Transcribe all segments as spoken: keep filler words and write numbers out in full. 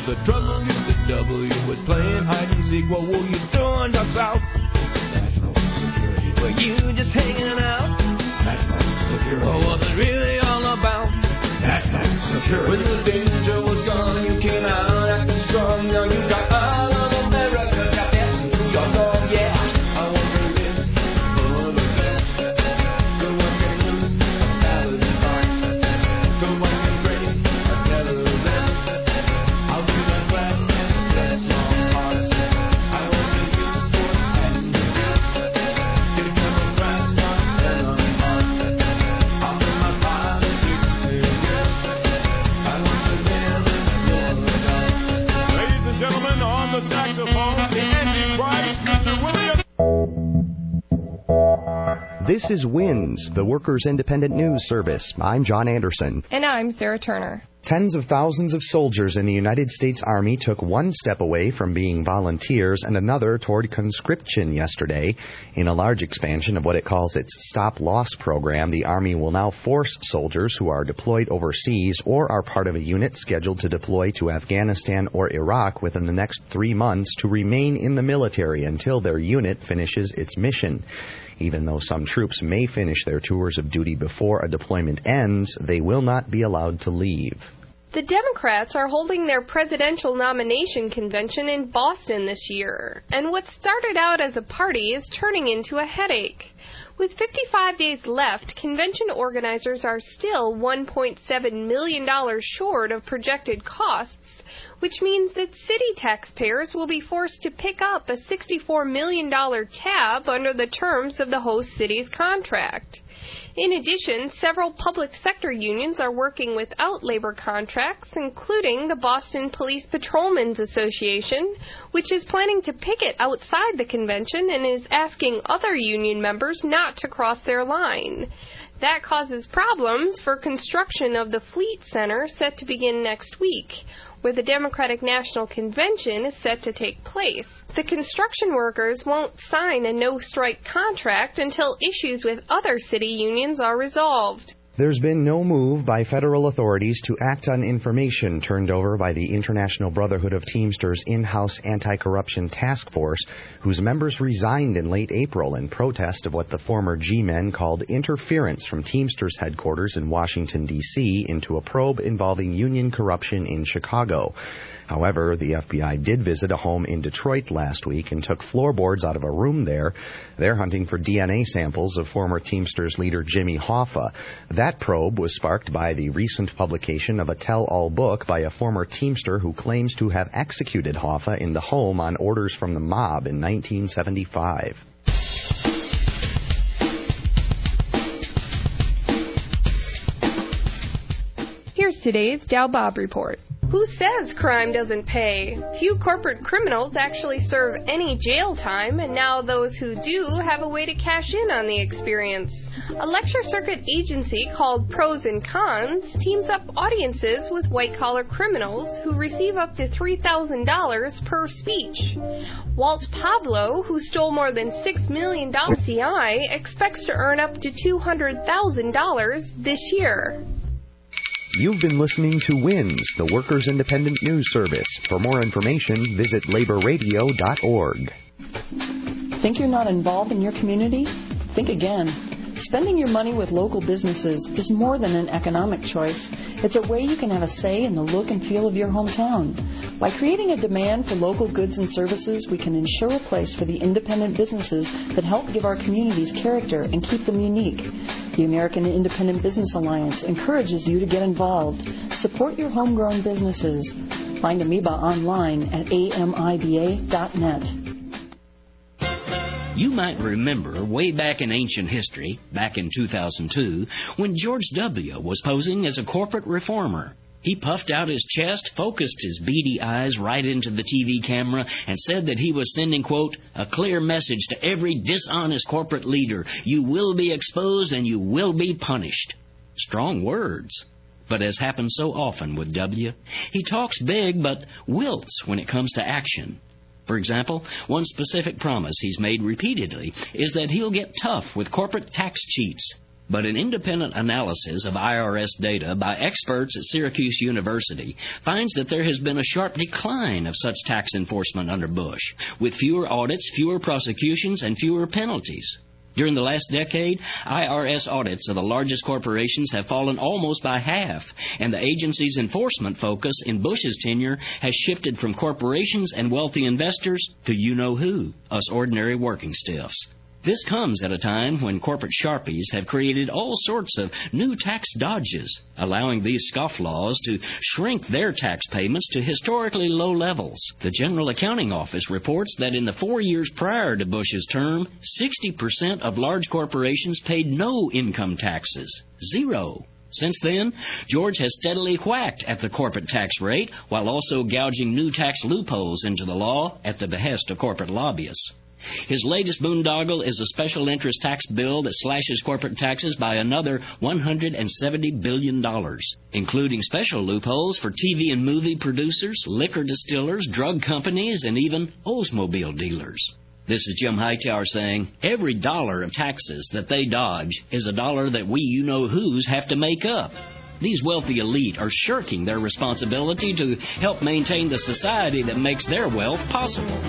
the trouble is the W was playing hide and seek. What were you doing down south? National security. Were you just hanging out? National security. What was it really all about? National security. When the danger was gone, you came out acting strong. Now you got all of America got dancing to your song. Yeah, I want to live for the best, so I can lose a thousand hearts, so I can break another rest. I'll be the fastest, less long hearts. I want to use force and defeat. Give them a crash, not an unmarked. I'll bring my politics to you. I want to live in your love. Ladies and gentlemen, on the saxophone, the Antichrist, Mister William. This is WINS, the Workers' Independent News Service. I'm John Anderson. And I'm Sarah Turner. Tens of thousands of soldiers in the United States Army took one step away from being volunteers and another toward conscription yesterday. In a large expansion of what it calls its stop-loss program, the Army will now force soldiers who are deployed overseas or are part of a unit scheduled to deploy to Afghanistan or Iraq within the next three months to remain in the military until their unit finishes its mission. Even though some troops may finish their tours of duty before a deployment ends, they will not be allowed to leave. The Democrats are holding their presidential nomination convention in Boston this year, and what started out as a party is turning into a headache. With fifty-five days left, convention organizers are still one point seven million dollars short of projected costs, which means that city taxpayers will be forced to pick up a sixty-four million dollars tab under the terms of the host city's contract. In addition, several public sector unions are working without labor contracts, including the Boston Police Patrolmen's Association, which is planning to picket outside the convention and is asking other union members not to cross their line. That causes problems for construction of the Fleet Center set to begin next week, where the Democratic National Convention is set to take place. The construction workers won't sign a no-strike contract until issues with other city unions are resolved. There's been no move by federal authorities to act on information turned over by the International Brotherhood of Teamsters in-house anti-corruption task force, whose members resigned in late April in protest of what the former G-men called interference from Teamsters headquarters in Washington, D C into a probe involving union corruption in Chicago. However, the F B I did visit a home in Detroit last week and took floorboards out of a room there. They're hunting for D N A samples of former Teamsters leader Jimmy Hoffa. That probe was sparked by the recent publication of a tell-all book by a former Teamster who claims to have executed Hoffa in the home on orders from the mob in nineteen seventy-five. Here's today's Dow Bob Report. Who says crime doesn't pay? Few corporate criminals actually serve any jail time, and now those who do have a way to cash in on the experience. A lecture circuit agency called Pros and Cons teams up audiences with white-collar criminals who receive up to three thousand dollars per speech. Walt Pablo, who stole more than six million dollars, C I expects to earn up to two hundred thousand dollars this year. You've been listening to WINS, the Workers' Independent News Service. For more information, visit labor radio dot org. Think you're not involved in your community? Think again. Spending your money with local businesses is more than an economic choice. It's a way you can have a say in the look and feel of your hometown. By creating a demand for local goods and services, we can ensure a place for the independent businesses that help give our communities character and keep them unique. The American Independent Business Alliance encourages you to get involved. Support your homegrown businesses. Find Amoeba online at A M I B A dot net. You might remember way back in ancient history, back in two thousand two, when George W. was posing as a corporate reformer. He puffed out his chest, focused his beady eyes right into the T V camera, and said that he was sending, quote, a clear message to every dishonest corporate leader. You will be exposed and you will be punished. Strong words. But as happens so often with W, he talks big but wilts when it comes to action. For example, one specific promise he's made repeatedly is that he'll get tough with corporate tax cheats. But an independent analysis of I R S data by experts at Syracuse University finds that there has been a sharp decline of such tax enforcement under Bush, with fewer audits, fewer prosecutions, and fewer penalties. During the last decade, I R S audits of the largest corporations have fallen almost by half, and the agency's enforcement focus in Bush's tenure has shifted from corporations and wealthy investors to you-know-who, us ordinary working stiffs. This comes at a time when corporate sharpies have created all sorts of new tax dodges, allowing these scofflaws to shrink their tax payments to historically low levels. The General Accounting Office reports that in the four years prior to Bush's term, sixty percent of large corporations paid no income taxes. Zero. Since then, George has steadily whacked at the corporate tax rate while also gouging new tax loopholes into the law at the behest of corporate lobbyists. His latest boondoggle is a special interest tax bill that slashes corporate taxes by another one hundred seventy billion dollars, including special loopholes for T V and movie producers, liquor distillers, drug companies, and even Oldsmobile dealers. This is Jim Hightower saying, every dollar of taxes that they dodge is a dollar that we you-know-whos have to make up. These wealthy elite are shirking their responsibility to help maintain the society that makes their wealth possible.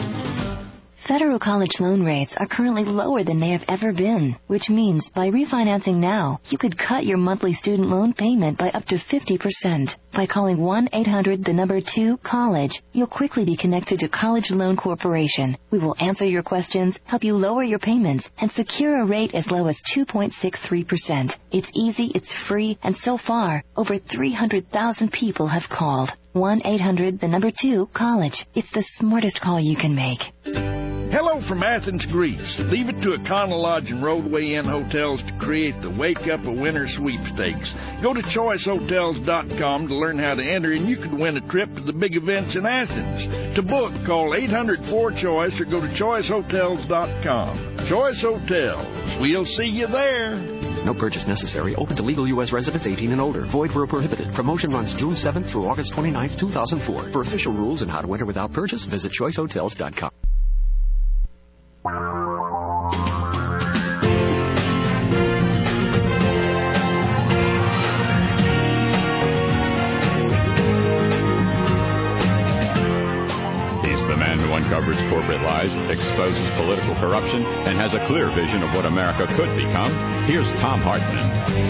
Federal college loan rates are currently lower than they have ever been, which means by refinancing now, you could cut your monthly student loan payment by up to fifty percent. By calling one eight hundred the number two college, you'll quickly be connected to College Loan Corporation. We will answer your questions, help you lower your payments, and secure a rate as low as two point six three percent. It's easy, it's free, and so far, over three hundred thousand people have called. one eight hundred the number two college. It's the smartest call you can make. Hello from Athens, Greece. Leave it to Econo Lodge and Roadway Inn Hotels to create the Wake Up a Winner sweepstakes. Go to choice hotels dot com to learn how to enter, and you could win a trip to the big events in Athens. To book, call eight hundred four choice or go to choice hotels dot com. Choice Hotels. We'll see you there. No purchase necessary. Open to legal U S residents eighteen and older. Void where prohibited. Promotion runs June seventh through August twenty-ninth, two thousand four. For official rules and how to enter without purchase, visit choice hotels dot com. The man who uncovers corporate lies, exposes political corruption, and has a clear vision of what America could become. Here's Thom Hartmann.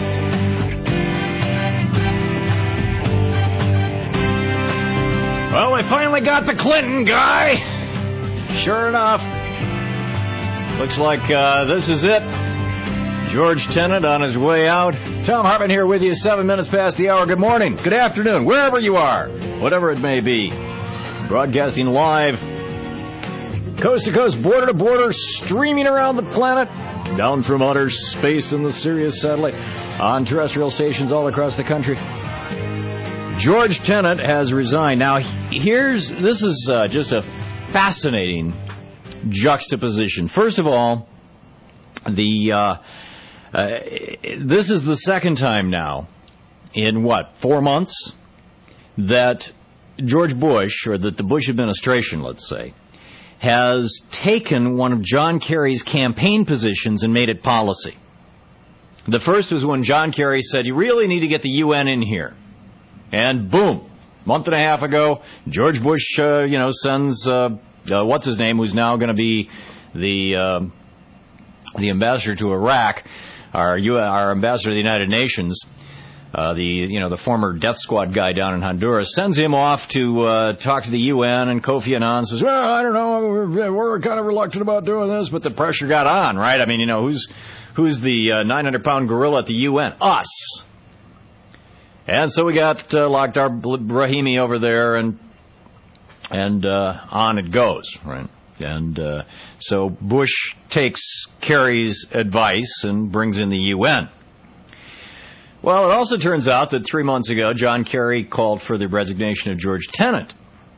Well, they finally got the Clinton guy. Sure enough. Looks like uh, this is it. George Tenet on his way out. Thom Hartmann here with you, seven minutes past the hour. Good morning, good afternoon, wherever you are, whatever it may be. Broadcasting live, coast to coast, border to border, streaming around the planet, down from outer space in the Sirius satellite, on terrestrial stations all across the country. George Tenet has resigned. Now, here's, this is uh, just a fascinating juxtaposition. First of all, the uh, uh, this is the second time now, in what, four months, that George Bush, or that the Bush administration, let's say, has taken one of John Kerry's campaign positions and made it policy. The first was when John Kerry said, you really need to get the U N in here. And boom, month and a half ago, George Bush, uh, you know, sends, uh, uh, what's his name, who's now going to be the uh, the ambassador to Iraq, our, U- our ambassador to the United Nations, Uh, the you know the former death squad guy down in Honduras, sends him off to uh, talk to the U N, and Kofi Annan says, well, I don't know, we're, we're kind of reluctant about doing this, but the pressure got on, right? I mean, you know, who's who's the uh, nine hundred pound gorilla at the U N? Us. And so we got uh, Lakhdar Brahimi over there, and and uh, on it goes, right? And uh, so Bush takes Kerry's advice and brings in the U N. Well, it also turns out that three months ago, John Kerry called for the resignation of George Tenet,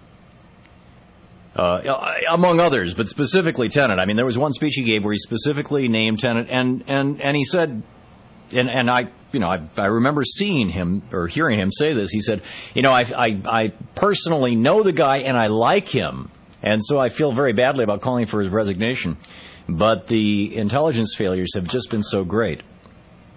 uh, among others, but specifically Tenet. I mean, there was one speech he gave where he specifically named Tenet, and, and, and he said, and, and I, you know, I, I remember seeing him or hearing him say this. He said, you know, I, I, I personally know the guy and I like him, and so I feel very badly about calling for his resignation, but the intelligence failures have just been so great.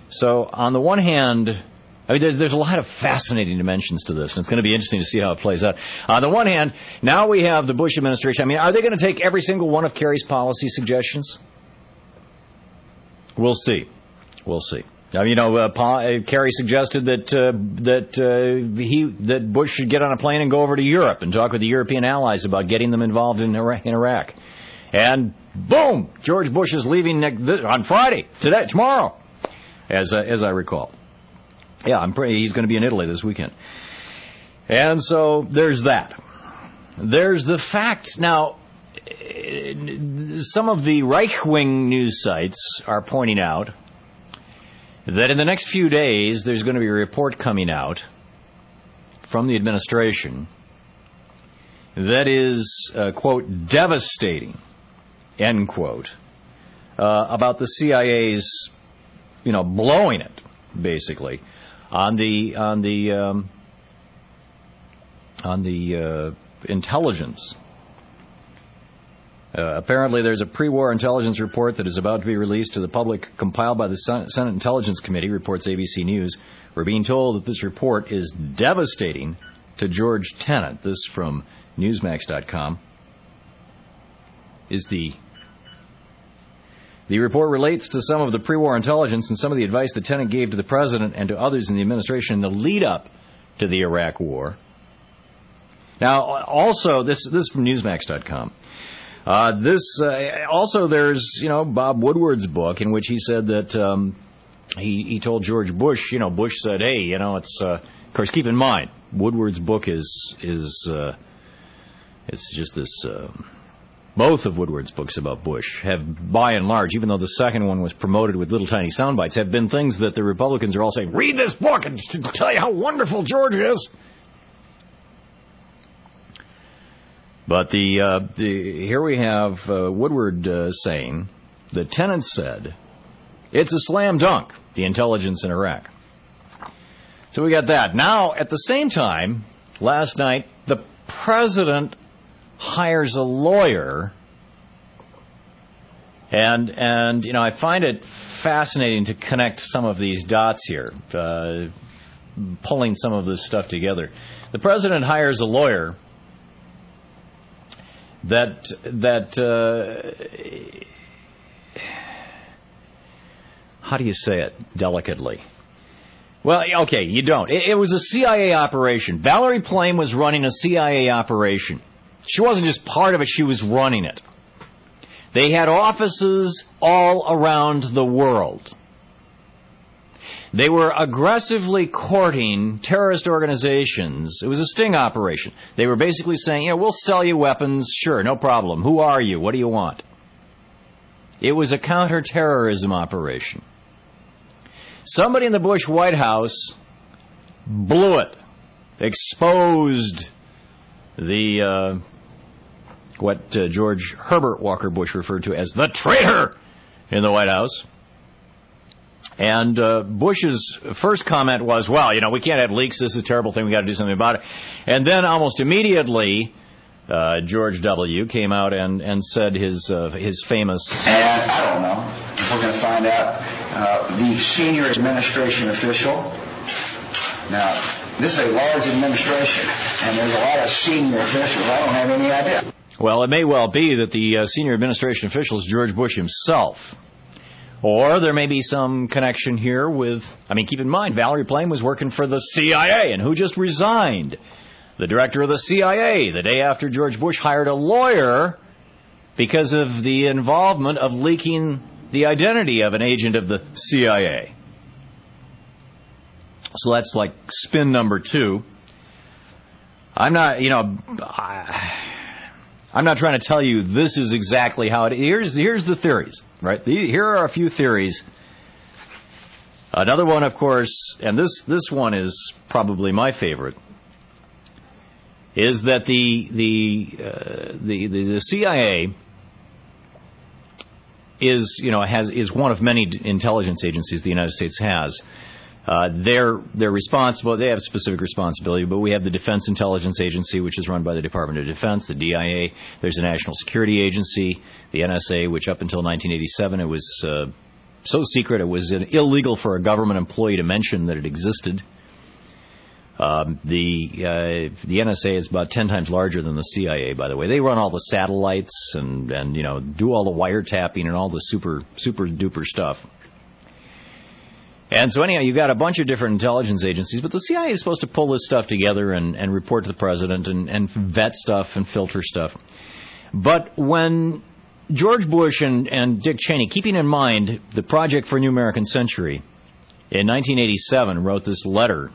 So on the one hand, I mean, there's, there's a lot of fascinating dimensions to this, and it's going to be interesting to see how it plays out. On the one hand, now we have the Bush administration. I mean, are they going to take every single one of Kerry's policy suggestions? We'll see. We'll see. Now, you know, uh, pa, uh, Kerry suggested that uh, that uh, he that Bush should get on a plane and go over to Europe and talk with the European allies about getting them involved in Iraq. In Iraq. And boom, George Bush is leaving next, on Friday, today, tomorrow, as uh, as I recall. Yeah, I'm pretty, he's going to be in Italy this weekend. And so there's that. There's the fact. Now, some of the right-wing news sites are pointing out that in the next few days there's going to be a report coming out from the administration that is, uh, quote, devastating, end quote, uh, about the C I A's, you know, blowing it, basically, on the on the um, on the uh, intelligence. Uh, apparently, there's a pre-war intelligence report that is about to be released to the public, compiled by the Senate Intelligence Committee, reports A B C News. We're being told that this report is devastating to George Tenet. This from Newsmax dot com. Is the the report relates to some of the pre-war intelligence and some of the advice that Tenet gave to the president and to others in the administration in the lead-up to the Iraq War. Now, also, this this is from Newsmax dot com. Uh, this uh, also, there's, you know, Bob Woodward's book in which he said that um, he, he told George Bush, you know, Bush said, hey, you know, it's, uh, of course, keep in mind, Woodward's book is, is uh, it's just this, uh, both of Woodward's books about Bush have, by and large, even though the second one was promoted with little tiny sound bites, have been things that the Republicans are all saying, read this book and tell you how wonderful George is. But the, uh, the here we have uh, Woodward uh, saying that Tenet said it's a slam dunk, the intelligence in Iraq. So we got that. Now, at the same time, last night, the president hires a lawyer, and and you know I find it fascinating to connect some of these dots here, uh, pulling some of this stuff together. The president hires a lawyer that that uh, how do you say it delicately? Well, okay, you don't. It, it was a C I A operation. Valerie Plame was running a C I A operation. She wasn't just part of it, she was running it. They had offices all around the world. They were aggressively courting terrorist organizations. It was a sting operation. They were basically saying, yeah, we'll sell you weapons. Sure, no problem. Who are you? What do you want? It was a counterterrorism operation. Somebody in the Bush White House blew it, exposed the, uh, what uh, George Herbert Walker Bush referred to as the traitor in the White House. And uh, Bush's first comment was, well, you know, we can't have leaks. This is a terrible thing. We've got to do something about it. And then almost immediately, uh, George W. came out and, and said his uh, his famous... And I don't know. We're going to find out. Uh, the senior administration official. Now, this is a large administration, and there's a lot of senior officials. I don't have any idea. Well, it may well be that the uh, senior administration official is George Bush himself. Or there may be some connection here with, I mean, keep in mind, Valerie Plame was working for the C I A, and who just resigned? The director of the C I A, the day after George Bush hired a lawyer because of the involvement of leaking the identity of an agent of the C I A. So that's like spin number two. I'm not, you know, I, I'm not trying to tell you this is exactly how it is. Here's, here's the theories, right? The, here are a few theories. Another one, of course, and this, this one is probably my favorite, is that the the, uh, the the the C I A is, you know, has is one of many intelligence agencies the United States has. Uh, they're they're responsible. They have specific responsibility, but we have the Defense Intelligence Agency, which is run by the Department of Defense, the D I A. There's the National Security Agency, the N S A, which up until nineteen eighty-seven it was uh, so secret it was illegal for a government employee to mention that it existed. Um, the uh, the N S A is about ten times larger than the C I A, by the way. They run all the satellites and, and you know do all the wiretapping and all the super super duper stuff. And so anyhow, you've got a bunch of different intelligence agencies, but the C I A is supposed to pull this stuff together and, and report to the president and, and vet stuff and filter stuff. But when George Bush and, and Dick Cheney, keeping in mind the Project for a New American Century, in nineteen eighty-seven wrote this letter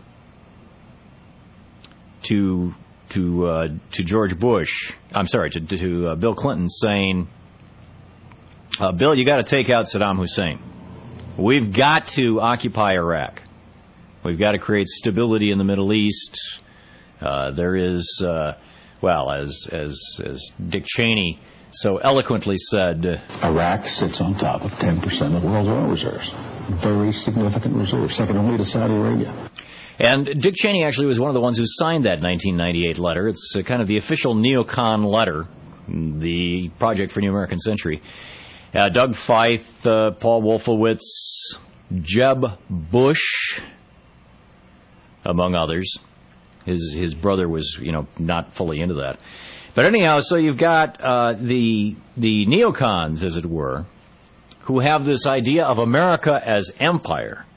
to to uh, to George Bush, I'm sorry, to, to uh, Bill Clinton, saying, uh, Bill, you got to take out Saddam Hussein. We've got to occupy Iraq. We've got to create stability in the Middle East. Uh, there is, uh, well, as as as Dick Cheney so eloquently said, Iraq sits on top of ten percent of the world's oil reserves. Very significant reserves, second only to Saudi Arabia. And Dick Cheney actually was one of the ones who signed that nineteen ninety-eight letter. It's uh, kind of the official neocon letter, the Project for a New American Century. Uh, Doug Feith, uh, Paul Wolfowitz, Jeb Bush, among others. His his brother was, you know, not fully into that. But anyhow, so you've got uh, the the neocons, as it were, who have this idea of America as empire.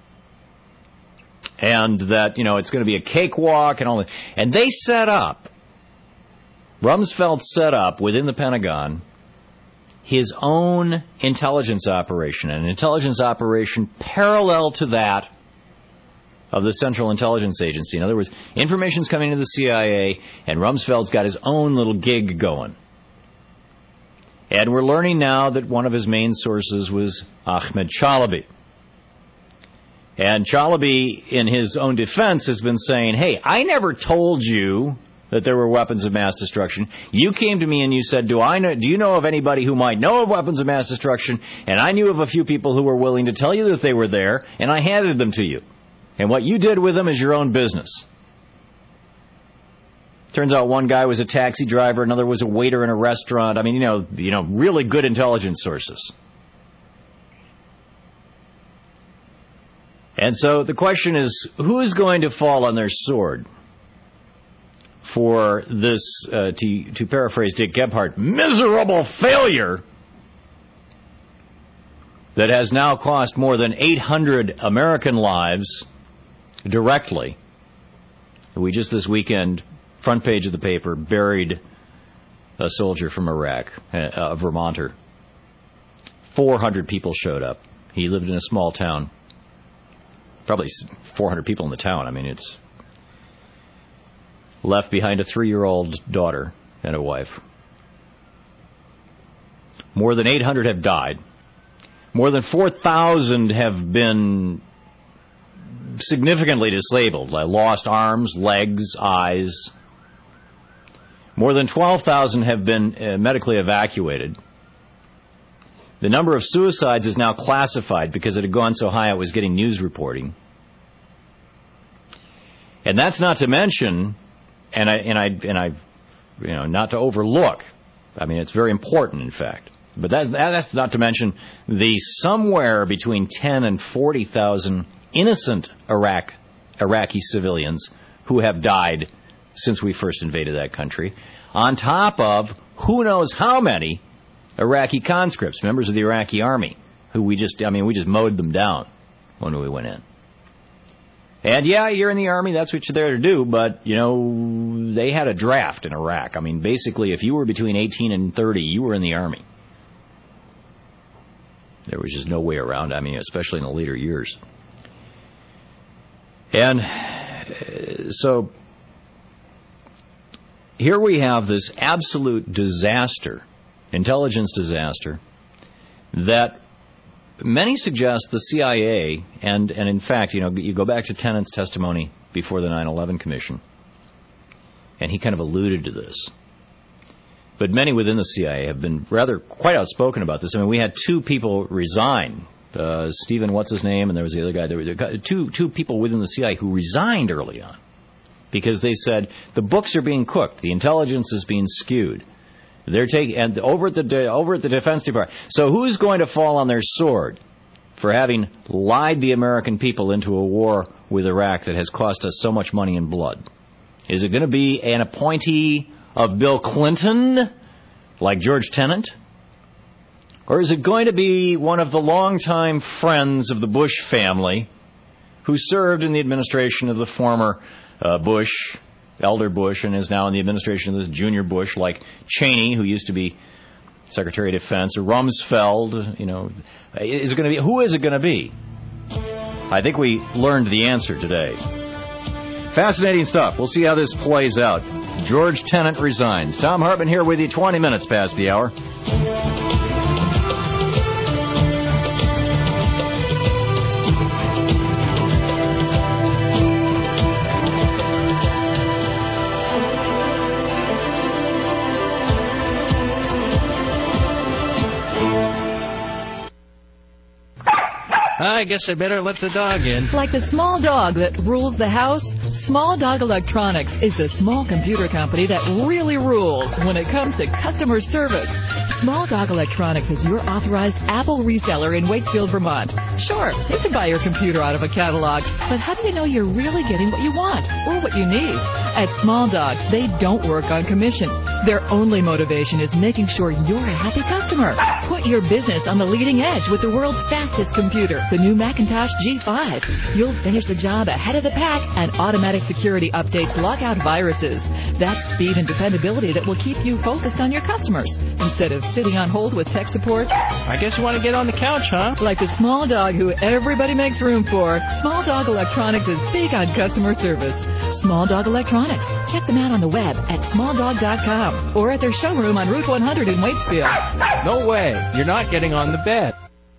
And that, you know, it's going to be a cakewalk and all that. And they set up, Rumsfeld set up within the Pentagon his own intelligence operation, an intelligence operation parallel to that of the Central Intelligence Agency. In other words, information's coming to the C I A, and Rumsfeld's got his own little gig going. And we're learning now that one of his main sources was Ahmed Chalabi. And Chalabi, in his own defense, has been saying, hey, I never told you that there were weapons of mass destruction. You came to me and you said, do I know, do you know of anybody who might know of weapons of mass destruction? And I knew of a few people who were willing to tell you that they were there, and I handed them to you. And what you did with them is your own business. Turns out one guy was a taxi driver, another was a waiter in a restaurant. I mean, you know, you know, really good intelligence sources. And so the question is, who is going to fall on their sword for this, uh, to, to paraphrase Dick Gebhardt, miserable failure that has now cost more than eight hundred American lives directly? We just this weekend, front page of the paper, buried a soldier from Iraq, a Vermonter. four hundred people showed up. He lived in a small town. Probably four hundred people in the town. I mean, it's left behind a three-year-old daughter and a wife. More than eight hundred have died. More than four thousand have been significantly disabled, like lost arms, legs, eyes. More than twelve thousand have been uh, medically evacuated. The number of suicides is now classified because it had gone so high it was getting news reporting. And that's not to mention, and I and I and I, you know, not to overlook. I mean, it's very important, in fact. But that's that's not to mention the somewhere between ten and forty thousand innocent Iraq Iraqi civilians who have died since we first invaded that country, on top of who knows how many Iraqi conscripts, members of the Iraqi army, who we just, I mean, we just mowed them down when we went in. And yeah, you're in the army, that's what you're there to do, but, you know, they had a draft in Iraq. I mean, basically, if you were between eighteen and thirty, you were in the army. There was just no way around, I mean, especially in the later years. And so, here we have this absolute disaster, intelligence disaster, that many suggest the C I A, and, and in fact, you know, you go back to Tennant's testimony before the nine eleven Commission, and he kind of alluded to this. But many within the C I A have been rather quite outspoken about this. I mean, we had two people resign. Uh, Stephen, what's his name, and there was the other guy. There were two, two people within the C I A who resigned early on because they said the books are being cooked, the intelligence is being skewed. They're taking and over at the over at the Defense Department. So who's going to fall on their sword? for having lied the American people into a war with Iraq that has cost us so much money and blood? Is it going to be an appointee of Bill Clinton, like George Tenet? Or is it going to be one of the longtime friends of the Bush family who served in the administration of the former uh, Bush, Elder Bush, and is now in the administration of this junior Bush, like Cheney, who used to be Secretary of Defense, or Rumsfeld? You know, is it going to be? Who is it going to be? I think we learned the answer today. Fascinating stuff. We'll see how this plays out. George Tenet resigns. Thom Hartmann here with you, twenty minutes past the hour. I guess I better let the dog in. Like the small dog that rules the house, Small Dog Electronics is the small computer company that really rules when it comes to customer service. Small Dog Electronics is your authorized Apple reseller in Wakefield, Vermont. Sure, you can buy your computer out of a catalog, but how do you know you're really getting what you want or what you need? At Small Dog, they don't work on commission. Their only motivation is making sure you're a happy customer. Put your business on the leading edge with the world's fastest computer, the new Macintosh G five. You'll finish the job ahead of the pack, and automatic security updates lock out viruses. That's speed and dependability that will keep you focused on your customers instead of sitting on hold with tech support. I guess you want to get on the couch, huh? Like the small dog who everybody makes room for, Small Dog Electronics is big on customer service. Small Dog Electronics. Check them out on the web at small dog dot com or at their showroom on Route one hundred in Waitsfield. No way. You're not getting on the bed.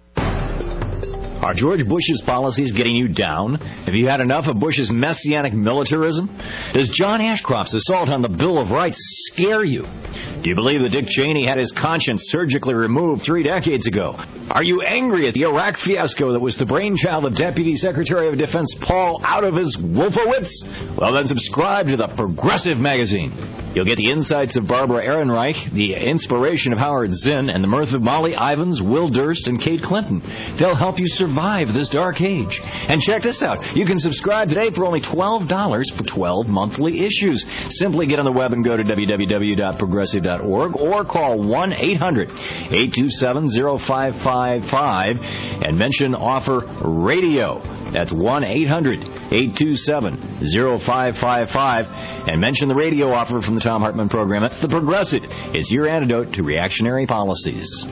Are George Bush's policies getting you down? Have you had enough of Bush's messianic militarism? Does John Ashcroft's assault on the Bill of Rights scare you? Do you believe that Dick Cheney had his conscience surgically removed three decades ago? Are you angry at the Iraq fiasco that was the brainchild of Deputy Secretary of Defense Paul out of his Wolfowitz? Well, then subscribe to the Progressive magazine. You'll get the insights of Barbara Ehrenreich, the inspiration of Howard Zinn, and the mirth of Molly Ivins, Will Durst, and Kate Clinton. They'll help you survive this dark age. And check this out. You can subscribe today for only twelve dollars for twelve monthly issues. Simply get on the web and go to w w w dot progressive dot org or call one eight hundred eight two seven zero five five five and mention offer radio. That's one eight hundred eight two seven zero five five five and mention the radio offer from the Thom Hartmann program. That's the Progressive. It's your antidote to reactionary policies.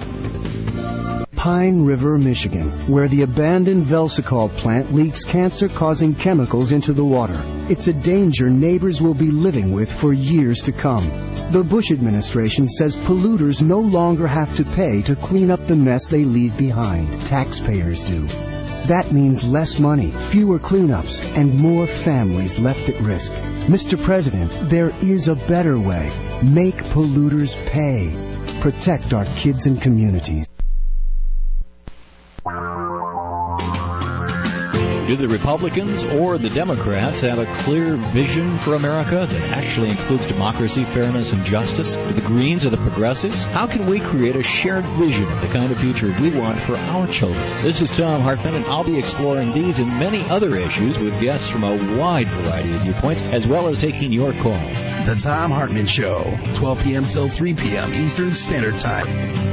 Pine River, Michigan, where the abandoned Velsicol plant leaks cancer-causing chemicals into the water. It's a danger neighbors will be living with for years to come. The Bush administration says polluters no longer have to pay to clean up the mess they leave behind. Taxpayers do. That means less money, fewer cleanups, and more families left at risk. Mister President, there is a better way. Make polluters pay. Protect our kids and communities. Do the Republicans or the Democrats have a clear vision for America that actually includes democracy, fairness, and justice? Do the Greens or the Progressives? How can we create a shared vision of the kind of future we want for our children? This is Thom Hartmann, and I'll be exploring these and many other issues with guests from a wide variety of viewpoints, as well as taking your calls. The Thom Hartmann Show, twelve p.m. till three p.m. Eastern Standard Time.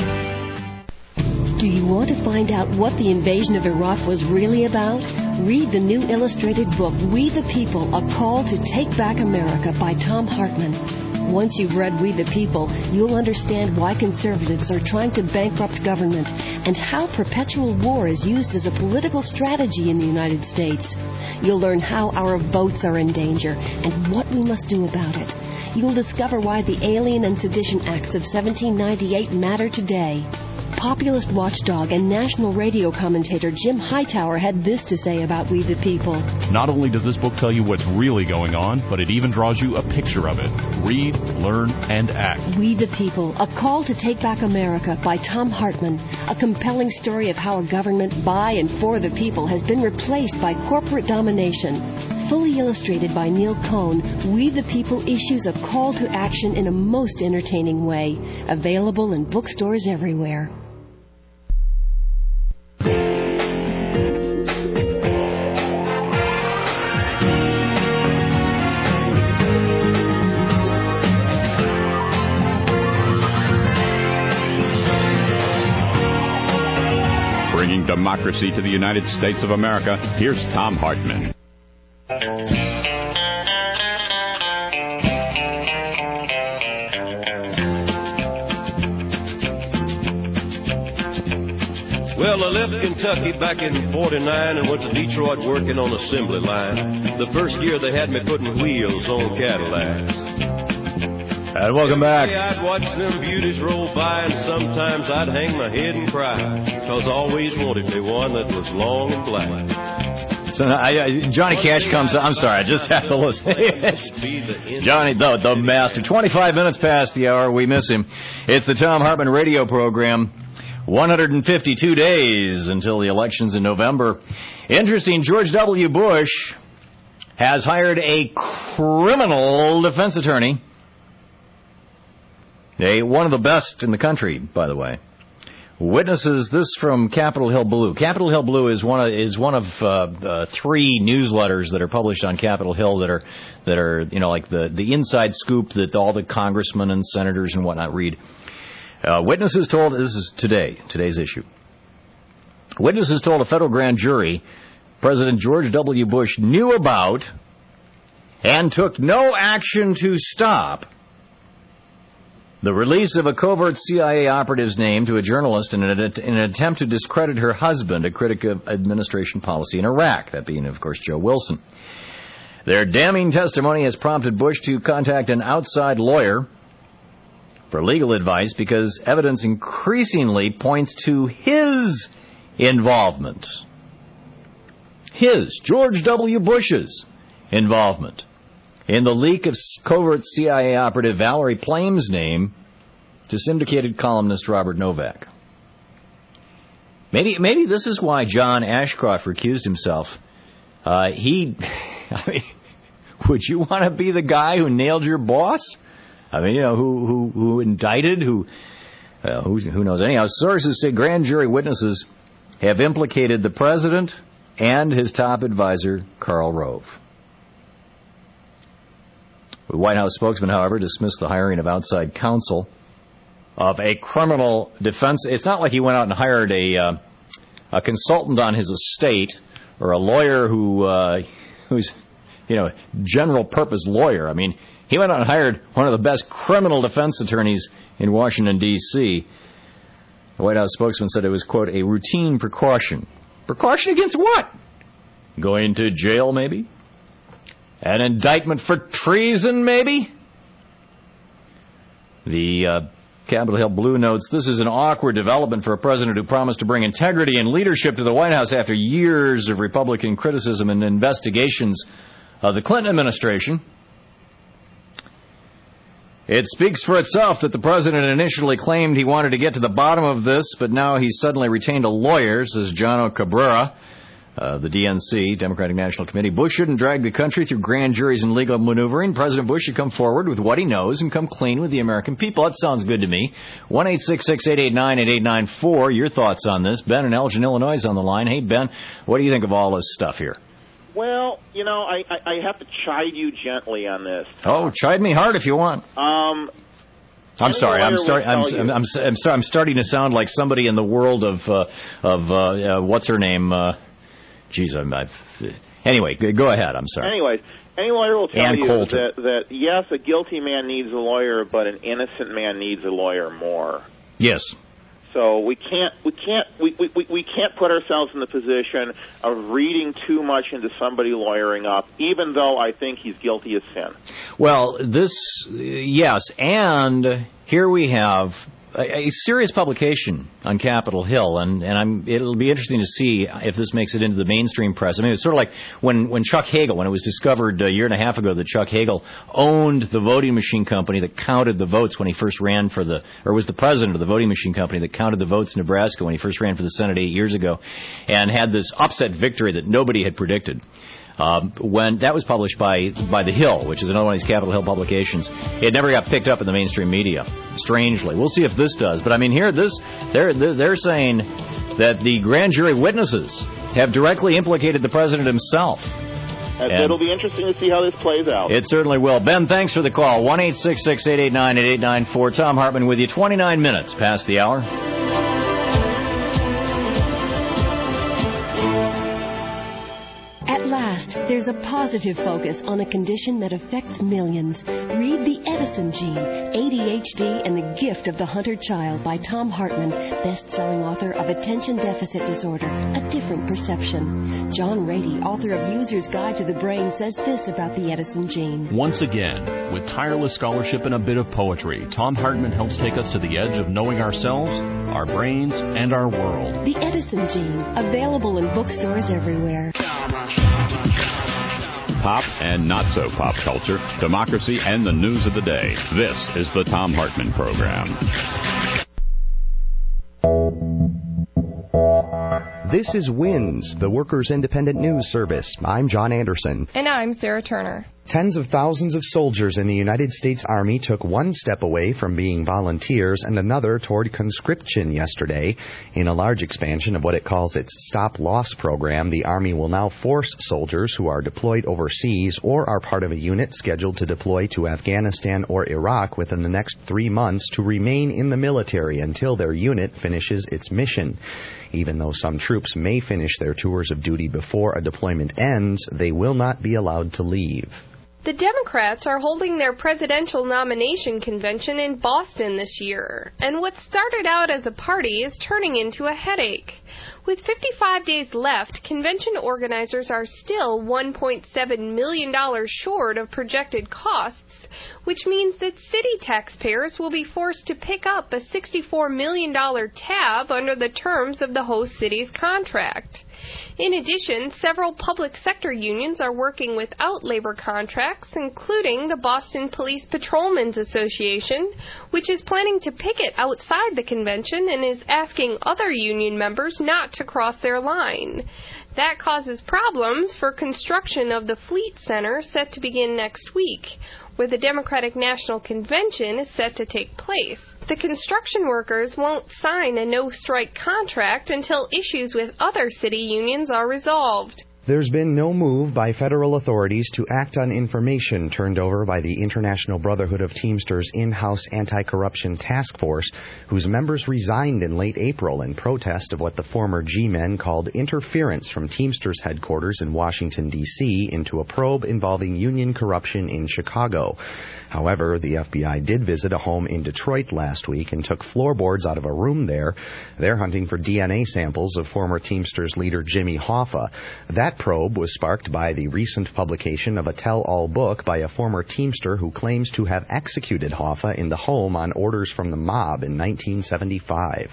Do you want to find out what the invasion of Iraq was really about? Read the new illustrated book, We the People, A Call to Take Back America by Thom Hartmann. Once you've read We the People, you'll understand why conservatives are trying to bankrupt government and how perpetual war is used as a political strategy in the United States. You'll learn how our votes are in danger and what we must do about it. You'll discover why the Alien and Sedition Acts of seventeen ninety-eight matter today. Populist watchdog and national radio commentator Jim Hightower had this to say about We the People. Not only does this book tell you what's really going on, but it even draws you a picture of it. Read, learn, and act. We the People, A Call to Take Back America by Thom Hartmann. A compelling story of how a government by and for the people has been replaced by corporate domination. Fully illustrated by Neil Cohn, We the People issues a call to action in a most entertaining way. Available in bookstores everywhere. democracy to the United States of America. Here's Thom Hartmann. Well, I left Kentucky back in forty-nine and went to Detroit working on assembly line. The first year they had me putting wheels on Cadillacs. And welcome back. I'd watch them beauties roll by, and sometimes I'd hang my head and cry, because I always wanted me one that was long and black. So I, I, Johnny Cash comes. I'm sorry, I just have to listen. Johnny, the, the master. twenty-five minutes past the hour. We miss him. It's the Thom Hartmann radio program. one hundred fifty-two days until the elections in November. Interesting, George W. Bush has hired a criminal defense attorney. A, one of the best in the country, by the way. Witnesses this from Capitol Hill Blue. Capitol Hill Blue is one of is one of uh, uh, three newsletters that are published on Capitol Hill that are that are you know like the the inside scoop that all the congressmen and senators and whatnot read. Uh, witnesses told, this is today, today's issue. Witnesses told a federal grand jury President George W. Bush knew about and took no action to stop the release of a covert C I A operative's name to a journalist in an, in an attempt to discredit her husband, a critic of administration policy in Iraq, that being, of course, Joe Wilson. Their damning testimony has prompted Bush to contact an outside lawyer for legal advice because evidence increasingly points to his involvement. His, George W. Bush's involvement in the leak of covert C I A operative Valerie Plame's name to syndicated columnist Robert Novak. Maybe maybe this is why John Ashcroft recused himself. Uh, he, I mean, would you want to be the guy who nailed your boss? I mean, you know, who who, who indicted, who, uh, who who knows? Anyhow, sources say grand jury witnesses have implicated the president and his top advisor, Karl Rove. The White House spokesman, however, dismissed the hiring of outside counsel of a criminal defense. It's not like he went out and hired a uh, a consultant on his estate or a lawyer who uh, who's, you know, general purpose lawyer. I mean, he went out and hired one of the best criminal defense attorneys in Washington, D C The White House spokesman said it was, quote, a routine precaution. Precaution against what? Going to jail, maybe? An indictment for treason, maybe? The uh, Capitol Hill Blue notes, this is an awkward development for a president who promised to bring integrity and leadership to the White House after years of Republican criticism and investigations of the Clinton administration. It speaks for itself that the president initially claimed he wanted to get to the bottom of this, but now he's suddenly retained a lawyer, says John Cabrera. Uh, the D N C, Democratic National Committee. Bush shouldn't drag the country through grand juries and legal maneuvering. President Bush should come forward with what he knows and come clean with the American people. That sounds good to me. one eight six six, eight eight nine, eight eight nine four. Your thoughts on this. Ben in Elgin, Illinois is on the line. Hey, Ben, what do you think of all this stuff here? Well, you know, I, I, I have to chide you gently on this. Oh, chide me hard if you want. Um... I'm sorry. I'm starting. I'm, I'm, I'm, I'm, I'm starting to sound like somebody in the world of uh, of uh, uh, what's her name? Uh, Geez, I'm, I've, anyway, go ahead. I'm sorry. Anyways, any lawyer will tell Ann you Coulter. that, that, yes, a guilty man needs a lawyer, but an innocent man needs a lawyer more. Yes. So we can't, we can't, we, we, we can't put ourselves in the position of reading too much into somebody lawyering up, even though I think he's guilty of sin. Well, this, yes, and here we have a, a serious publication on Capitol Hill, and, and I'm, it'll be interesting to see if this makes it into the mainstream press. I mean, it's sort of like when, when Chuck Hagel, when it was discovered a year and a half ago that Chuck Hagel owned the voting machine company that counted the votes when he first ran for the, or was the president of the voting machine company that counted the votes in Nebraska when he first ran for the Senate eight years ago, and had this upset victory that nobody had predicted. Um, when that was published by by The Hill, which is another one of these Capitol Hill publications, it never got picked up in the mainstream media. Strangely, we'll see if this does. But I mean, here this they're they're saying that the grand jury witnesses have directly implicated the president himself. And it'll be interesting to see how this plays out. It certainly will. Ben, thanks for the call. one eight six six, eight eight nine, eight eight nine four. Thom Hartmann with you. twenty-nine minutes past the hour. There's a positive focus on a condition that affects millions. Read The Edison Gene, A D H D and the Gift of the Hunter Child by Tom Hartman, best-selling author of Attention Deficit Disorder, A Different Perception. John Rady, author of User's Guide to the Brain, says this about the Edison Gene. Once again, with tireless scholarship and a bit of poetry, Tom Hartman helps take us to the edge of knowing ourselves, our brains, and our world. The Edison Gene, available in bookstores everywhere. Pop and not so pop culture, democracy, and the news of the day. This is the Tom Hartman Program. This is WINS, the Workers' Independent News Service. I'm John Anderson. And I'm Sarah Turner. Tens of thousands of soldiers in the United States Army took one step away from being volunteers and another toward conscription yesterday. In a large expansion of what it calls its stop-loss program, the Army will now force soldiers who are deployed overseas or are part of a unit scheduled to deploy to Afghanistan or Iraq within the next three months to remain in the military until their unit finishes its mission. Even though some troops may finish their tours of duty before a deployment ends, they will not be allowed to leave. The Democrats are holding their presidential nomination convention in Boston this year, and what started out as a party is turning into a headache. With fifty-five days left, convention organizers are still one point seven million dollars short of projected costs, which means that city taxpayers will be forced to pick up a sixty-four million dollars tab under the terms of the host city's contract. In addition, several public sector unions are working without labor contracts, including the Boston Police Patrolmen's Association, which is planning to picket outside the convention and is asking other union members not to cross their line. That causes problems for construction of the Fleet Center set to begin next week, where the Democratic National Convention is set to take place. The construction workers won't sign a no-strike contract until issues with other city unions are resolved. There's been no move by federal authorities to act on information turned over by the International Brotherhood of Teamsters in-house anti-corruption task force, whose members resigned in late April in protest of what the former G-men called interference from Teamsters headquarters in Washington, D C into a probe involving union corruption in Chicago. However, the F B I did visit a home in Detroit last week and took floorboards out of a room there. They're hunting for D N A samples of former Teamsters leader Jimmy Hoffa. That probe was sparked by the recent publication of a tell-all book by a former Teamster who claims to have executed Hoffa in the home on orders from the mob in nineteen seventy-five.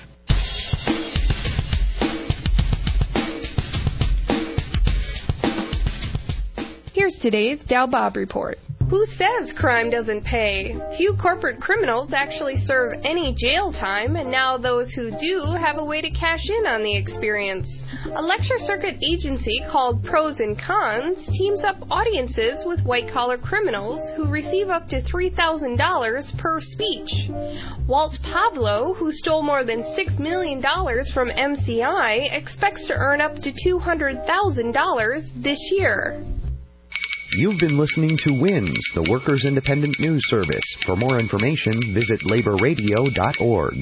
Here's today's Dow Bob Report. Who says crime doesn't pay? Few corporate criminals actually serve any jail time, and now those who do have a way to cash in on the experience. A lecture circuit agency called Pros and Cons teams up audiences with white-collar criminals who receive up to three thousand dollars per speech. Walt Pavlo, who stole more than six million dollars from M C I, expects to earn up to two hundred thousand dollars this year. You've been listening to WINS, the Workers' Independent News Service. For more information, visit labor radio dot org.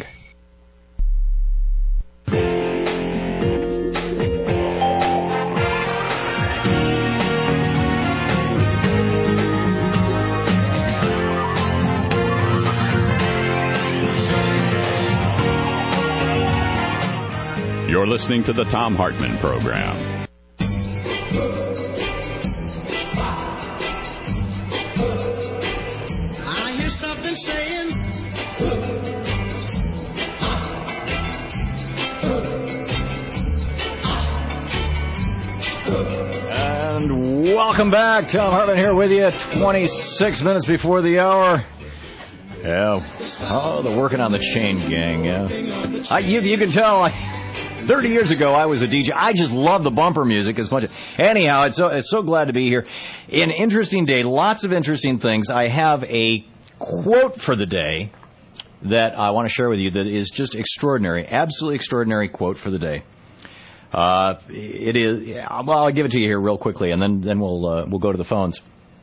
You're listening to the Tom Hartman Program. Welcome back. Tom Hartman here with you. twenty-six minutes before the hour. Yeah. Oh, they're working on the chain gang. Yeah. I, you, you can tell. I, Thirty years ago, I was a D J. I just love the bumper music as much. Anyhow, it's so it's so glad to be here. An interesting day. Lots of interesting things. I have a quote for the day that I want to share with you that is just extraordinary. Absolutely extraordinary quote for the day. Uh, it is. Well, I'll give it to you here real quickly, and then then we'll uh, we'll go to the phones.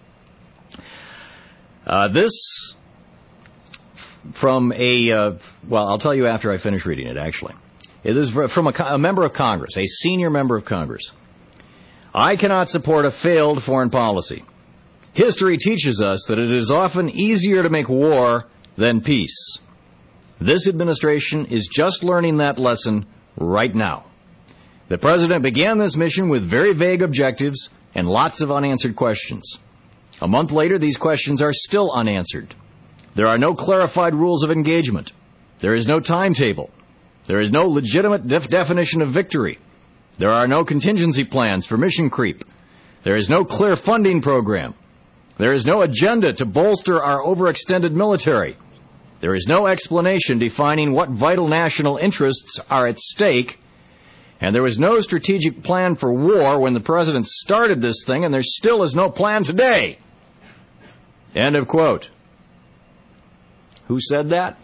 Uh, this from a uh, well, I'll tell you after I finish reading it. Actually, it is from a, a member of Congress, a senior member of Congress. I cannot support a failed foreign policy. History teaches us that it is often easier to make war than peace. This administration is just learning that lesson right now. The president began this mission with very vague objectives and lots of unanswered questions. A month later, these questions are still unanswered. There are no clarified rules of engagement. There is no timetable. There is no legitimate def- definition of victory. There are no contingency plans for mission creep. There is no clear funding program. There is no agenda to bolster our overextended military. There is no explanation defining what vital national interests are at stake. And there was no strategic plan for war when the president started this thing, and there still is no plan today. End of quote. Who said that?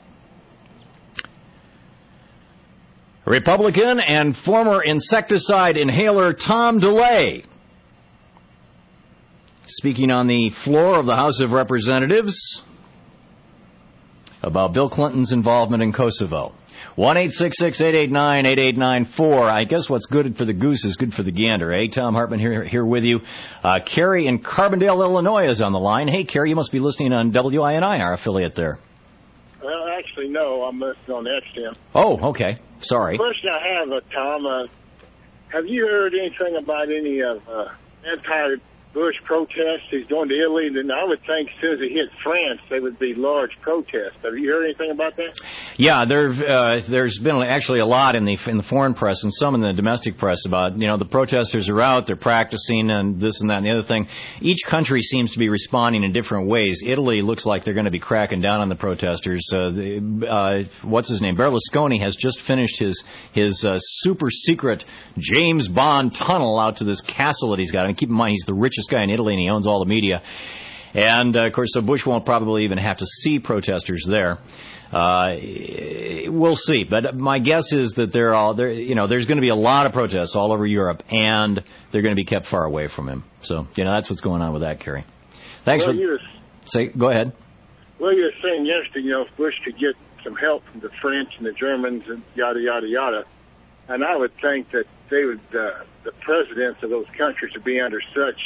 Republican and former insecticide inhaler Tom DeLay, speaking on the floor of the House of Representatives about Bill Clinton's involvement in Kosovo. one eight six six, eight eight nine, eight eight nine four. I guess what's good for the goose is good for the gander, eh? Tom Hartman here here with you. Uh, Carrie in Carbondale, Illinois is on the line. Hey, Carrie, you must be listening on W I N I, our affiliate there. Well, actually, no. I'm listening on X M. Oh, okay. Sorry. The question I have, uh, Tom, uh, have you heard anything about any of uh, anti-Bush protests? He's going to Italy, and I would think as soon as he hit France, there would be large protests. Have you heard anything about that? Yeah, there, uh, there's been actually a lot in the in the foreign press and some in the domestic press about, you know, the protesters are out, they're practicing and this and that and the other thing. Each country seems to be responding in different ways. Italy looks like they're going to be cracking down on the protesters. Uh, the, uh, what's his name? Berlusconi has just finished his his uh, super secret James Bond tunnel out to this castle that he's got. I mean, keep in mind, he's the richest guy in Italy and he owns all the media. And, uh, of course, so Bush won't probably even have to see protesters there. Uh, we'll see, but my guess is that there are, there, you know, there's going to be a lot of protests all over Europe, and they're going to be kept far away from him. So, you know, that's what's going on with that, Kerry. Thanks well, for. Was, say, go ahead. Well, you were saying yesterday, you know, if Bush could get some help from the French and the Germans and yada yada yada, and I would think that they would, uh, the presidents of those countries would be under such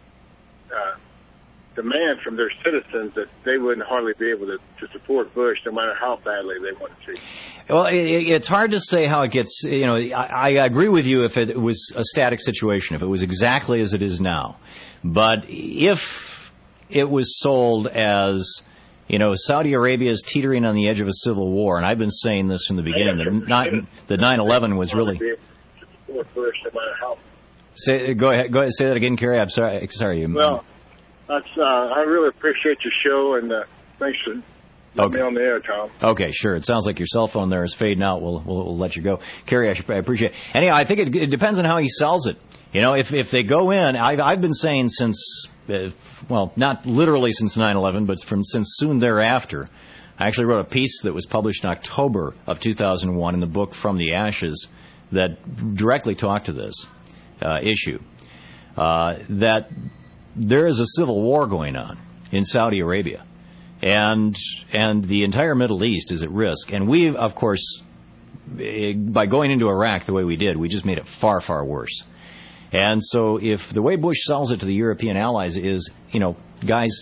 uh, demand from their citizens that they wouldn't hardly be able to, to support Bush no matter how badly they want to see. Well, it, it's hard to say how it gets, you know, I, I agree with you if it was a static situation, if it was exactly as it is now. But if it was sold as, you know, Saudi Arabia is teetering on the edge of a civil war, and I've been saying this from the beginning, that the nine eleven was really... Support Bush no matter how... Say, go ahead, go ahead, say that again, Kerry. I'm sorry. sorry. Well... That's, uh, I really appreciate your show, and uh, thanks for letting me on the air, Tom. Okay, sure. It sounds like your cell phone there is fading out. We'll, we'll, we'll let you go. Kerry, I, should, I appreciate it. Anyhow, I think it, it depends on how he sells it. You know, if if they go in, I've, I've been saying since, uh, well, not literally since nine eleven, but from since soon thereafter. I actually wrote a piece that was published in October of two thousand one in the book From the Ashes that directly talked to this uh, issue. Uh, that... There is a civil war going on in Saudi Arabia, and and the entire Middle East is at risk. And we, of course, by going into Iraq the way we did, we just made it far, far worse. And so if the way Bush sells it to the European allies is, you know, guys,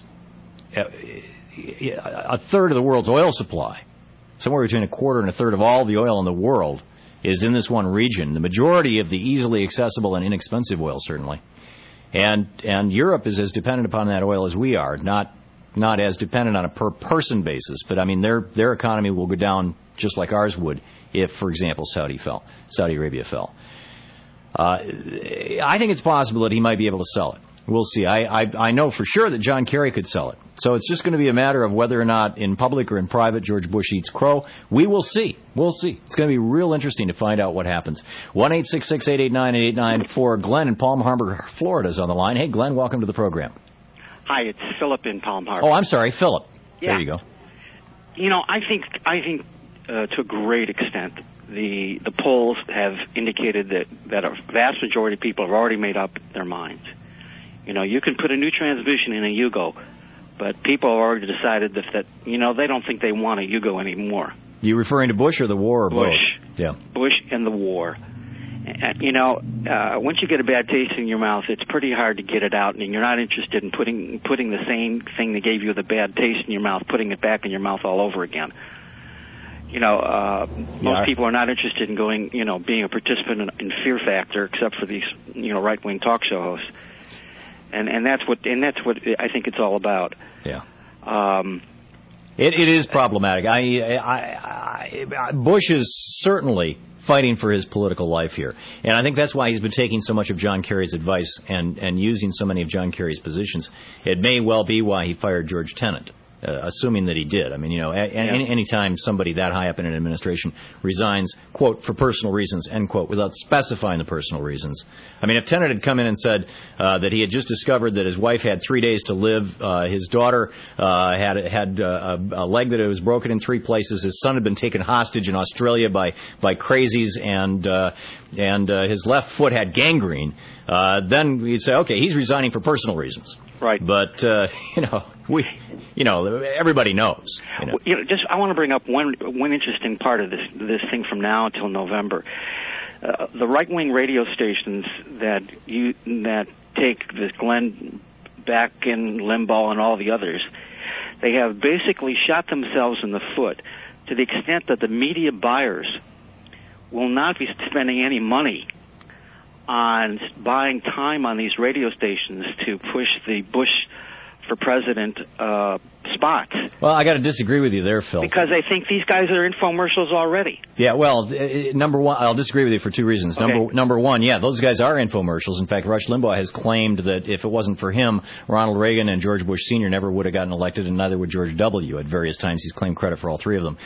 a third of the world's oil supply, somewhere between a quarter and a third of all the oil in the world is in this one region, the majority of the easily accessible and inexpensive oil, certainly. And and Europe is as dependent upon that oil as we are, not not as dependent on a per person basis. But I mean, their their economy will go down just like ours would if, for example, Saudi fell, Saudi Arabia fell. Uh, I think it's possible that he might be able to sell it. We'll see. I, I I know for sure that John Kerry could sell it. So it's just going to be a matter of whether or not in public or in private George Bush eats crow. We will see. We'll see. It's going to be real interesting to find out what happens. one eight six six, eight eight nine, eight eight nine four. Glenn in Palm Harbor, Florida is on the line. Hey, Glenn, welcome to the program. Hi, it's Philip in Palm Harbor. Oh, I'm sorry, Philip. Yeah. There you go. You know, I think I think uh, to a great extent the the polls have indicated that, that a vast majority of people have already made up their minds. You know, you can put a new transmission in a Yugo, but people have already decided that, that you know, they don't think they want a Yugo anymore. You referring to Bush or the war or Bush. both? Yeah. Bush and the war. and, you know, uh, once you get a bad taste in your mouth, it's pretty hard to get it out, and you're not interested in putting putting the same thing that gave you the bad taste in your mouth, putting it back in your mouth all over again. You know, uh, most yeah. people are not interested in going, you know, being a participant in, in Fear Factor, except for these, you know, right-wing talk show hosts, and and that's what and that's what I think it's all about. Yeah. Um, it it is problematic. I, I, I Bush is certainly fighting for his political life here, and I think that's why he's been taking so much of John Kerry's advice and and using so many of John Kerry's positions. It may well be why he fired George Tenet. Uh, assuming that he did. I mean, you know, a, a, yeah. any, any time somebody that high up in an administration resigns, quote, for personal reasons, end quote, without specifying the personal reasons. I mean, if Tenet had come in and said uh, that he had just discovered that his wife had three days to live, uh, his daughter uh, had had uh, a, a leg that was broken in three places, his son had been taken hostage in Australia by by crazies, and uh, and uh, his left foot had gangrene, uh, then we'd say, okay, he's resigning for personal reasons. Right. But, uh, you know, we, you know, everybody knows. You know. You know, just I want to bring up one one interesting part of this this thing from now until November. Uh, the right-wing radio stations that you that take this Glenn Beck and Limbaugh and all the others, they have basically shot themselves in the foot to the extent that the media buyers will not be spending any money on buying time on these radio stations to push the Bush for president uh, spots. Well, I got to disagree with you there, Phil. Because I think these guys are infomercials already. Yeah, well, uh, number one, I'll disagree with you for two reasons. Okay. Number number one, yeah, those guys are infomercials. In fact, Rush Limbaugh has claimed that if it wasn't for him, Ronald Reagan and George Bush Senior never would have gotten elected, and neither would George W. At various times, he's claimed credit for all three of them.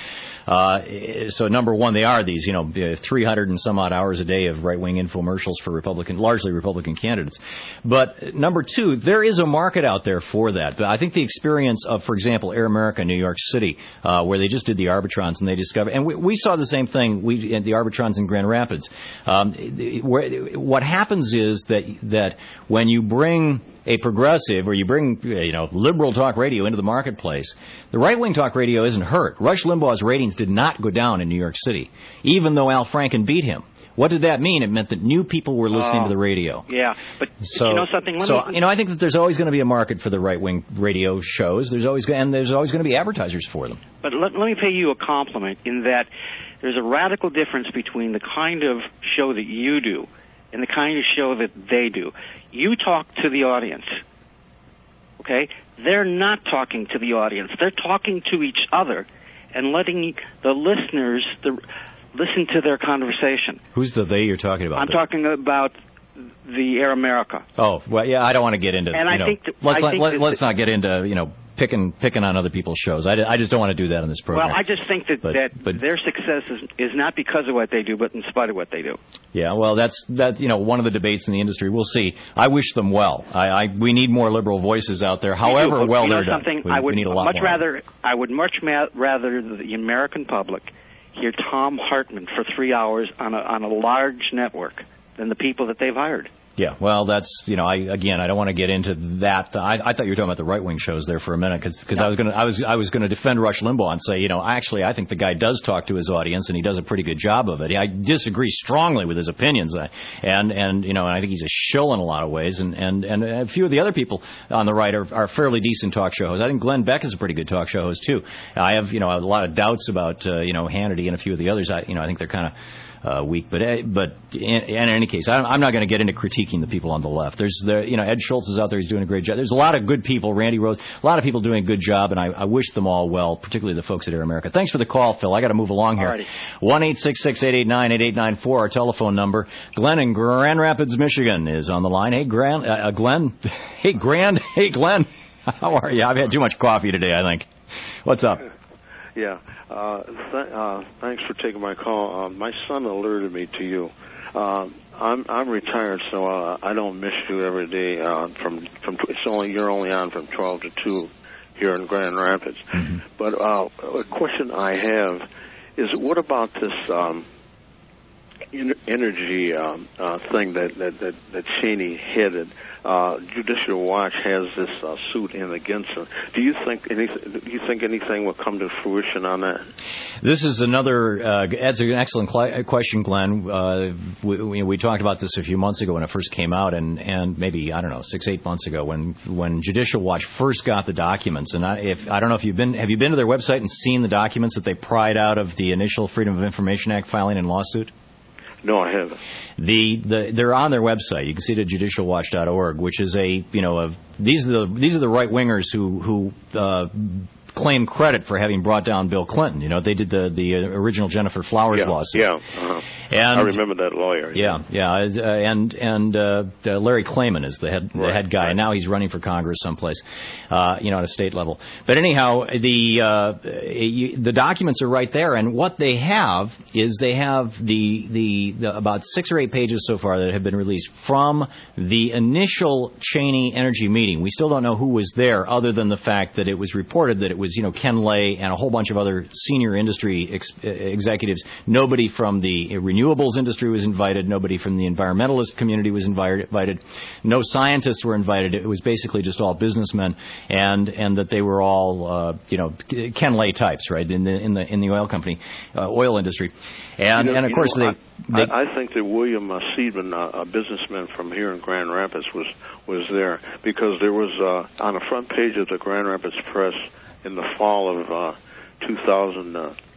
Uh, so number one, they are these, you know, three hundred and some odd hours a day of right-wing infomercials for Republican, largely Republican candidates. But number two, there is a market out there for that. But I think the experience of, for example, Air America, New York City, uh, where they just did the Arbitrons and they discovered, and we, we saw the same thing, we, the Arbitrons in Grand Rapids. Um, where, what happens is that, that when you bring a progressive, or you bring, you know, liberal talk radio into the marketplace, the right-wing talk radio isn't hurt. Rush Limbaugh's ratings did not go down in New York City, even though Al Franken beat him. What did that mean? It meant that new people were listening oh, to the radio. Yeah, but, so, but you know something? Let so, me, you know, I think that there's always going to be a market for the right-wing radio shows. There's always, and there's always going to be advertisers for them. But let, let me pay you a compliment in that there's a radical difference between the kind of show that you do and the kind of show that they do. You talk to the audience. Okay? They're not talking to the audience. They're talking to each other and letting the listeners the, listen to their conversation. Who's the they you're talking about? I'm though? talking about the Air America. Oh, well, yeah, I don't want to get into, and you I know, think that, let's, I let, think let, that let's the, not get into, you know, picking picking on other people's shows. I, I just don't want to do that in this program. Well, I just think that, but, that but, their success is, is not because of what they do, but in spite of what they do. Yeah, well, that's that. You know, one of the debates in the industry. We'll see. I wish them well. I, I we need more liberal voices out there. However, do, well you know they're something? done. We, I would we need a lot much more. rather. I would much ma- rather the American public hear Tom Hartman for three hours on a on a large network than the people that they've hired. Yeah, well, that's, you know, I again, I don't want to get into that. I, I thought you were talking about the right-wing shows there for a minute, because no. I was going to I was I was going to defend Rush Limbaugh and say, you know, actually, I think the guy does talk to his audience and he does a pretty good job of it. I disagree strongly with his opinions, and and you know, and I think he's a shill in a lot of ways, and and and a few of the other people on the right are, are fairly decent talk show hosts. I think Glenn Beck is a pretty good talk show host too. I have, you know, a lot of doubts about uh, you know, Hannity and a few of the others. I you know I think they're kind of Uh, weak, but uh, but in, in any case, I'm, I'm not going to get into critiquing the people on the left. There's the you know Ed Schultz is out there; he's doing a great job. There's a lot of good people. Randy Rose, a lot of people doing a good job, and I, I wish them all well, particularly the folks at Air America. Thanks for the call, Phil. I got to move along here. One eight six six eight eight nine eight eight nine four, our telephone number. Glenn in Grand Rapids, Michigan, is on the line. Hey, Grand, uh, Glenn. Hey, Grand. Hey, Glenn. How are you? I've had too much coffee today, I think. What's up? Yeah. Uh, th- uh, thanks for taking my call. Uh, my son alerted me to you. Uh, I'm I'm retired, so uh, I don't miss you every day. Uh, from from it's only you're only on from twelve to two here in Grand Rapids. Mm-hmm. But uh, a question I have is, what about this um, en- energy um, uh, thing that, that, that, that Cheney headed, uh, Judicial Watch has this uh, suit in against him. Do you think any, do you think anything will come to fruition on that? This is another, uh, that's an excellent cl- question, Glenn. Uh, we, we talked about this a few months ago when it first came out, and, and maybe, I don't know, six, eight months ago when, when Judicial Watch first got the documents. And I, if, I don't know if you've been, have you been to their website and seen the documents that they pried out of the initial Freedom of Information Act filing and lawsuit? No, I haven't. The, the they're on their website. You can see it at judicial watch dot org, which is a you know a, these are the these are the right wingers who who uh, claim credit for having brought down Bill Clinton. You know, they did the the original Jennifer Flowers yeah, lawsuit. Yeah, uh-huh. And I remember that lawyer. Yeah, yeah, yeah. Uh, and and uh, uh, Larry Klayman is the head right, the head guy. Right. And now he's running for Congress someplace, uh, you know, at a state level. But anyhow, the uh, you, the documents are right there, and what they have is they have the, the the about six or eight pages so far that have been released from the initial Cheney Energy meeting. We still don't know who was there, other than the fact that it was reported that it was you know Ken Lay and a whole bunch of other senior industry ex- executives. Nobody from the renewables industry was invited. Nobody from the environmentalist community was invited. No scientists were invited. It was basically just all businessmen, and and that they were all uh, you know Ken Lay types, right, in the in the in the oil company, uh, oil industry, and you know, and of course know, they, I, they. I think that William uh, Seidman, uh, a businessman from here in Grand Rapids, was was there because there was uh, on the front page of the Grand Rapids Press in the fall of uh, two thousand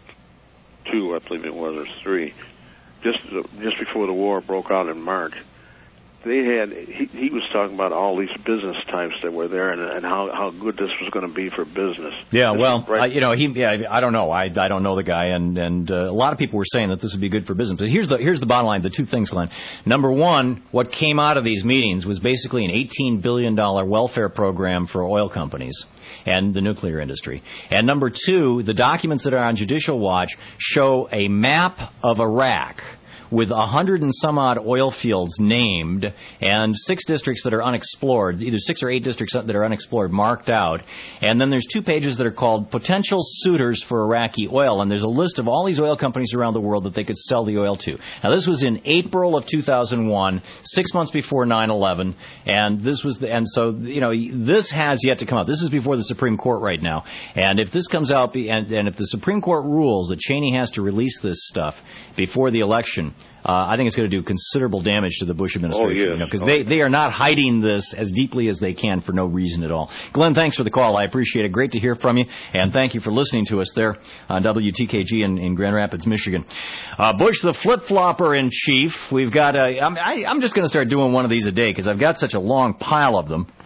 two, I believe it was, or three. Just just before the war broke out in March, they had he, he was talking about all these business types that were there and, and how, how good this was going to be for business. Yeah, this well, right. I, you know, he yeah, I don't know, I I don't know the guy, and and uh, a lot of people were saying that this would be good for business. But here's the here's the bottom line: the two things, Glenn. Number one, what came out of these meetings was basically an eighteen billion dollars welfare program for oil companies and the nuclear industry. And number two, the documents that are on Judicial Watch show a map of Iraq with a hundred and some odd oil fields named and six districts that are unexplored, either six or eight districts that are unexplored marked out. And then there's two pages that are called Potential Suitors for Iraqi Oil. And there's a list of all these oil companies around the world that they could sell the oil to. Now, this was in April of two thousand one, six months before nine eleven. And this was the, and so, you know, this has yet to come out. This is before the Supreme Court right now. And if this comes out, and, and if the Supreme Court rules that Cheney has to release this stuff before the election, Uh, I think it's going to do considerable damage to the Bush administration. Oh, yes. You know, because oh. they, they are not hiding this as deeply as they can for no reason at all. Glenn, thanks for the call. I appreciate it. Great to hear from you. And thank you for listening to us there on W T K G in, in Grand Rapids, Michigan. Uh, Bush, the flip-flopper in chief. We've got a, I'm, I, I'm just going to start doing one of these a day because I've got such a long pile of them.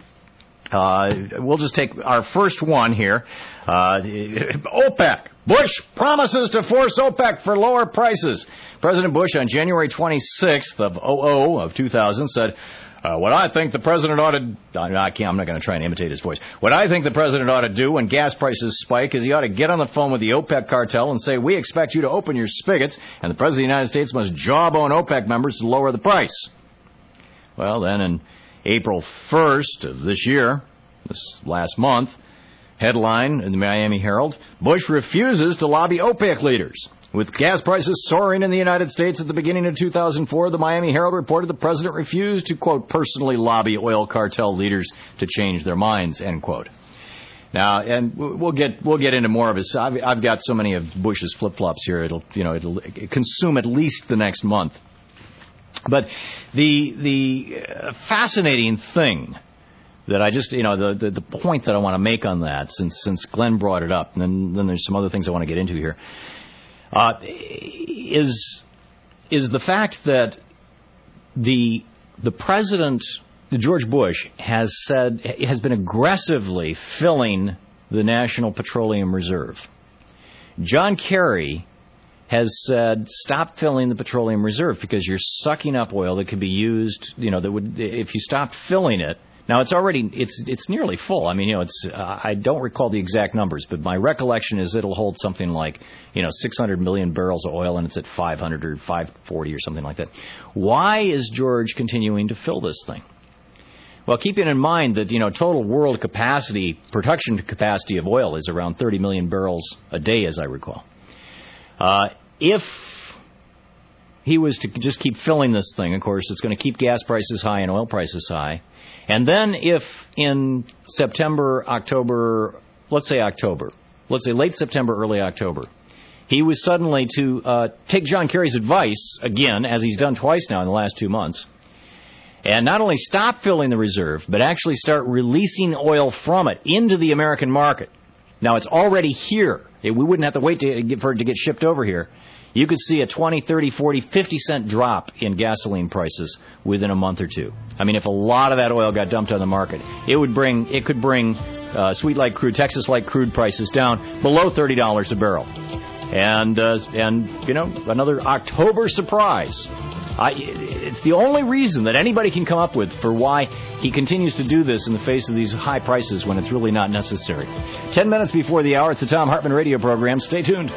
Uh, we'll just take our first one here. Uh, OPEC. Bush promises to force OPEC for lower prices. President Bush on January twenty-sixth of oh oh of two thousand said, uh, what I think the president ought to, I can't, I'm not going to try and imitate his voice. What I think the president ought to do when gas prices spike is he ought to get on the phone with the OPEC cartel and say, we expect you to open your spigots, and the president of the United States must jawbone OPEC members to lower the price. Well, then in April first of this year, this last month, headline in the Miami Herald, Bush refuses to lobby OPEC leaders. With gas prices soaring in the United States at the beginning of two thousand four, the Miami Herald reported the president refused to, quote, personally lobby oil cartel leaders to change their minds, end quote. Now, and we'll get we'll get into more of this. I've, I've got so many of Bush's flip-flops here, it'll you know it'll consume at least the next month. But the the fascinating thing that I just, you know, the, the, the point that I want to make on that, since since Glenn brought it up, and then, then there's some other things I want to get into here, uh, is is the fact that the the president, George Bush, has said has been aggressively filling the National Petroleum Reserve. John Kerry has said, stop filling the petroleum reserve because you're sucking up oil that could be used, you know, that would, if you stopped filling it. Now, it's already, it's it's nearly full. I mean, you know, it's, uh, I don't recall the exact numbers, but my recollection is it'll hold something like, you know, six hundred million barrels of oil, and it's at five hundred or five forty or something like that. Why is George continuing to fill this thing? Well, keeping in mind that, you know, total world capacity, production capacity of oil is around thirty million barrels a day, as I recall. Uh, if he was to just keep filling this thing, of course, it's going to keep gas prices high and oil prices high. And then if in September, October, let's say October, let's say late September, early October, he was suddenly to uh, take John Kerry's advice, again, as he's done twice now in the last two months, and not only stop filling the reserve, but actually start releasing oil from it into the American market. Now, it's already here. It, we wouldn't have to wait to get, for it to get shipped over here. You could see a twenty, thirty, forty, fifty cent drop in gasoline prices within a month or two. I mean, if a lot of that oil got dumped on the market, it would bring, it could bring uh, sweet light crude, Texas light crude prices down below thirty dollars a barrel. And, uh, and you know, another October surprise. I, it's the only reason that anybody can come up with for why he continues to do this in the face of these high prices when it's really not necessary. Ten minutes before the hour, it's the Tom Hartman radio program. Stay tuned.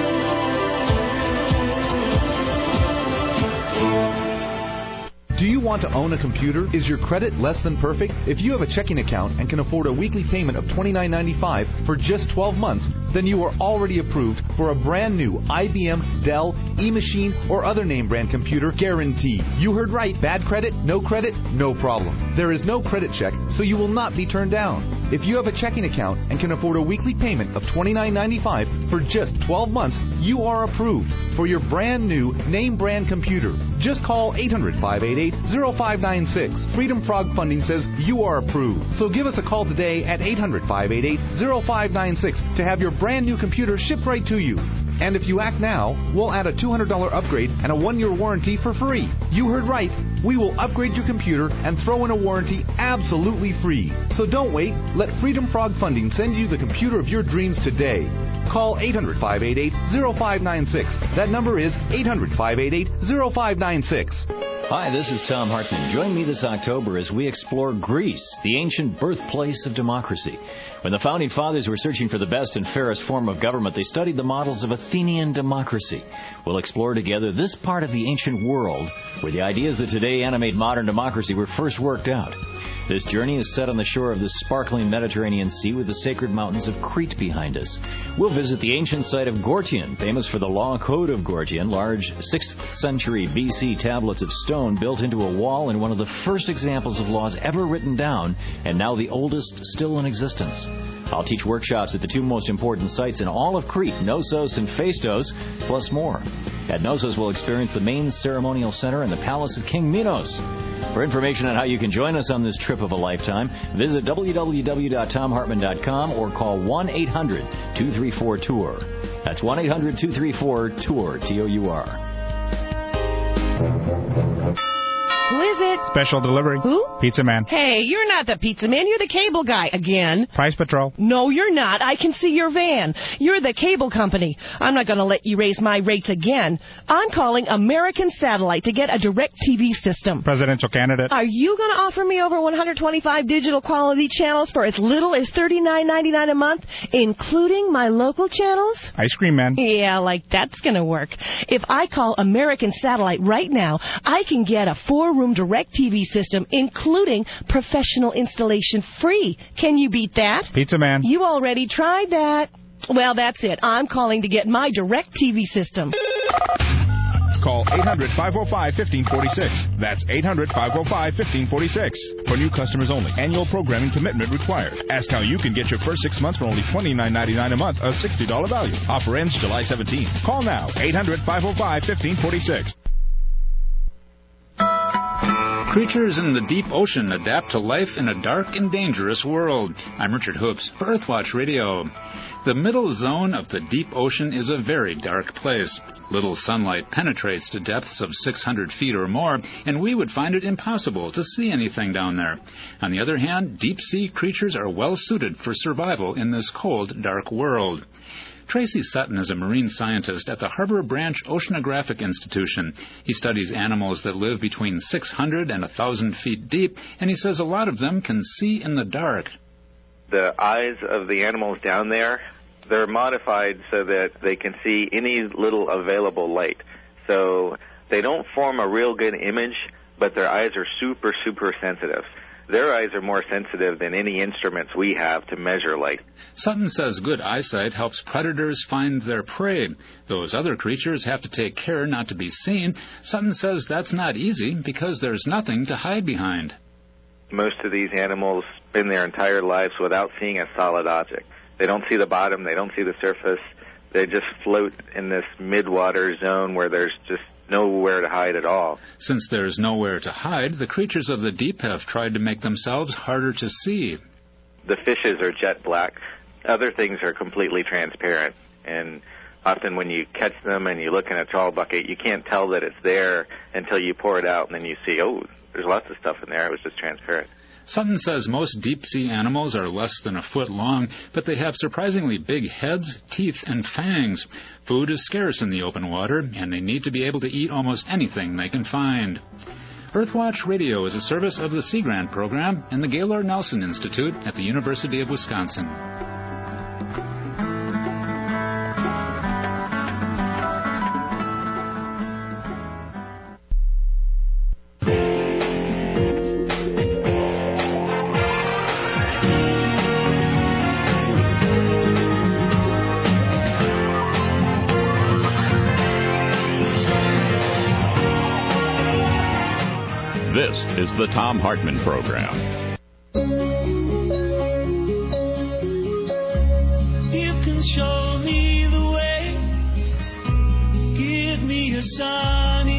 Do you want to own a computer? Is your credit less than perfect? If you have a checking account and can afford a weekly payment of twenty-nine ninety-five for just twelve months, then you are already approved for a brand new I B M, Dell, eMachine, or other name brand computer guarantee. You heard right. Bad credit, no credit, no problem. There is no credit check, so you will not be turned down. If you have a checking account and can afford a weekly payment of twenty-nine ninety-five for just twelve months, you are approved for your brand new name brand computer. Just call eight hundred, five eight eight, zero five nine six. Freedom Frog Funding says you are approved. So give us a call today at eight hundred, five eight eight, zero five nine six to have your brand new computer shipped right to you. And if you act now, we'll add a two hundred dollars upgrade and a one-year warranty for free. You heard right. We will upgrade your computer and throw in a warranty absolutely free. So don't wait. Let Freedom Frog Funding send you the computer of your dreams today. Call eight hundred, five eight eight, zero five nine six. That number is eight hundred, five eight eight, zero five nine six. Hi, this is Tom Hartman. Join me this October as we explore Greece, the ancient birthplace of democracy. When the Founding Fathers were searching for the best and fairest form of government, they studied the models of Athenian democracy. We'll explore together this part of the ancient world where the ideas that today animate modern democracy were first worked out. This journey is set on the shore of the sparkling Mediterranean Sea with the sacred mountains of Crete behind us. We'll visit the ancient site of Gortyon, famous for the Law Code of Gortyon, large sixth century B C tablets of stone built into a wall and one of the first examples of laws ever written down, and now the oldest still in existence. I'll teach workshops at the two most important sites in all of Crete, Knossos and Phaistos, plus more. At Knossos, we'll experience the main ceremonial center and the palace of King Minos. For information on how you can join us on this trip of a lifetime, visit w w w dot tom hartman dot com or call one eight hundred, two three four, tour. That's one eight hundred, two three four, tour, T O U R. Who is it? Special delivery. Who? Pizza Man. Hey, you're not the pizza man. You're the cable guy again. Price Patrol. No, you're not. I can see your van. You're the cable company. I'm not going to let you raise my rates again. I'm calling American Satellite to get a direct T V system. Presidential candidate. Are you going to offer me over one hundred twenty-five digital quality channels for as little as thirty-nine ninety-nine a month, including my local channels? Ice Cream Man. Yeah, like that's going to work. If I call American Satellite right now, I can get a four-room direct T V system, including professional installation free. Can you beat that? Pizza Man. You already tried that. Well, that's it. I'm calling to get my direct T V system. Call eight hundred, five oh five, one five four six. That's eight hundred, five oh five, one five four six. For new customers only. Annual programming commitment required. Ask how you can get your first six months for only twenty-nine ninety-nine a month, a sixty dollars value. Offer ends July seventeenth. Call now, eight hundred, five oh five, one five four six. Creatures in the deep ocean adapt to life in a dark and dangerous world. I'm Richard Hoops for Earthwatch Radio. The middle zone of the deep ocean is a very dark place. Little sunlight penetrates to depths of six hundred feet or more, and we would find it impossible to see anything down there. On the other hand, deep-sea creatures are well suited for survival in this cold, dark world. Tracy Sutton is a marine scientist at the Harbor Branch Oceanographic Institution. He studies animals that live between six hundred and one thousand feet deep, and he says a lot of them can see in the dark. The eyes of the animals down there, they're modified so that they can see any little available light. So they don't form a real good image, but their eyes are super, super sensitive. their eyes are more sensitive than any instruments we have to measure light. Sutton says good eyesight helps predators find their prey. Those other creatures have to take care not to be seen. Sutton says that's not easy because there's nothing to hide behind. Most of these animals spend their entire lives without seeing a solid object. They don't see the bottom, they don't see the surface. They just float in this mid-water zone where there's just nowhere to hide at all. Since there's nowhere to hide, the creatures of the deep have tried to make themselves harder to see. The fishes are jet black. Other things are completely transparent. And often when you catch them and you look in a trawl bucket, you can't tell that it's there until you pour it out, and then you see, oh, there's lots of stuff in there. It was just transparent. Sutton says most deep-sea animals are less than a foot long, but they have surprisingly big heads, teeth, and fangs. Food is scarce in the open water, and they need to be able to eat almost anything they can find. Earthwatch Radio is a service of the Sea Grant Program and the Gaylord Nelson Institute at the University of Wisconsin. This is the Thom Hartmann Program. You can show me the way. Give me a sunny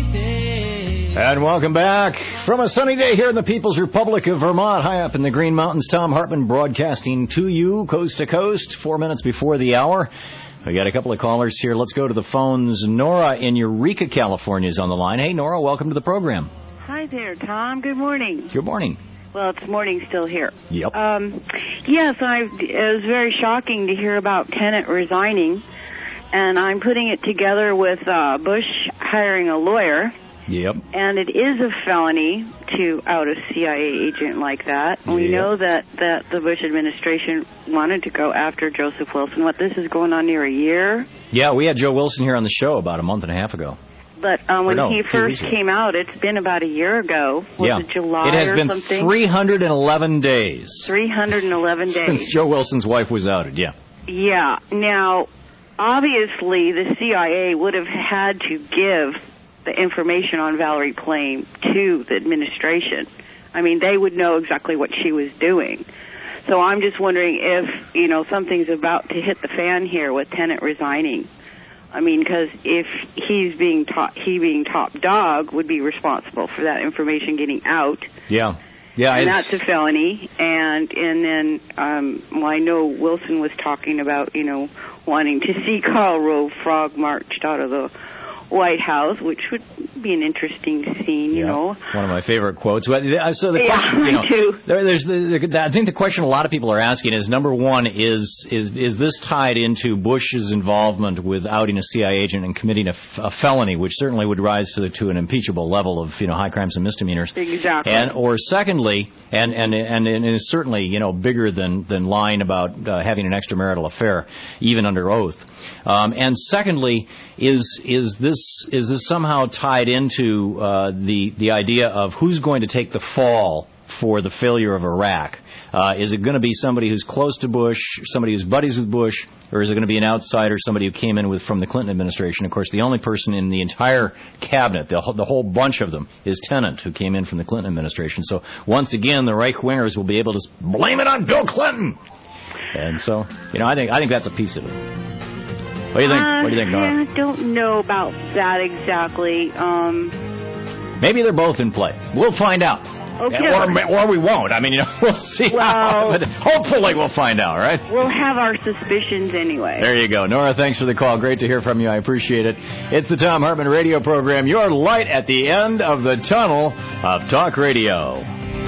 day. And welcome back from a sunny day here in the People's Republic of Vermont, high up in the Green Mountains. Thom Hartmann broadcasting to you coast to coast, four minutes before the hour. We got a couple of callers here. Let's go to the phones. Nora in Eureka, California is on the line. Hey, Nora, welcome to the program. Hi there, Tom. Good morning. Good morning. Well, it's morning still here. Yep. Um, yes, I, it was very shocking to hear about Tennant resigning, and I'm putting it together with uh, Bush hiring a lawyer. Yep. And it is a felony to out a C I A agent like that. Yep. We know that, that the Bush administration wanted to go after Joseph Wilson. What, this is going on near a year? Yeah, we had Joe Wilson here on the show about a month and a half ago. But um, when no, he first came out, it's been about a year ago. Was yeah. it July it has or been something? three hundred eleven days. three hundred eleven days. Since Joe Wilson's wife was outed, yeah. Yeah. Now, obviously, the C I A would have had to give the information on Valerie Plame to the administration. I mean, they would know exactly what she was doing. So I'm just wondering if, you know, something's about to hit the fan here with Tennant resigning. I mean, because if he's being top, he being top dog would be responsible for that information getting out. Yeah, yeah, and it's... that's a felony. And and then, um, well, I know Wilson was talking about, you know, wanting to see Karl Rove frog marched out of the White House, which would be an interesting scene, you yeah, know. One of my favorite quotes. So the yeah, question, you know, too. There, there's the, the, I think the question a lot of people are asking is, number one, is is is this tied into Bush's involvement with outing a C I A agent and committing a, a felony, which certainly would rise to the, to an impeachable level of, you know, high crimes and misdemeanors. Exactly. And or secondly, and and and, and is certainly, you know, bigger than than lying about uh, having an extramarital affair, even under oath. Um, and secondly, is is this is this somehow tied into uh, the the idea of who's going to take the fall for the failure of Iraq? Uh, is it going to be somebody who's close to Bush, somebody who's buddies with Bush, or is it going to be an outsider, somebody who came in with from the Clinton administration? Of course, the only person in the entire cabinet, the, the whole bunch of them, is Tennant, who came in from the Clinton administration. So once again, the right-wingers will be able to blame it on Bill Clinton. And so, you know, I think I think that's a piece of it. What do you think? Uh, what do you think, Nora? I don't know about that exactly. Um, Maybe they're both in play. We'll find out. Okay. Or, or we won't. I mean, you know, we'll see. Well, how, but hopefully we'll find out, right? We'll have our suspicions anyway. There you go. Nora, thanks for the call. Great to hear from you. I appreciate it. It's the Thom Hartmann Radio Program, your light at the end of the tunnel of talk radio.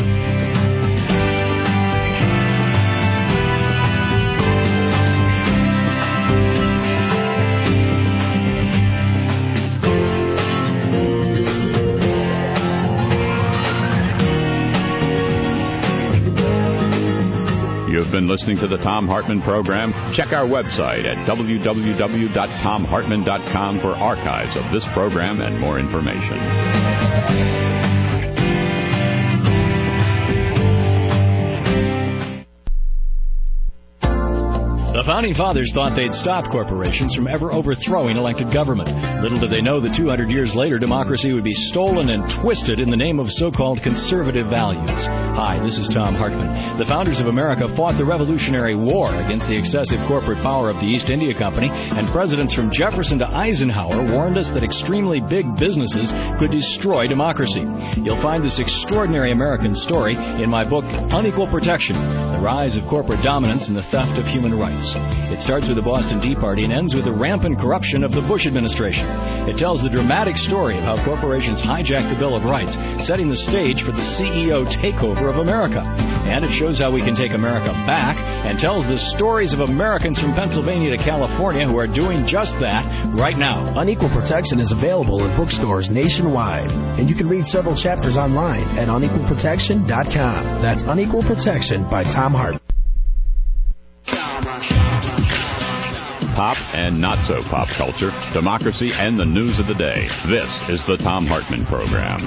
You've been listening to the Thom Hartmann Program. Check our website at w w w dot tom hartmann dot com for archives of this program and more information. Founding Fathers thought they'd stop corporations from ever overthrowing elected government. Little did they know that two hundred years later, democracy would be stolen and twisted in the name of so-called conservative values. Hi, this is Tom Hartman. The founders of America fought the Revolutionary War against the excessive corporate power of the East India Company, and presidents from Jefferson to Eisenhower warned us that extremely big businesses could destroy democracy. You'll find this extraordinary American story in my book, Unequal Protection, The Rise of Corporate Dominance and the Theft of Human Rights. It starts with the Boston Tea Party and ends with the rampant corruption of the Bush administration. It tells the dramatic story of how corporations hijacked the Bill of Rights, setting the stage for the C E O takeover of America. And it shows how we can take America back and tells the stories of Americans from Pennsylvania to California who are doing just that right now. Unequal Protection is available in bookstores nationwide, and you can read several chapters online at unequal protection dot com. That's Unequal Protection by Tom Hart. Pop and not so pop culture, democracy, and the news of the day. This is the Tom Hartman Program.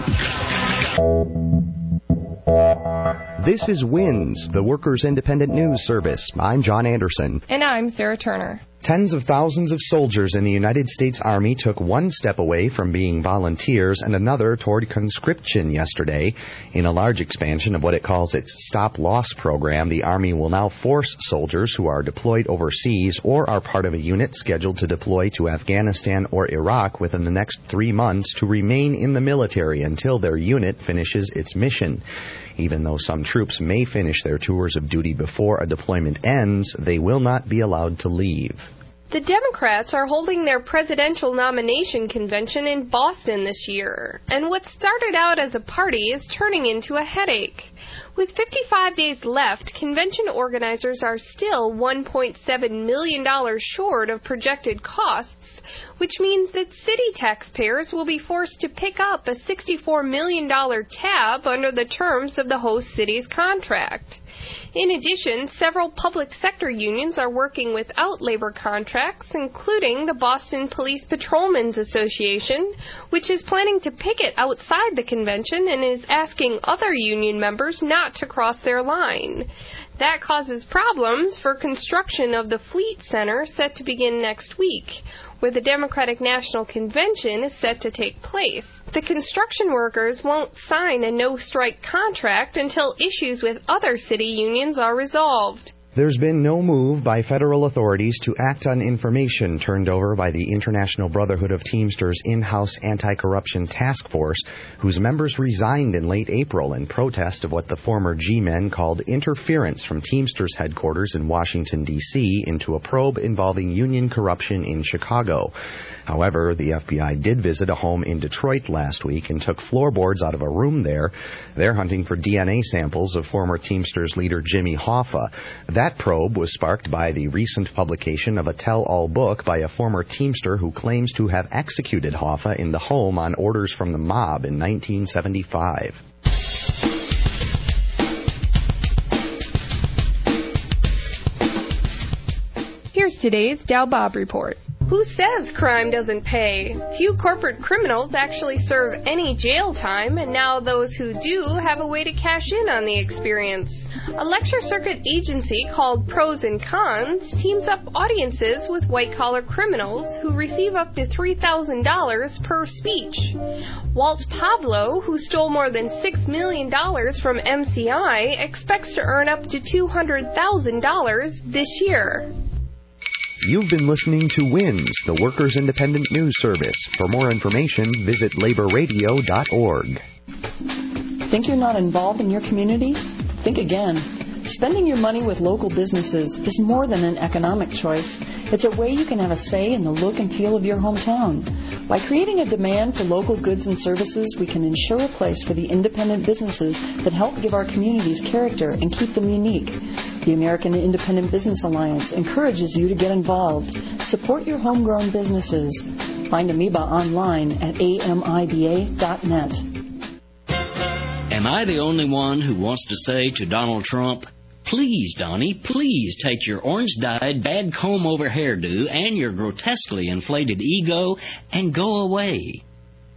This is WINS, the Workers' Independent News Service. I'm John Anderson. And I'm Sarah Turner. Tens of thousands of soldiers in the United States Army took one step away from being volunteers and another toward conscription yesterday. In a large expansion of what it calls its stop-loss program, the Army will now force soldiers who are deployed overseas or are part of a unit scheduled to deploy to Afghanistan or Iraq within the next three months to remain in the military until their unit finishes its mission. Even though some troops may finish their tours of duty before a deployment ends, they will not be allowed to leave. The Democrats are holding their presidential nomination convention in Boston this year, and what started out as a party is turning into a headache. With fifty-five days left, convention organizers are still one point seven million dollars short of projected costs, which means that city taxpayers will be forced to pick up a sixty-four million dollars tab under the terms of the host city's contract. In addition, several public sector unions are working without labor contracts, including the Boston Police Patrolmen's Association, which is planning to picket outside the convention and is asking other union members not to cross their line. That causes problems for construction of the Fleet Center set to begin next week, where the Democratic National Convention is set to take place. The construction workers won't sign a no-strike contract until issues with other city unions are resolved. There's been no move by federal authorities to act on information turned over by the International Brotherhood of Teamsters in-house anti-corruption task force, whose members resigned in late April in protest of what the former G-men called interference from Teamsters headquarters in Washington, D C into a probe involving union corruption in Chicago. However, the F B I did visit a home in Detroit last week and took floorboards out of a room there. They're hunting for D N A samples of former Teamsters leader Jimmy Hoffa. That probe was sparked by the recent publication of a tell-all book by a former Teamster who claims to have executed Hoffa in the home on orders from the mob in nineteen seventy-five. Here's today's Dow Bob Report. Who says crime doesn't pay? Few corporate criminals actually serve any jail time, and now those who do have a way to cash in on the experience. A lecture circuit agency called Pros and Cons teams up audiences with white-collar criminals who receive up to three thousand dollars per speech. Walt Pavlo, who stole more than six million dollars from M C I, expects to earn up to two hundred thousand dollars this year. You've been listening to WINS, the Workers' Independent News Service. For more information, visit labor radio dot org. Think you're not involved in your community? Think again. Spending your money with local businesses is more than an economic choice. It's a way you can have a say in the look and feel of your hometown. By creating a demand for local goods and services, we can ensure a place for the independent businesses that help give our communities character and keep them unique. The American Independent Business Alliance encourages you to get involved. Support your homegrown businesses. Find Amoeba online at A M I B A dot net. Am I the only one who wants to say to Donald Trump, please, Donnie, please take your orange-dyed, bad comb-over hairdo and your grotesquely inflated ego and go away?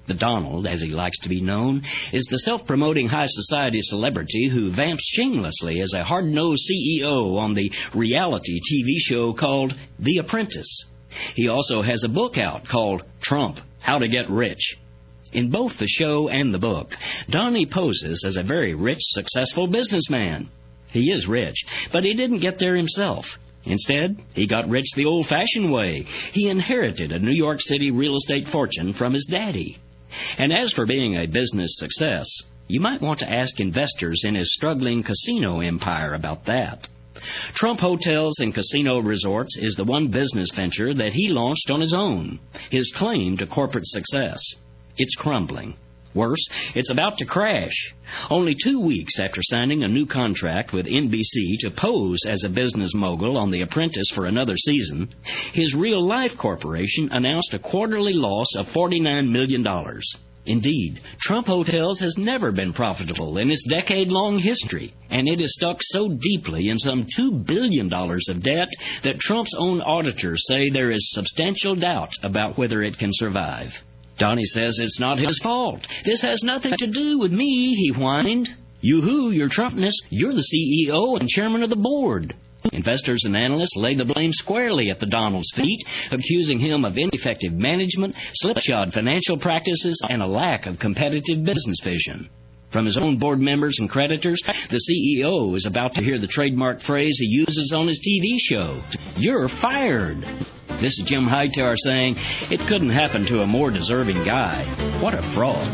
The Donald, as he likes to be known, is the self-promoting high society celebrity who vamps shamelessly as a hard-nosed C E O on the reality T V show called The Apprentice. He also has a book out called Trump, How to Get Rich. In both the show and the book, Donnie poses as a very rich, successful businessman. He is rich, but he didn't get there himself. Instead, he got rich the old-fashioned way. He inherited a New York City real estate fortune from his daddy. And as for being a business success, you might want to ask investors in his struggling casino empire about that. Trump Hotels and Casino Resorts is the one business venture that he launched on his own, his claim to corporate success. It's crumbling. Worse, it's about to crash. Only two weeks after signing a new contract with N B C to pose as a business mogul on The Apprentice for another season, his real-life corporation announced a quarterly loss of forty-nine million dollars. Indeed, Trump Hotels has never been profitable in its decade-long history, and it is stuck so deeply in some two billion dollars of debt that Trump's own auditors say there is substantial doubt about whether it can survive. Donnie says it's not his fault. This has nothing to do with me, he whined. Yoo-hoo, your Trumpness, you're the C E O and chairman of the board. Investors and analysts lay the blame squarely at the Donald's feet, accusing him of ineffective management, slipshod financial practices, and a lack of competitive business vision. From his own board members and creditors, the C E O is about to hear the trademark phrase he uses on his T V show, "You're fired." This is Jim Hightower saying, it couldn't happen to a more deserving guy. What a fraud.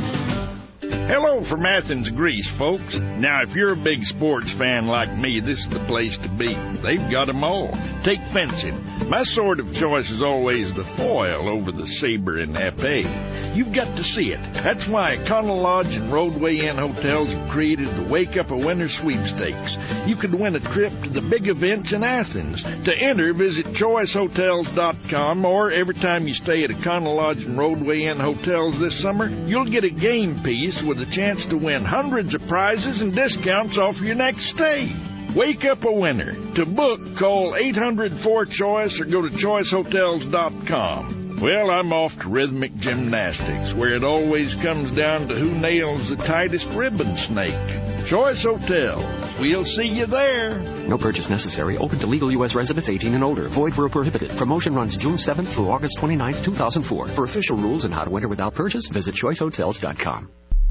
Hello from Athens, Greece, folks. Now, if you're a big sports fan like me, this is the place to be. They've got 'em all. Take fencing. My sword of choice is always the foil over the saber and épée. You've got to see it. That's why Econo Lodge and Roadway Inn hotels have created the Wake Up a Winner sweepstakes. You could win a trip to the big events in Athens. To enter, visit choice hotels dot com, or every time you stay at Econo Lodge and Roadway Inn hotels this summer, you'll get a game piece with a chance to win hundreds of prizes and discounts off your next stay. Wake up a winner. To book, call eight hundred four choice or go to choice hotels dot com. Well, I'm off to rhythmic gymnastics, where it always comes down to who nails the tightest ribbon snake. Choice Hotels. We'll see you there. No purchase necessary. Open to legal U S residents eighteen and older. Void where prohibited. Promotion runs June seventh through August twenty-ninth, two thousand four. For official rules and how to enter without purchase, visit choice hotels dot com.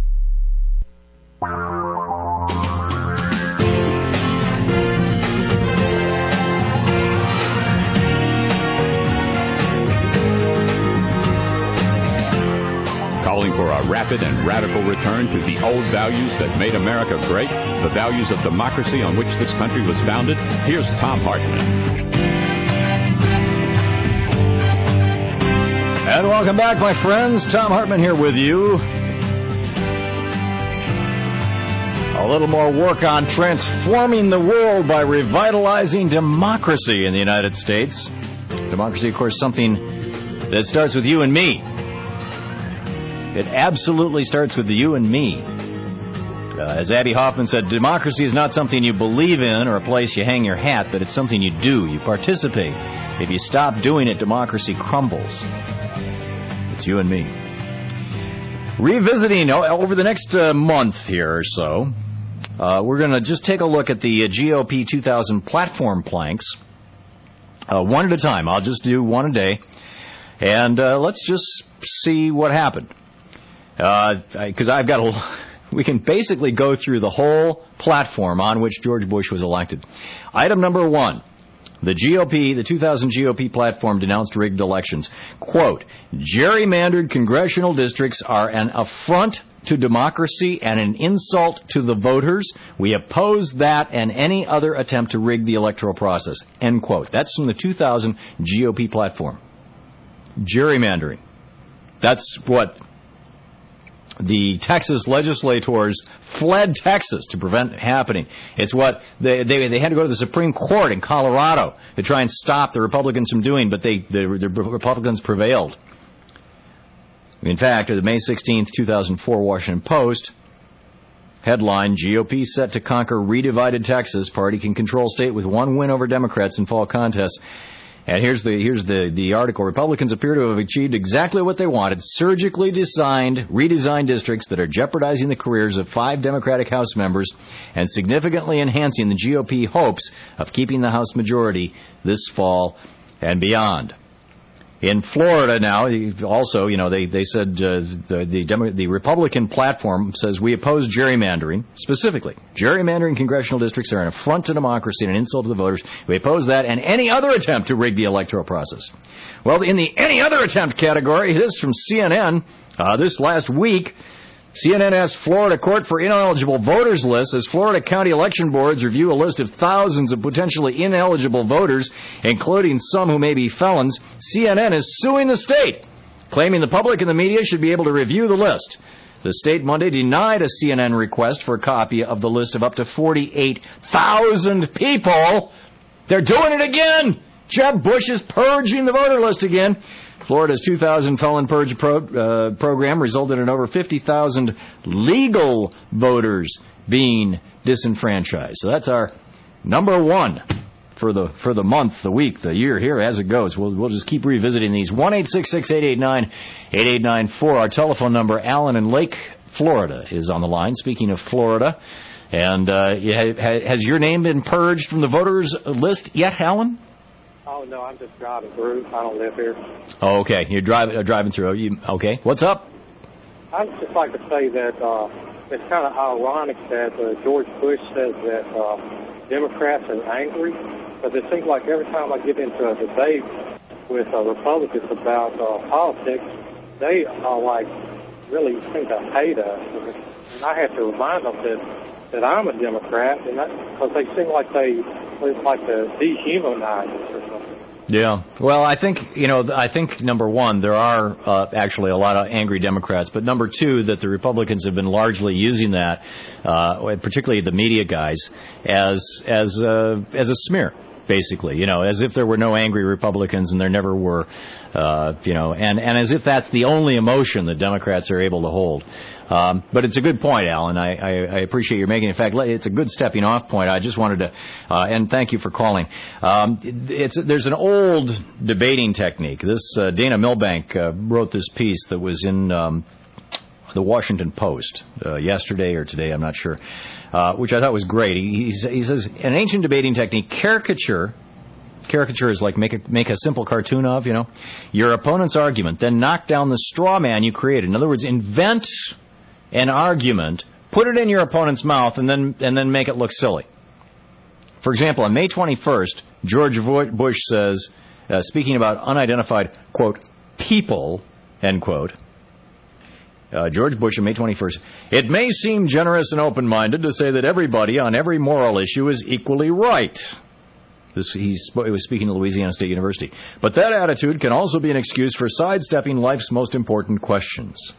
Calling for a rapid and radical return to the old values that made America great, the values of democracy on which this country was founded. Here's Tom Hartman. And welcome back, my friends. Tom Hartman here with you. A little more work on transforming the world by revitalizing democracy in the United States. Democracy, of course, something that starts with you and me. It absolutely starts with the you and me. Uh, as Abbie Hoffman said, democracy is not something you believe in or a place you hang your hat, but it's something you do. You participate. If you stop doing it, democracy crumbles. It's you and me. Revisiting over the next uh, month here or so, uh, we're going to just take a look at the uh, G O P two thousand platform planks, uh, one at a time. I'll just do one a day, and uh, let's just see what happened. Because uh, I've got a, we can basically go through the whole platform on which George Bush was elected. Item number one, the G O P, the two thousand G O P platform denounced rigged elections. Quote, gerrymandered congressional districts are an affront to democracy and an insult to the voters. We oppose that and any other attempt to rig the electoral process. End quote. That's from the two thousand G O P platform. Gerrymandering. That's what the Texas legislators fled Texas to prevent happening. It's what they, they they had to go to the Supreme Court in Colorado to try and stop the Republicans from doing, but they the, the Republicans prevailed. In fact, the May sixteenth, two thousand four Washington Post headline, G O P set to conquer redivided Texas. Party can control state with one win over Democrats in fall contests. And here's the here's the, the article. Republicans appear to have achieved exactly what they wanted, surgically designed, redesigned districts that are jeopardizing the careers of five Democratic House members and significantly enhancing the G O P hopes of keeping the House majority this fall and beyond. In Florida now, also, you know, they, they said uh, the, the, Demo- the Republican platform says we oppose gerrymandering, specifically. Gerrymandering congressional districts are an affront to democracy and an insult to the voters. We oppose that and any other attempt to rig the electoral process. Well, in the any other attempt category, this from C N N, uh, this last week, C N N asked Florida court for ineligible voters list as Florida county election boards review a list of thousands of potentially ineligible voters, including some who may be felons. C N N is suing the state, claiming the public and the media should be able to review the list. The state Monday denied a C N N request for a copy of the list of up to forty-eight thousand people. They're doing it again. Jeb Bush is purging the voter list again. Florida's two thousand felon purge pro, uh, program resulted in over fifty thousand legal voters being disenfranchised. So that's our number one for the for the month, the week, the year here as it goes. We'll we'll just keep revisiting these. one eight six six, eight eight nine, eight eight nine four. Our telephone number. Alan in Lake, Florida is on the line. Speaking of Florida, and uh, has your name been purged from the voters list yet, Alan? Oh, no, I'm just driving through. I don't live here. Oh, okay. You're driving uh, driving through. You, okay. What's up? I'd just like to say that uh, it's kind of ironic that uh, George Bush says that uh, Democrats are angry, but it seems like every time I get into a debate with uh, Republicans about uh, politics, they are like really seem to hate us. And I have to remind them that, that I'm a Democrat, and because they seem like they like to dehumanize us or something. Yeah. Well, I think, you know, I think, number one, there are uh, actually a lot of angry Democrats. But number two, that the Republicans have been largely using that, uh, particularly the media guys, as as uh, as a smear, basically. You know, as if there were no angry Republicans and there never were, uh, you know, and, and as if that's the only emotion that Democrats are able to hold. Um, but it's a good point, Alan. I, I, I appreciate your making it. In fact, it's a good stepping off point. I just wanted to, uh, and thank you for calling. Um, it's, there's an old debating technique. This uh, Dana Milbank uh, wrote this piece that was in um, the Washington Post uh, yesterday or today, I'm not sure, uh, which I thought was great. He, he says, an ancient debating technique, caricature, caricature is like make a, make a simple cartoon of, you know, your opponent's argument, then knock down the straw man you created. In other words, invent an argument, put it in your opponent's mouth, and then and then make it look silly. For example, on May twenty-first, George Bush says, uh, speaking about unidentified, quote, people, end quote, uh, George Bush on May twenty-first, it may seem generous and open-minded to say that everybody on every moral issue is equally right. This, he, sp- he was speaking to Louisiana State University. But that attitude can also be an excuse for sidestepping life's most important questions.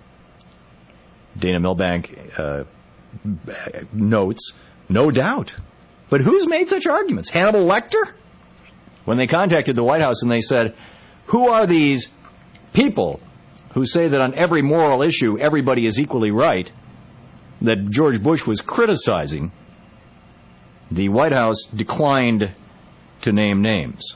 Dana Milbank uh, notes, no doubt. But who's made such arguments? Hannibal Lecter? When they contacted the White House and they said, who are these people who say that on every moral issue everybody is equally right, that George Bush was criticizing, the White House declined to name names.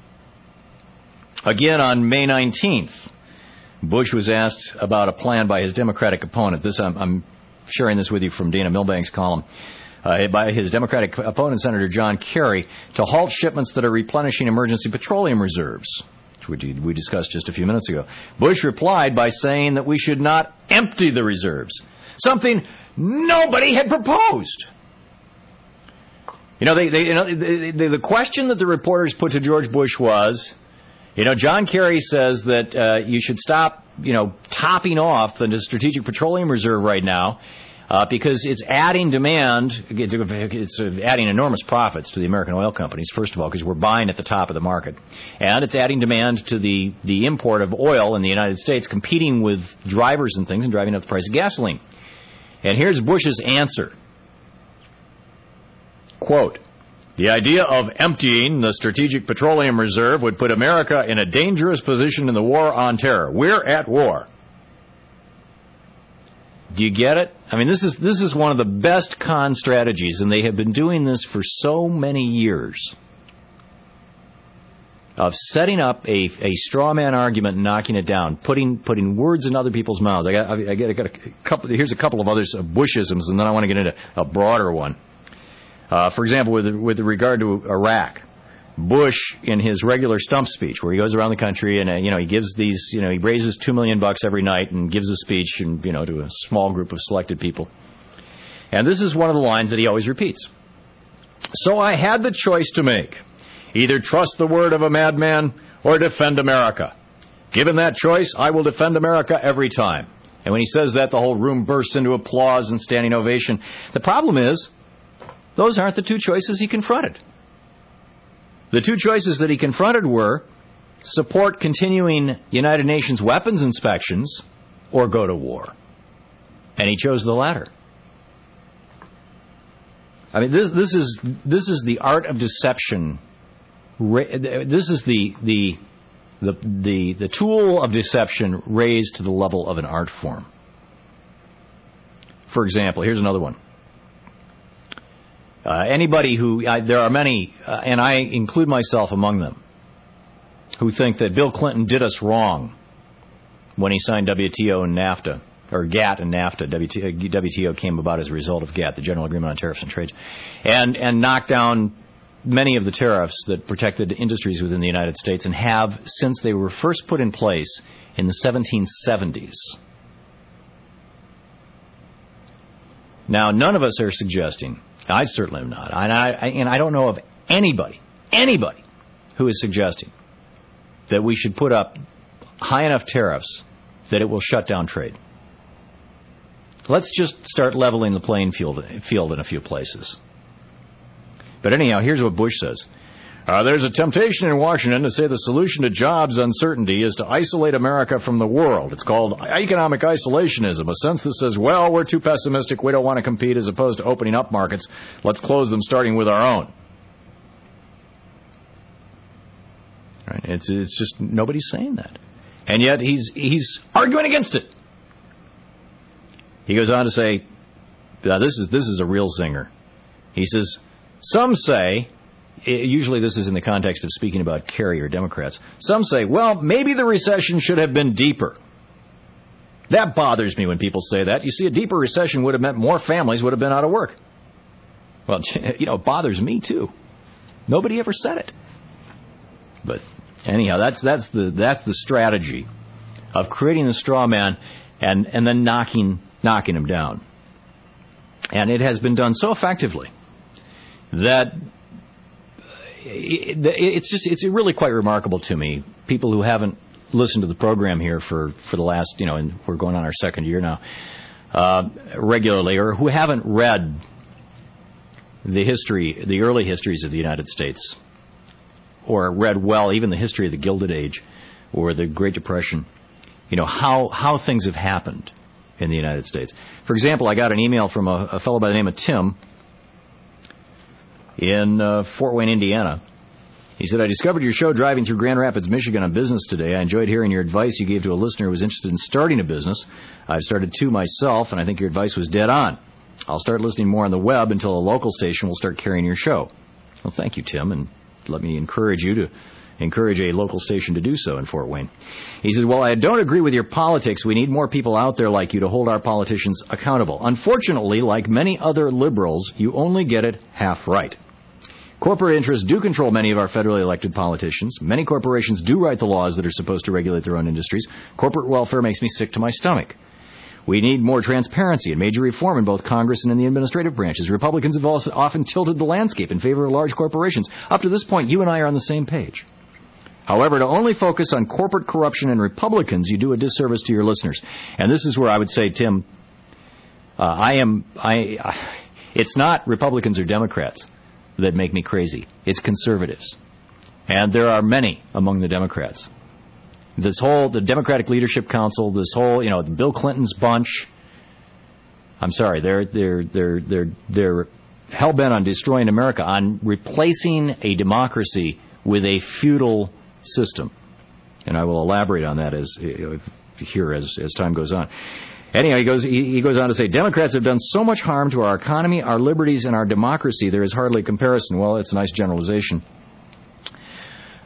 Again, on May nineteenth, Bush was asked about a plan by his Democratic opponent. This I'm, I'm sharing this with you from Dana Milbank's column. Uh, by his Democratic opponent, Senator John Kerry, to halt shipments that are replenishing emergency petroleum reserves, which we discussed just a few minutes ago. Bush replied by saying that we should not empty the reserves, something nobody had proposed. You know, they, they, you know they, they, the question that the reporters put to George Bush was, you know, John Kerry says that uh, you should stop, you know, topping off the Strategic Petroleum Reserve right now uh, because it's adding demand, it's, it's adding enormous profits to the American oil companies, first of all, because we're buying at the top of the market. And it's adding demand to the, the import of oil in the United States, competing with drivers and things and driving up the price of gasoline. And here's Bush's answer. Quote, the idea of emptying the Strategic Petroleum Reserve would put America in a dangerous position in the war on terror. We're at war. Do you get it? I mean, this is this is one of the best con strategies, and they have been doing this for so many years. of setting up a, a straw man argument and knocking it down, putting putting words in other people's mouths. I got I got, I got a couple. Here's a couple of others, uh, Bushisms, and then I want to get into a broader one. Uh, for example, with with regard to Iraq, Bush in his regular stump speech, where he goes around the country and uh, you know he gives these you know he raises two million bucks every night and gives a speech and you know to a small group of selected people. And this is one of the lines that he always repeats. So I had the choice to make. Either trust the word of a madman or defend America. Given that choice, I will defend America every time. And when he says that, the whole room bursts into applause and standing ovation. The problem is, those aren't the two choices he confronted. The two choices that he confronted were support continuing United Nations weapons inspections or go to war. And he chose the latter. I mean, this this is this is the art of deception. This is the the the the the tool of deception raised to the level of an art form. For example, here's another one. Uh, anybody who I, there are many, uh, and I include myself among them, who think that Bill Clinton did us wrong when he signed W T O and NAFTA. Or GATT and NAFTA. W T O came about as a result of GATT, the General Agreement on Tariffs and Trade, and and knocked down many of the tariffs that protected industries within the United States and have since they were first put in place in the seventeen seventies. Now, none of us are suggesting, I certainly am not, and I, and I don't know of anybody, anybody who is suggesting that we should put up high enough tariffs that it will shut down trade. Let's just start leveling the playing field, field in a few places. But anyhow, here's what Bush says. Uh, there's a temptation in Washington to say the solution to jobs uncertainty is to isolate America from the world. It's called economic isolationism, a sense that says, well, we're too pessimistic, we don't want to compete, as opposed to opening up markets. Let's close them starting with our own. Right? It's, it's just nobody's saying that. And yet he's he's arguing against it. He goes on to say, now this is this is a real zinger. He says, some say, usually this is in the context of speaking about Kerry or Democrats, some say, well, maybe the recession should have been deeper. That bothers me when people say that. You see, a deeper recession would have meant more families would have been out of work. Well, you know, it bothers me too. Nobody ever said it. But anyhow, that's that's the that's the strategy of creating the straw man and, and then knocking knocking him down. And it has been done so effectively that it's just it's really quite remarkable to me. People who haven't listened to the program here for, for the last, you know, and we're going on our second year now, uh, regularly, or who haven't read the history, the early histories of the United States, or read well even the history of the Gilded Age or the Great Depression, you know, how, how things have happened in the United States. For example, I got an email from a, a fellow by the name of Tim in uh, Fort Wayne, Indiana. He said, I discovered your show driving through Grand Rapids, Michigan on business today. I enjoyed hearing your advice you gave to a listener who was interested in starting a business. I've started two myself, and I think your advice was dead on. I'll start listening more on the web until a local station will start carrying your show. Well, thank you, Tim, and let me encourage you to encourage a local station to do so in Fort Wayne. He says, well, I don't agree with your politics. We need more people out there like you to hold our politicians accountable. Unfortunately, like many other liberals, you only get it half right. Corporate interests do control many of our federally elected politicians. Many corporations do write the laws that are supposed to regulate their own industries. Corporate welfare makes me sick to my stomach. We need more transparency and major reform in both Congress and in the administrative branches. Republicans have also often tilted the landscape in favor of large corporations. Up to this point, you and I are on the same page. However, to only focus on corporate corruption and Republicans, you do a disservice to your listeners. And this is where I would say, Tim, uh, I am, I, I, it's not Republicans or Democrats that make me crazy. It's conservatives. And there are many among the Democrats. This whole, the Democratic Leadership Council, this whole, you know, Bill Clinton's bunch, I'm sorry, they're, they're, they're, they're, they're hell-bent on destroying America, on replacing a democracy with a feudal system. And I will elaborate on that as, uh, here as, as time goes on. Anyhow, he goes, he, he goes on to say, Democrats have done so much harm to our economy, our liberties, and our democracy, there is hardly a comparison. Well, it's a nice generalization.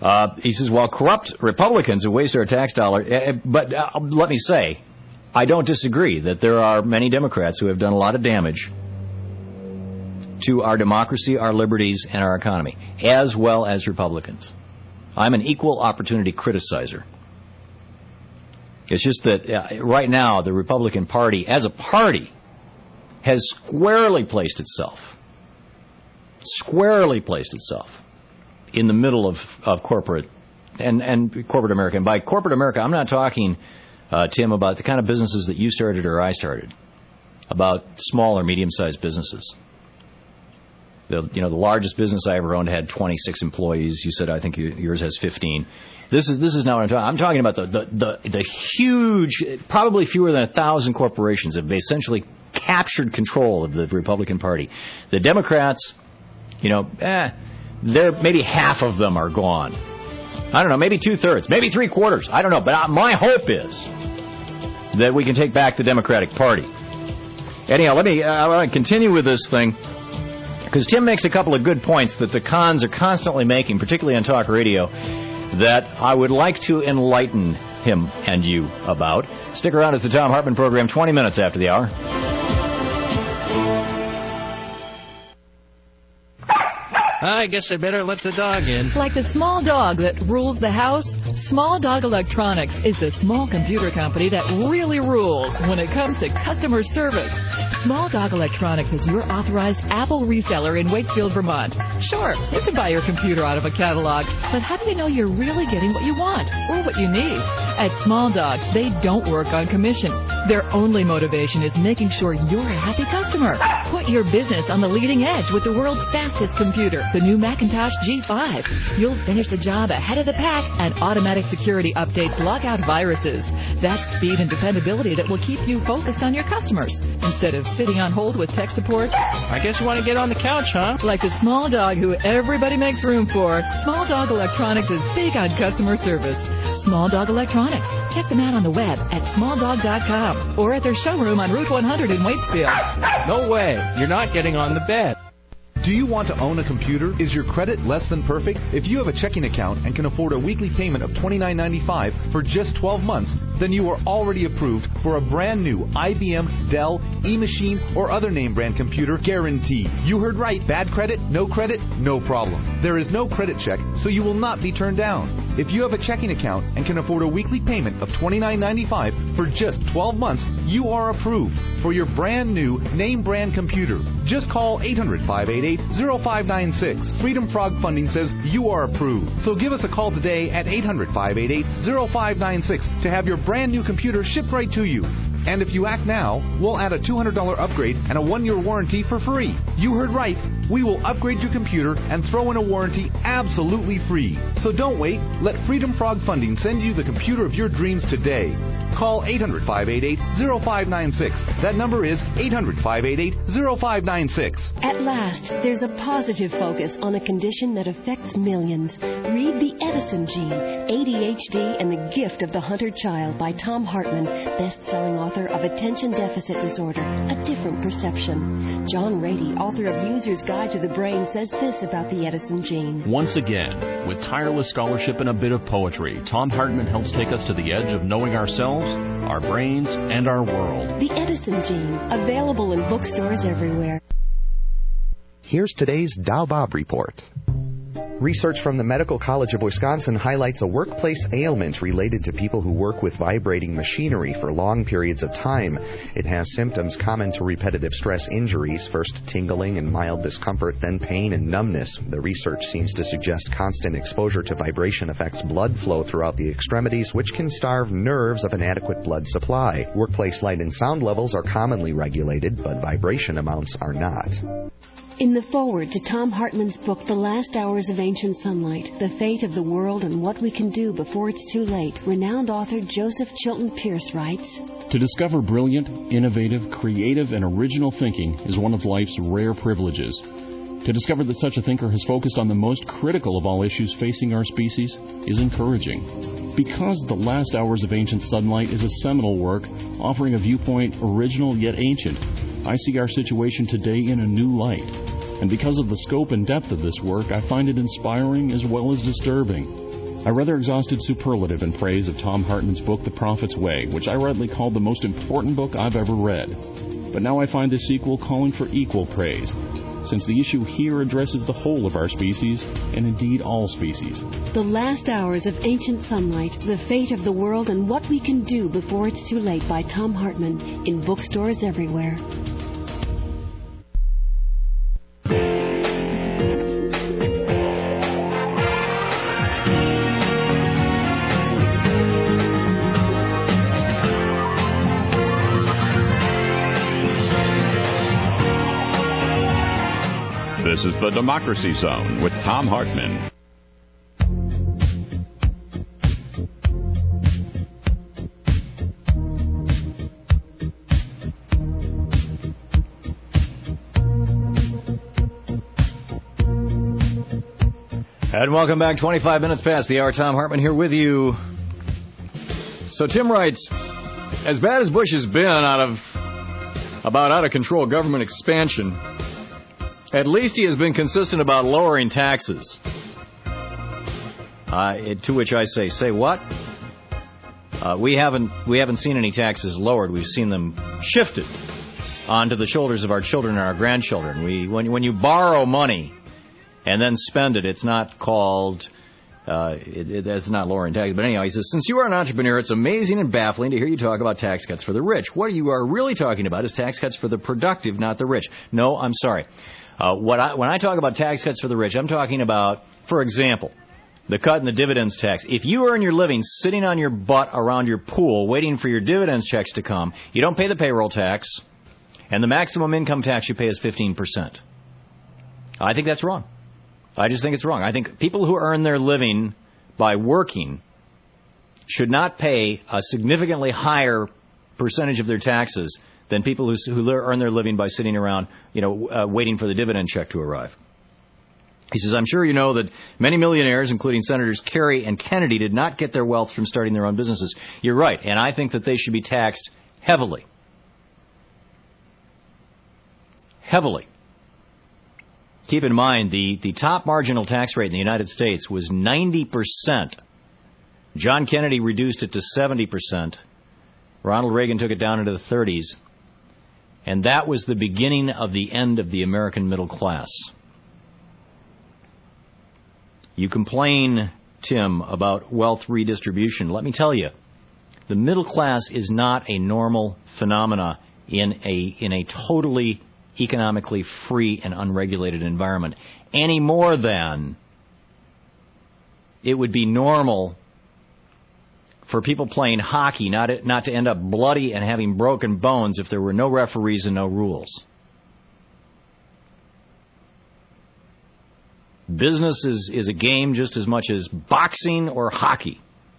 Uh, he says, while corrupt Republicans who waste our tax dollar, uh, but uh, let me say, I don't disagree that there are many Democrats who have done a lot of damage to our democracy, our liberties, and our economy, as well as Republicans. I'm an equal opportunity criticizer. It's just that uh, right now the Republican Party, as a party, has squarely placed itself, squarely placed itself in the middle of, of corporate and, and corporate America. And by corporate America, I'm not talking, uh, Tim, about the kind of businesses that you started or I started, about small or medium-sized businesses. The, you know, the largest business I ever owned had twenty-six employees. You said, I think you, yours has fifteen. This is this is not what I'm talking. I'm talking about the, the, the, the huge, probably fewer than a thousand corporations have essentially captured control of the Republican Party. The Democrats, you know, eh, they're maybe half of them are gone. I don't know, maybe two thirds, maybe three quarters. I don't know, but my hope is that we can take back the Democratic Party. Anyhow, let me. Uh, I want to continue with this thing. Because Tim makes a couple of good points that the cons are constantly making, particularly on talk radio, that I would like to enlighten him and you about. Stick around. It's the Thom Hartmann Program, twenty minutes after the hour. I guess I better let the dog in. Like the small dog that rules the house, Small Dog Electronics is the small computer company that really rules when it comes to customer service. Small Dog Electronics is your authorized Apple reseller in Wakefield, Vermont. Sure, you can buy your computer out of a catalog, but how do you know you're really getting what you want or what you need? At Small Dog, they don't work on commission. Their only motivation is making sure you're a happy customer. Put your business on the leading edge with the world's fastest computer, the new Macintosh G five. You'll finish the job ahead of the pack, and automatic security updates lock out viruses. That's speed and dependability that will keep you focused on your customers instead of sitting on hold with tech support. I guess you want to get on the couch, huh? Like the small dog who everybody makes room for, Small Dog Electronics is big on customer service. Small Dog Electronics. Check them out on the web at small dog dot com or at their showroom on Route one hundred in Waitsfield. No way. You're not getting on the bed. Do you want to own a computer? Is your credit less than perfect? If you have a checking account and can afford a weekly payment of twenty-nine ninety-five for just twelve months, then you are already approved for a brand new I B M, Dell, eMachine, or other name brand computer guarantee. You heard right. Bad credit, no credit, no problem. There is no credit check, so you will not be turned down. If you have a checking account and can afford a weekly payment of twenty-nine ninety-five for just twelve months, you are approved for your brand new name brand computer. Just call eight hundred, five eight eight, zero five nine six. Freedom Frog Funding says you are approved. So give us a call today at eight hundred, five eight eight, zero five nine six to have your brand new computer shipped right to you. And if you act now, we'll add a two hundred dollars upgrade and a one-year warranty for free. You heard right. We will upgrade your computer and throw in a warranty absolutely free. So don't wait. Let Freedom Frog Funding send you the computer of your dreams today. Call eight hundred, five eight eight, zero five nine six. That number is eight hundred, five eight eight, zero five nine six. At last, there's a positive focus on a condition that affects millions. Read The Edison Gene, A D H D and the Gift of the Hunter Child by Thom Hartmann, best-selling author of Attention Deficit Disorder, A Different Perception. John Rady, author of User's Guide to the Brain, says this about the Edison Gene. Once again, with tireless scholarship and a bit of poetry, Thom Hartmann helps take us to the edge of knowing ourselves, our brains, and our world. The Edison Gene, available in bookstores everywhere. Here's today's Dow Bob Report. Research from the Medical College of Wisconsin highlights a workplace ailment related to people who work with vibrating machinery for long periods of time. It has symptoms common to repetitive stress injuries, first tingling and mild discomfort, then pain and numbness. The research seems to suggest constant exposure to vibration affects blood flow throughout the extremities, which can starve nerves of an adequate blood supply. Workplace light and sound levels are commonly regulated, but vibration amounts are not. In the foreword to Thom Hartmann's book, The Last Hours of Ancient Sunlight, The Fate of the World and What We Can Do Before It's Too Late, renowned author Joseph Chilton Pierce writes, To discover brilliant, innovative, creative, and original thinking is one of life's rare privileges. To discover that such a thinker has focused on the most critical of all issues facing our species is encouraging. Because The Last Hours of Ancient Sunlight is a seminal work offering a viewpoint original yet ancient, I see our situation today in a new light. And because of the scope and depth of this work, I find it inspiring as well as disturbing. I rather exhausted superlative in praise of Tom Hartman's book, The Prophet's Way, which I rightly called the most important book I've ever read. But now I find the sequel calling for equal praise, since the issue here addresses the whole of our species, and indeed all species. The Last Hours of Ancient Sunlight, The Fate of the World, and What We Can Do Before It's Too Late by Tom Hartman, in bookstores everywhere. This is the Democracy Zone with Tom Hartman. And welcome back. twenty-five minutes past the hour. Tom Hartman here with you. So Tim writes, as bad as Bush has been out of about out of control government expansion, at least he has been consistent about lowering taxes. Uh, it, to which I say, say what? Uh, we haven't we haven't seen any taxes lowered. We've seen them shifted onto the shoulders of our children and our grandchildren. We when when you borrow money and then spend it, it's not called, uh, it, it, it's not lowering taxes. But anyhow, he says, since you are an entrepreneur, it's amazing and baffling to hear you talk about tax cuts for the rich. What you are really talking about is tax cuts for the productive, not the rich. No, I'm sorry. Uh, what I, when I talk about tax cuts for the rich, I'm talking about, for example, the cut in the dividends tax. If you earn your living sitting on your butt around your pool waiting for your dividends checks to come, you don't pay the payroll tax, and the maximum income tax you pay is fifteen percent. I think that's wrong. I just think it's wrong. I think people who earn their living by working should not pay a significantly higher percentage of their taxes than people who, who earn their living by sitting around, you know, uh, waiting for the dividend check to arrive. He says, I'm sure you know that many millionaires, including Senators Kerry and Kennedy, did not get their wealth from starting their own businesses. You're right, and I think that they should be taxed heavily. Heavily. Keep in mind, the, the top marginal tax rate in the United States was ninety percent. John Kennedy reduced it to seventy percent. Ronald Reagan took it down into the thirties. And that was the beginning of the end of the American middle class. You complain, Tim, about wealth redistribution. Let me tell you, the middle class is not a normal phenomena in a in a totally economically free and unregulated environment, any more than it would be normal for people playing hockey not to, not to end up bloody and having broken bones if there were no referees and no rules. Business is, is a game just as much as boxing or hockey.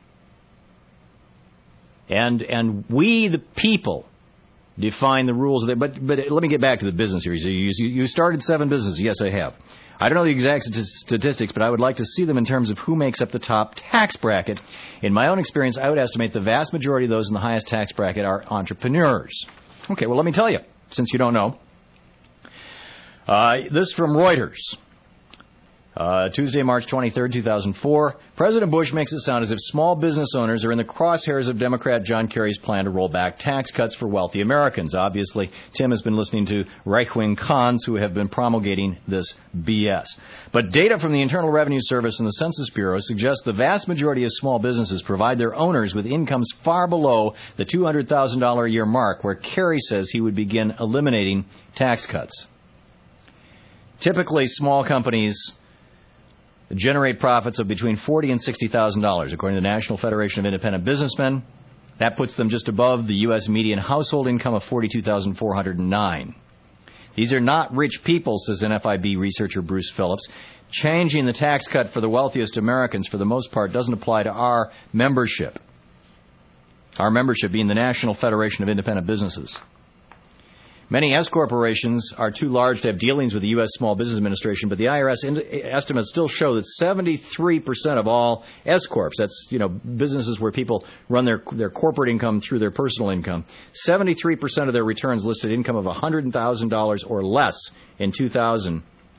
And and we, the people, define the rules of it. But, but let me get back to the business here. You, you started seven businesses. Yes, I have. I don't know the exact statistics, but I would like to see them in terms of who makes up the top tax bracket. In my own experience, I would estimate the vast majority of those in the highest tax bracket are entrepreneurs. Okay, well, let me tell you, since you don't know. Uh, this from Reuters. Uh, Tuesday, March twenty-third, two thousand four. President Bush makes it sound as if small business owners are in the crosshairs of Democrat John Kerry's plan to roll back tax cuts for wealthy Americans. Obviously, Tim has been listening to right-wing cons who have been promulgating this B S. But data from the Internal Revenue Service and the Census Bureau suggests the vast majority of small businesses provide their owners with incomes far below the two hundred thousand dollars a year mark, where Kerry says he would begin eliminating tax cuts. Typically, small companies generate profits of between forty thousand dollars and sixty thousand dollars, according to the National Federation of Independent Businessmen. That puts them just above the U S median household income of forty-two thousand four hundred nine dollars. These are not rich people, says N F I B researcher Bruce Phillips. Changing the tax cut for the wealthiest Americans, for the most part, doesn't apply to our membership. Our membership being the National Federation of Independent Businesses. Many S corporations are too large to have dealings with the U S Small Business Administration, but the I R S in- estimates still show that seventy-three percent of all S corps, that's, you know, businesses where people run their their corporate income through their personal income, seventy-three percent of their returns listed income of one hundred thousand dollars or less in two thousand,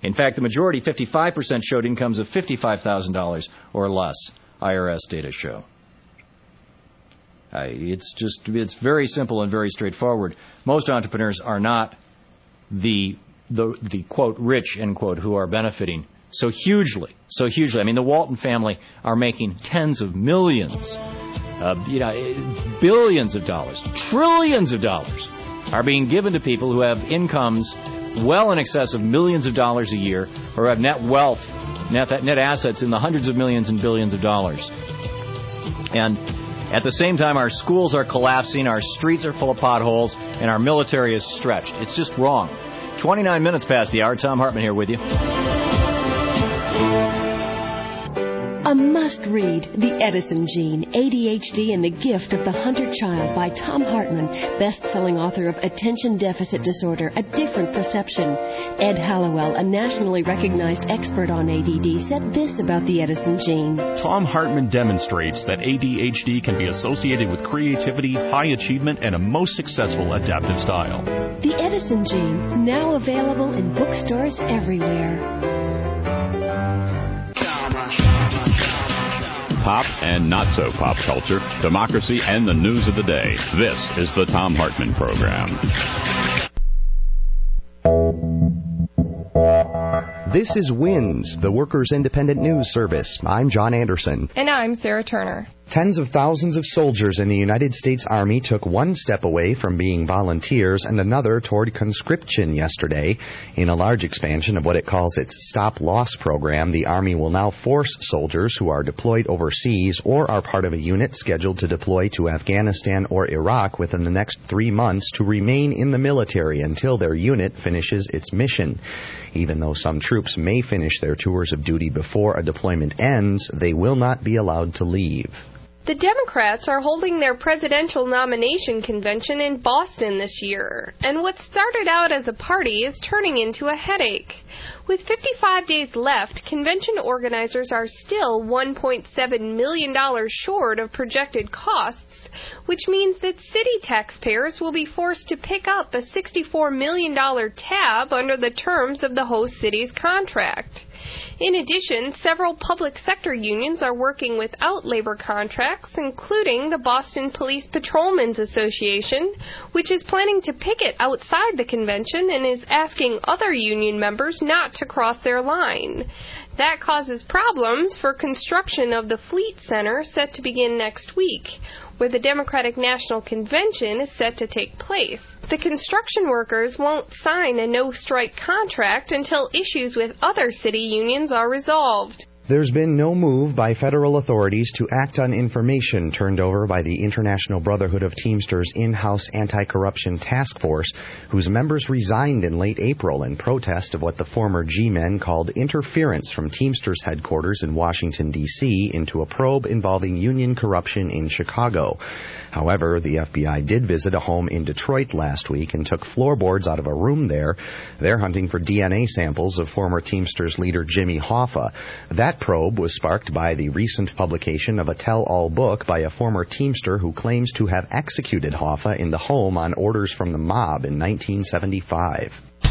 In fact, the majority, fifty-five percent, showed incomes of fifty-five thousand dollars or less, I R S data show. Uh, it's just, it's very simple and very straightforward. Most entrepreneurs are not the, the, the quote, rich, end quote, who are benefiting so hugely, so hugely. I mean, the Walton family are making tens of millions, uh, you know, billions of dollars, trillions of dollars are being given to people who have incomes well in excess of millions of dollars a year, or have net wealth, net, net assets in the hundreds of millions and billions of dollars. And at the same time, our schools are collapsing, our streets are full of potholes, and our military is stretched. It's just wrong. twenty-nine minutes past the hour. Tom Hartman here with you. A must-read, The Edison Gene, A D H D and the Gift of the Hunter Child by Tom Hartman, best-selling author of Attention Deficit Disorder, A Different Perception. Ed Hallowell, a nationally recognized expert on A D D, said this about the Edison Gene. Tom Hartman demonstrates that A D H D can be associated with creativity, high achievement, and a most successful adaptive style. The Edison Gene, now available in bookstores everywhere. Pop and not so pop culture, democracy, and the news of the day. This is the Tom Hartman Program. This is WINS, the Workers' Independent News Service. I'm John Anderson. And I'm Sarah Turner. Tens of thousands of soldiers in the United States Army took one step away from being volunteers and another toward conscription yesterday. In a large expansion of what it calls its Stop Loss program, the Army will now force soldiers who are deployed overseas or are part of a unit scheduled to deploy to Afghanistan or Iraq within the next three months to remain in the military until their unit finishes its mission. Even though some troops may finish their tours of duty before a deployment ends, they will not be allowed to leave. The Democrats are holding their presidential nomination convention in Boston this year, and what started out as a party is turning into a headache. With fifty-five days left, convention organizers are still one point seven million dollars short of projected costs, which means that city taxpayers will be forced to pick up a sixty-four million dollars tab under the terms of the host city's contract. In addition, several public sector unions are working without labor contracts, including the Boston Police Patrolmen's Association, which is planning to picket outside the convention and is asking other union members not to cross their line. That causes problems for construction of the Fleet Center, set to begin next week, where the Democratic National Convention is set to take place. The construction workers won't sign a no-strike contract until issues with other city unions are resolved. There's been no move by federal authorities to act on information turned over by the International Brotherhood of Teamsters in-house anti-corruption task force, whose members resigned in late April in protest of what the former G-men called interference from Teamsters headquarters in Washington, D C into a probe involving union corruption in Chicago. However, the F B I did visit a home in Detroit last week and took floorboards out of a room there. They're hunting for D N A samples of former Teamsters leader Jimmy Hoffa. That probe was sparked by the recent publication of a tell-all book by a former Teamster who claims to have executed Hoffa in the home on orders from the mob in nineteen seventy-five.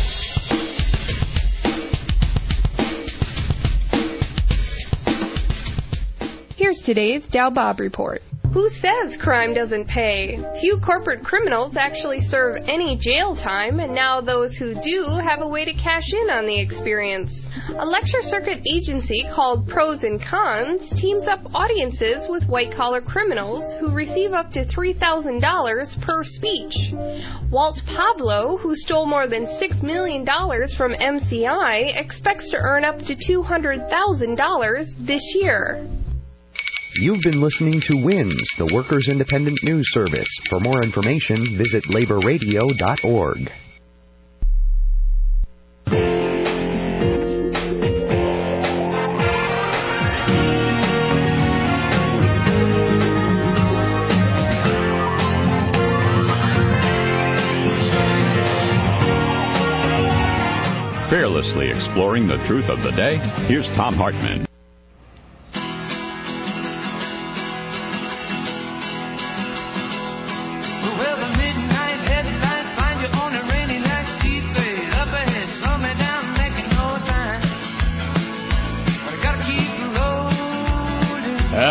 Here's today's Dow Bob Report. Who says crime doesn't pay? Few corporate criminals actually serve any jail time, and now those who do have a way to cash in on the experience. A lecture circuit agency called Pros and Cons teams up audiences with white-collar criminals who receive up to three thousand dollars per speech. Walt Pablo, who stole more than six million dollars from M C I, expects to earn up to two hundred thousand dollars this year. You've been listening to WINS, the Workers' Independent News Service. For more information, visit labor radio dot org. Fearlessly exploring the truth of the day, here's Tom Hartman.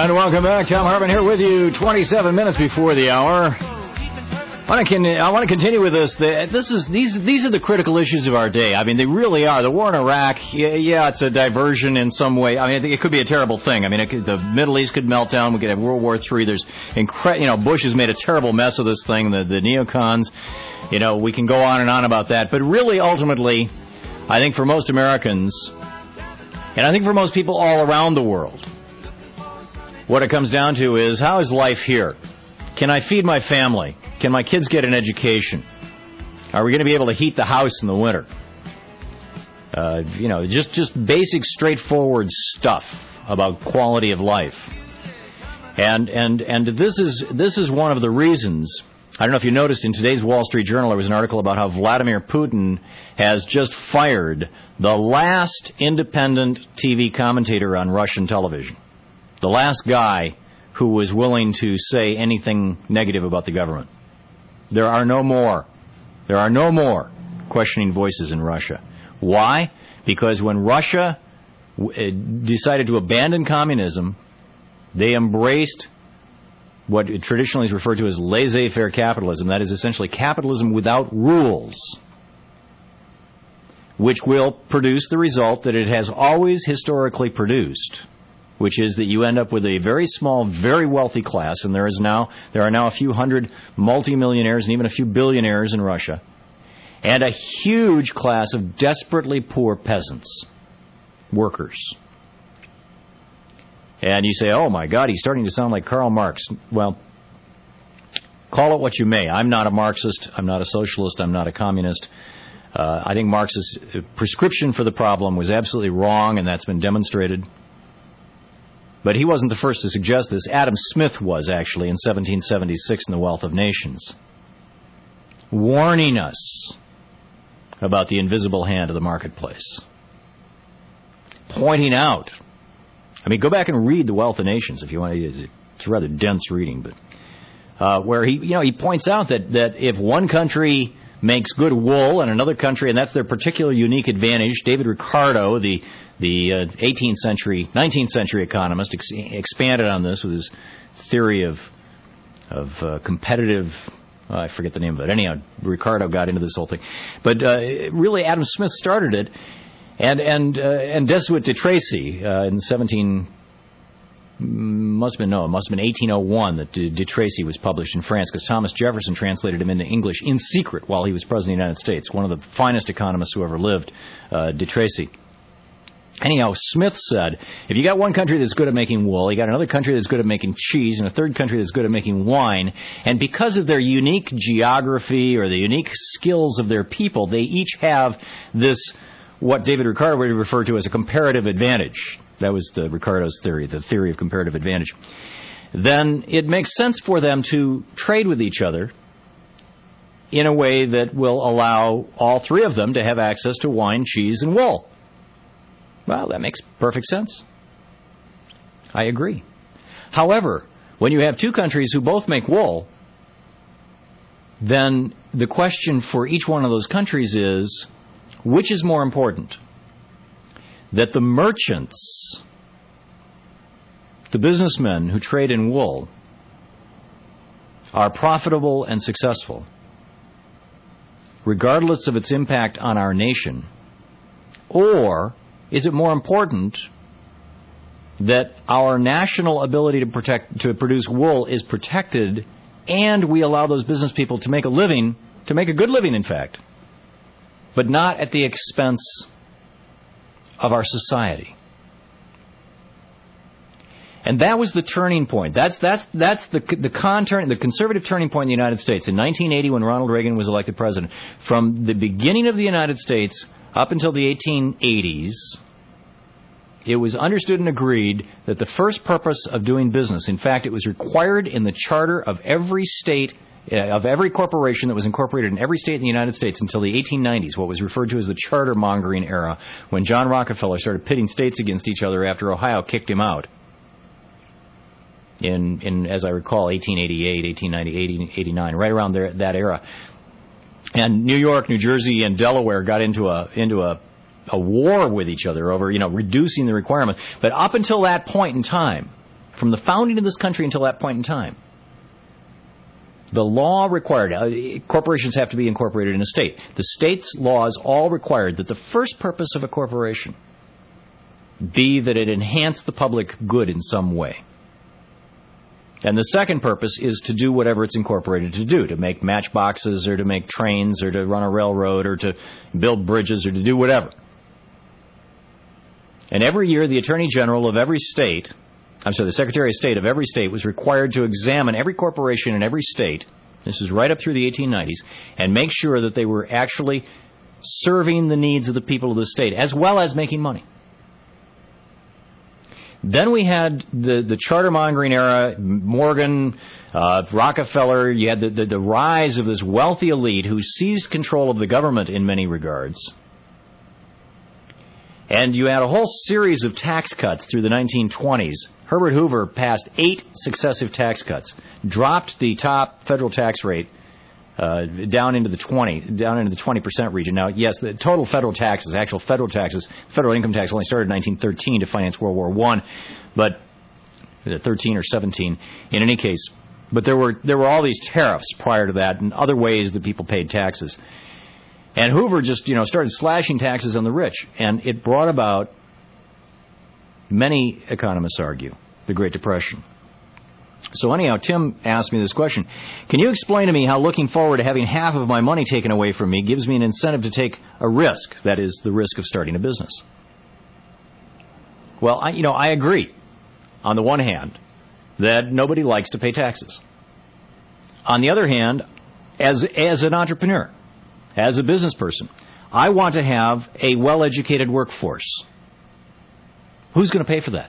And welcome back. Tom Hartman here with you, twenty-seven minutes before the hour. I want to, con- I want to continue with this. The, this is these these are the critical issues of our day. I mean, they really are. The war in Iraq, yeah, yeah it's a diversion in some way. I mean, I think it could be a terrible thing. I mean, it could, the Middle East could melt down. We could have World War Three. There's, incre- you know, Bush has made a terrible mess of this thing. The, the neocons, you know, we can go on and on about that. But really, ultimately, I think for most Americans, and I think for most people all around the world, what it comes down to is, how is life here? Can I feed my family? Can my kids get an education? Are we going to be able to heat the house in the winter? Uh, you know, just, just basic, straightforward stuff about quality of life. And and and this is this is one of the reasons. I don't know if you noticed in today's Wall Street Journal, there was an article about how Vladimir Putin has just fired the last independent T V commentator on Russian television. The last guy who was willing to say anything negative about the government. There are no more. There are no more questioning voices in Russia. Why? Because when Russia w- decided to abandon communism, they embraced what traditionally is referred to as laissez-faire capitalism. That is essentially capitalism without rules, which will produce the result that it has always historically produced, which is that you end up with a very small, very wealthy class, and there is now there are now a few hundred multimillionaires and even a few billionaires in Russia, and a huge class of desperately poor peasants, workers. And you say, oh my God, he's starting to sound like Karl Marx. Well, call it what you may. I'm not a Marxist, I'm not a socialist, I'm not a communist. Uh, I think Marx's prescription for the problem was absolutely wrong, and that's been demonstrated. But he wasn't the first to suggest this. Adam Smith was, actually, in seventeen seventy-six in The Wealth of Nations, warning us about the invisible hand of the marketplace, pointing out. I mean, go back and read The Wealth of Nations if you want to. It's rather dense reading, but uh, where he, you know, he points out that, that if one country makes good wool and another country, and that's their particular unique advantage. David Ricardo, the the uh, eighteenth century, nineteenth century economist, ex- expanded on this with his theory of of uh, competitive. Uh, I forget the name of it. Anyhow, Ricardo got into this whole thing, but uh, really Adam Smith started it, and and uh, and Desuet de Tracy uh, in seventeen. Must have been, no, it must have been eighteen oh one that De, de Tracy was published in France, because Thomas Jefferson translated him into English in secret while he was President of the United States. One of the finest economists who ever lived, uh, de Tracy. Anyhow, Smith said, if you got one country that's good at making wool, you got another country that's good at making cheese, and a third country that's good at making wine, and because of their unique geography or the unique skills of their people, they each have this, what David Ricardo would refer to as a comparative advantage. That was the Ricardo's theory, the theory of comparative advantage. Then it makes sense for them to trade with each other in a way that will allow all three of them to have access to wine, cheese, and wool. Well, that makes perfect sense. I agree. However, when you have two countries who both make wool, then the question for each one of those countries is, which is more important? That the merchants, the businessmen who trade in wool, are profitable and successful, regardless of its impact on our nation? Or is it more important that our national ability to protect, to produce wool is protected, and we allow those business people to make a living, to make a good living, in fact, but not at the expense of our society? And that was the turning point. That's that's that's the the con turn, the conservative turning point in the United States in nineteen eighty when Ronald Reagan was elected president. From the beginning of the United States up until the eighteen eighties, it was understood and agreed that the first purpose of doing business, in fact, it was required in the charter of every state, uh, of every corporation that was incorporated in every state in the United States until the eighteen nineties, what was referred to as the charter mongering era, when John Rockefeller started pitting states against each other after Ohio kicked him out. In, in as I recall, eighteen eighty-eight, eighteen ninety, eighteen eighty-nine, right around there, that era. And New York, New Jersey, and Delaware got into a into a, a war with each other over, you know, reducing the requirements. But up until that point in time, from the founding of this country until that point in time, the law required, uh, corporations have to be incorporated in a state. The state's laws all required that the first purpose of a corporation be that it enhanced the public good in some way. And the second purpose is to do whatever it's incorporated to do, to make matchboxes or to make trains or to run a railroad or to build bridges or to do whatever. And every year the Attorney General of every state, I'm sorry, the Secretary of State of every state was required to examine every corporation in every state, this is right up through the eighteen nineties, and make sure that they were actually serving the needs of the people of the state as well as making money. Then we had the, the charter-mongering era, Morgan, uh, Rockefeller. You had the, the, the rise of this wealthy elite who seized control of the government in many regards. And you had a whole series of tax cuts through the nineteen twenties. Herbert Hoover passed eight successive tax cuts, dropped the top federal tax rate uh, down into the twenty, down into the twenty percent region. Now, yes, the total federal taxes, actual federal taxes, federal income tax only started in nineteen thirteen to finance World War One, but thirteen or seventeen in any case. But there were there were all these tariffs prior to that and other ways that people paid taxes. And Hoover just, you know, started slashing taxes on the rich, and it brought about, many economists argue, the Great Depression. So anyhow, Tim asked me this question. Can you explain to me how looking forward to having half of my money taken away from me gives me an incentive to take a risk, that is, the risk of starting a business? Well, I, you know, I agree, on the one hand, that nobody likes to pay taxes. On the other hand, as as an entrepreneur, as a business person, I want to have a well-educated workforce. Who's going to pay for that?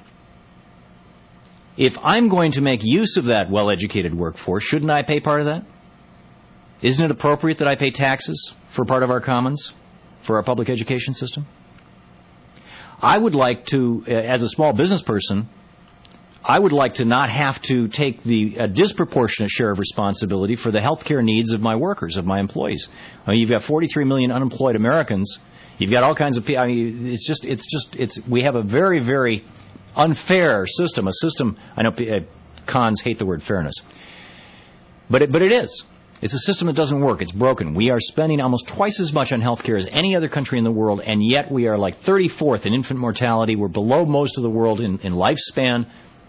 If I'm going to make use of that well-educated workforce, shouldn't I pay part of that? Isn't it appropriate that I pay taxes for part of our commons, for our public education system? I would like to, as a small business person, I would like to not have to take the a disproportionate share of responsibility for the health care needs of my workers, of my employees. I mean, you've got forty-three million unemployed Americans. You've got all kinds of people. I mean, it's just, it's just, it's. We have a very, very unfair system. A system. I know uh, cons hate the word fairness, but it, but it is. It's a system that doesn't work. It's broken. We are spending almost twice as much on health care as any other country in the world, and yet we are like thirty-fourth in infant mortality. We're below most of the world in, in lifespan.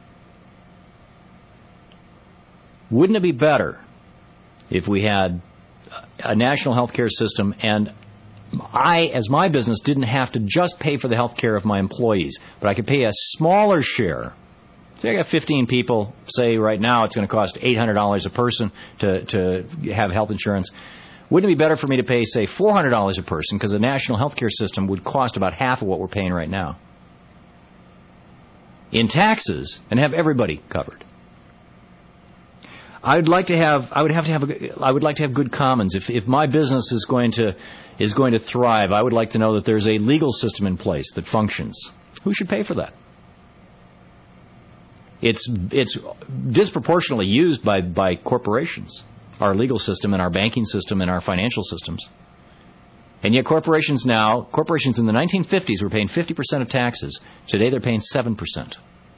Wouldn't it be better if we had a national health care system and I, as my business, didn't have to just pay for the health care of my employees, but I could pay a smaller share? Say I got fifteen people, say right now it's going to cost eight hundred dollars a person to, to have health insurance. Wouldn't it be better for me to pay, say, four hundred dollars a person, because a national health care system would cost about half of what we're paying right now in taxes, and have everybody covered? I would like to have. I would have to have. A, I would like to have good commons. If if my business is going to is going to thrive, I would like to know that there's a legal system in place that functions. Who should pay for that? It's it's disproportionately used by by corporations, our legal system and our banking system and our financial systems. And yet corporations now, corporations in the nineteen fifties were paying fifty percent of taxes. Today they're paying seven percent.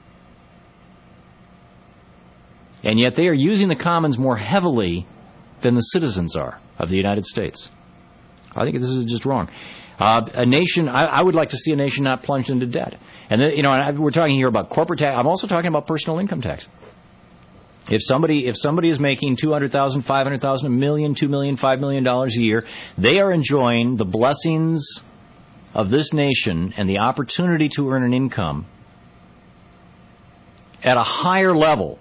And yet they are using the commons more heavily than the citizens are of the United States. I think this is just wrong. Uh, a nation, I, I would like to see a nation not plunged into debt. And, the, you know, and I, we're talking here about corporate tax. I'm also talking about personal income tax. If somebody, if somebody is making two hundred thousand dollars, five hundred thousand dollars, a million, two million dollars, five million dollars a year, they are enjoying the blessings of this nation and the opportunity to earn an income at a higher level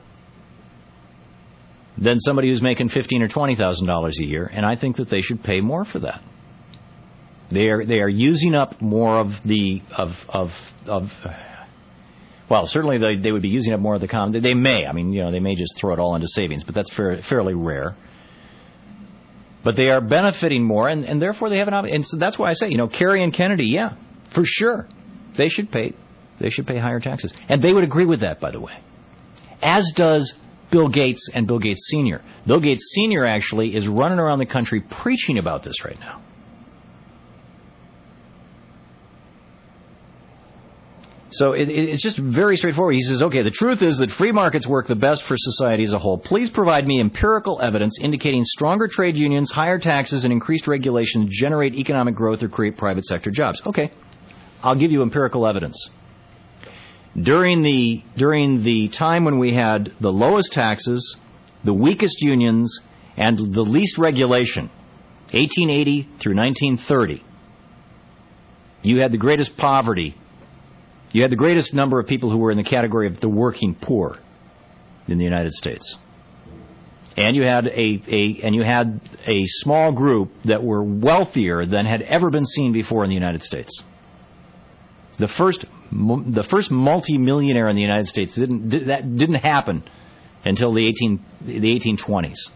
than somebody who's making fifteen thousand dollars or twenty thousand dollars a year, and I think that they should pay more for that. They are they are using up more of the of of of. Well, certainly they they would be using up more of the common. They may, I mean, you know, they may just throw it all into savings, but that's fair, fairly rare. But they are benefiting more, and, and therefore they have an opportunity. And so that's why I say, you know, Kerry and Kennedy, yeah, for sure, they should pay they should pay higher taxes, and they would agree with that, by the way, as does Bill Gates and Bill Gates Senior Bill Gates Senior actually is running around the country preaching about this right now. So it, it, it's just very straightforward. He says, okay, the truth is that free markets work the best for society as a whole. Please provide me empirical evidence indicating stronger trade unions, higher taxes, and increased regulation generate economic growth or create private sector jobs. Okay, I'll give you empirical evidence. During the during the time when we had the lowest taxes, the weakest unions, and the least regulation, eighteen eighty through nineteen thirty, you had the greatest poverty. You had the greatest number of people who were in the category of the working poor in the United States. And you had a, a and you had a small group that were wealthier than had ever been seen before in the United States. The first the first multi-millionaire in the United States didn't that didn't happen until the eighteen the eighteen twenties.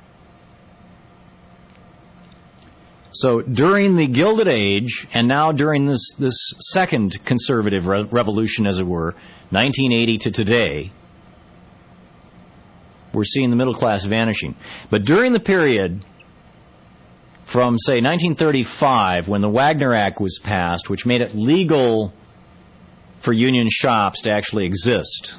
So during the Gilded Age, and now during this, this second conservative re- revolution, as it were, nineteen eighty to today, we're seeing the middle class vanishing. But during the period from, say, nineteen thirty-five, when the Wagner Act was passed, which made it legal for union shops to actually exist,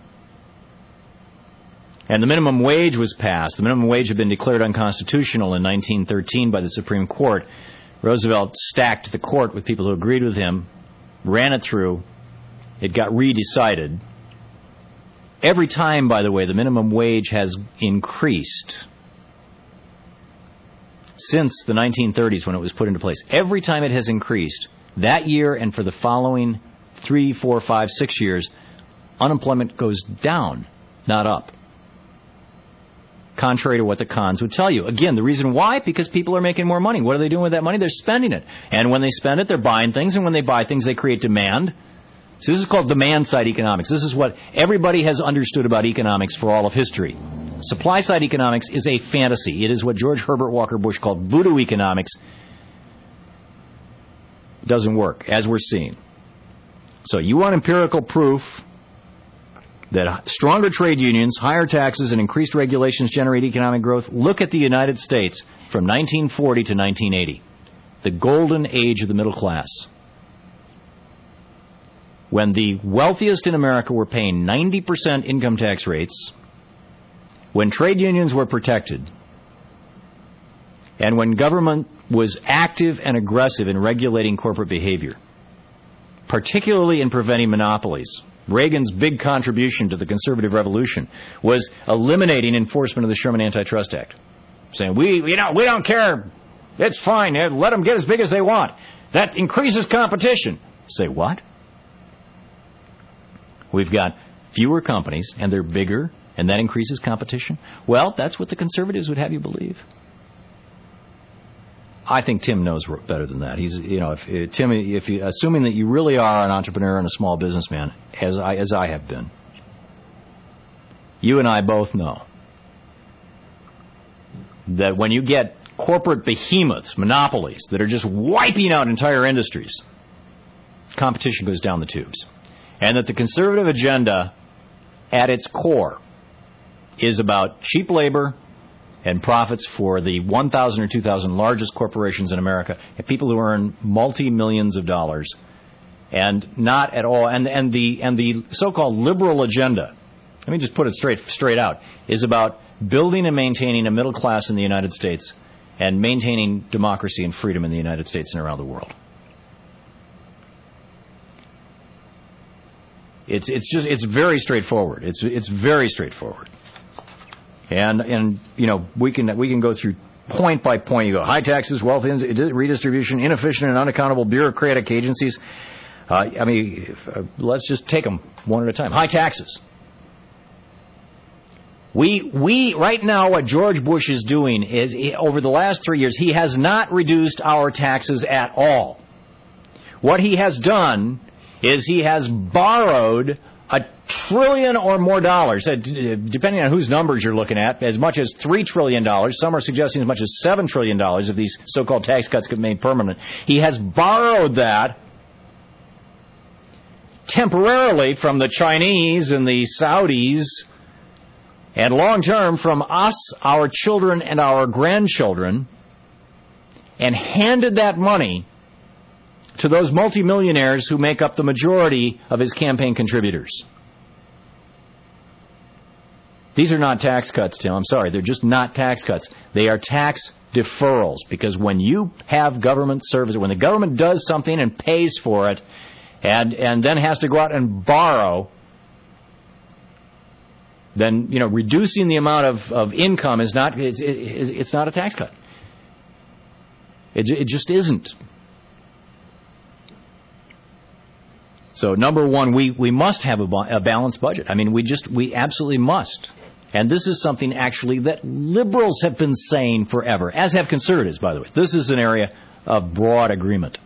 and the minimum wage was passed. The minimum wage had been declared unconstitutional in nineteen thirteen by the Supreme Court. Roosevelt stacked the court with people who agreed with him, ran it through. It got re-decided. Every time, by the way, the minimum wage has increased since the nineteen thirties when it was put into place. Every time it has increased, that year and for the following three, four, five, six years, unemployment goes down, not up. Contrary to what the cons would tell you. Again, the reason why? Because people are making more money. What are they doing with that money? They're spending it. And when they spend it, they're buying things. And when they buy things, they create demand. So this is called demand-side economics. This is what everybody has understood about economics for all of history. Supply-side economics is a fantasy. It is what George Herbert Walker Bush called voodoo economics. It doesn't work, as we're seeing. So you want empirical proof that stronger trade unions, higher taxes, and increased regulations generate economic growth? Look at the United States from nineteen forty to nineteen eighty, the golden age of the middle class, when the wealthiest in America were paying ninety percent income tax rates, when trade unions were protected, and when government was active and aggressive in regulating corporate behavior, particularly in preventing monopolies. Reagan's big contribution to the conservative revolution was eliminating enforcement of the Sherman Antitrust Act, saying, we, you know, we don't care. It's fine. Let them get as big as they want. That increases competition. Say what? We've got fewer companies, and they're bigger, and that increases competition? Well, that's what the conservatives would have you believe. I think Tim knows better than that. He's, you know, if, if Tim, if you, assuming that you really are an entrepreneur and a small businessman, as I as I have been, you and I both know that when you get corporate behemoths, monopolies that are just wiping out entire industries, competition goes down the tubes, and that the conservative agenda, at its core, is about cheap labor and profits for the one thousand or two thousand largest corporations in America, and people who earn multi-millions of dollars, and not at all, and, and the and the so-called liberal agenda, let me just put it straight straight out, is about building and maintaining a middle class in the United States and maintaining democracy and freedom in the United States and around the world. It's it's just it's very straightforward. It's it's very straightforward. And, and you know, we can we can go through point by point. You go, high taxes, wealth redistribution, inefficient and unaccountable bureaucratic agencies. Uh, I mean, if, uh, let's just take them one at a time. High taxes. We, we right now, what George Bush is doing is, over the last three years, he has not reduced our taxes at all. What he has done is he has borrowed a trillion or more dollars, depending on whose numbers you're looking at, as much as three trillion dollars. Some are suggesting as much as seven trillion dollars if these so-called tax cuts get made permanent. He has borrowed that temporarily from the Chinese and the Saudis, and long-term from us, our children, and our grandchildren, and handed that money to those multimillionaires who make up the majority of his campaign contributors. These are not tax cuts, Tim. I'm sorry. They're just not tax cuts. They are tax deferrals, because when you have government service, when the government does something and pays for it and and then has to go out and borrow, then, you know, reducing the amount of, of income is not it's, it, it's not a tax cut. It, it just isn't. So, number one, we, we must have a, a balanced budget. I mean, we just, we absolutely must. And this is something, actually, that liberals have been saying forever, as have conservatives, by the way. This is an area of broad agreement.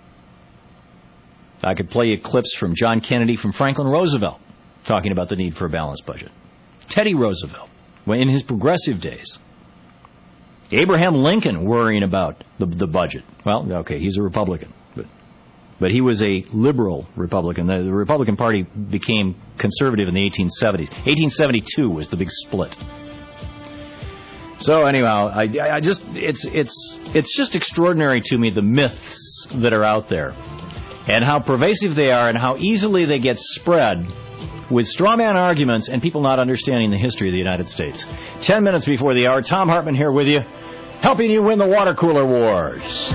I could play you clips from John Kennedy, from Franklin Roosevelt, talking about the need for a balanced budget. Teddy Roosevelt, in his progressive days. Abraham Lincoln worrying about the, the budget. Well, okay, he's a Republican. But he was a liberal Republican. The, the Republican Party became conservative in the eighteen seventies. eighteen seventy-two was the big split. So anyhow, I, I just it's it's it's just extraordinary to me, the myths that are out there, and how pervasive they are, and how easily they get spread with straw man arguments and people not understanding the history of the United States. Ten minutes before the hour, Tom Hartman here with you, helping you win the water cooler wars.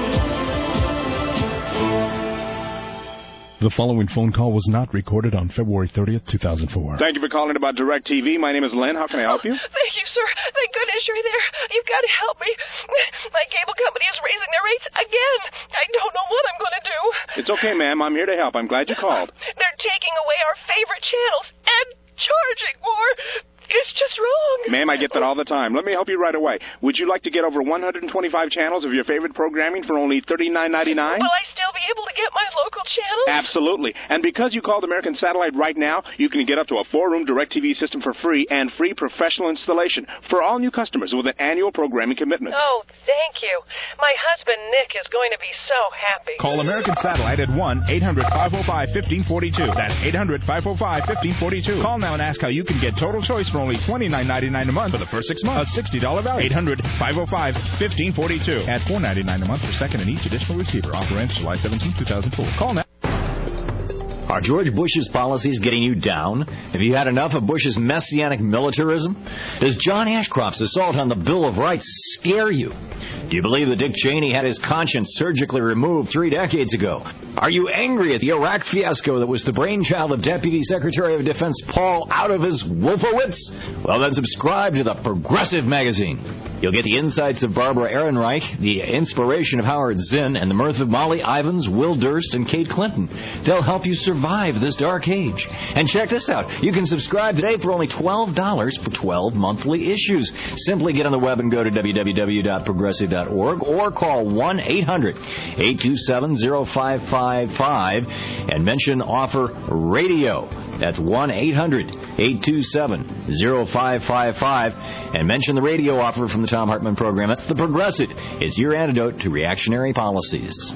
The following phone call was not recorded on February thirtieth, two thousand four. Thank you for calling about DirecTV. My name is Len. How can I help you? Oh, thank you, sir. Thank goodness you're there. You've got to help me. My cable company is raising their rates again. I don't know what I'm going to do. It's okay, ma'am. I'm here to help. I'm glad you called. They're taking away our favorite channels and charging more. It's just wrong. Ma'am, I get that all the time. Let me help you right away. Would you like to get over one hundred twenty-five channels of your favorite programming for only thirty-nine ninety-nine? Will I still be able to get my local channels? Absolutely. And because you called American Satellite right now, you can get up to a four-room DirecTV system for free and free professional installation for all new customers with an annual programming commitment. Oh, thank you. My husband, Nick, is going to be so happy. Call American Satellite at one eight hundred five oh five fifteen forty-two. That's eight hundred five oh five fifteen forty-two. Call now and ask how you can get total choice for only twenty-nine ninety-nine a month for the first six months. A sixty dollars value. eight hundred five oh five fifteen forty-two. Add four ninety-nine a month for second and each additional receiver. Offer ends July seventeenth, two thousand four. Call now. Are George Bush's policies getting you down? Have you had enough of Bush's messianic militarism? Does John Ashcroft's assault on the Bill of Rights scare you? Do you believe that Dick Cheney had his conscience surgically removed three decades ago? Are you angry at the Iraq fiasco that was the brainchild of Deputy Secretary of Defense Paul out of his Wolfowitz? Well, then subscribe to the Progressive Magazine. You'll get the insights of Barbara Ehrenreich, the inspiration of Howard Zinn, and the mirth of Molly Ivins, Will Durst, and Kate Clinton. They'll help you survive this dark age. And check this out. You can subscribe today for only twelve dollars for twelve monthly issues. Simply get on the web and go to w w w dot progressive dot org or call one eight hundred eight two seven oh five five five and mention offer radio. That's one eight hundred eight two seven oh five five five and mention the radio offer from the Tom Hartman program. That's the Progressive. It's your antidote to reactionary policies.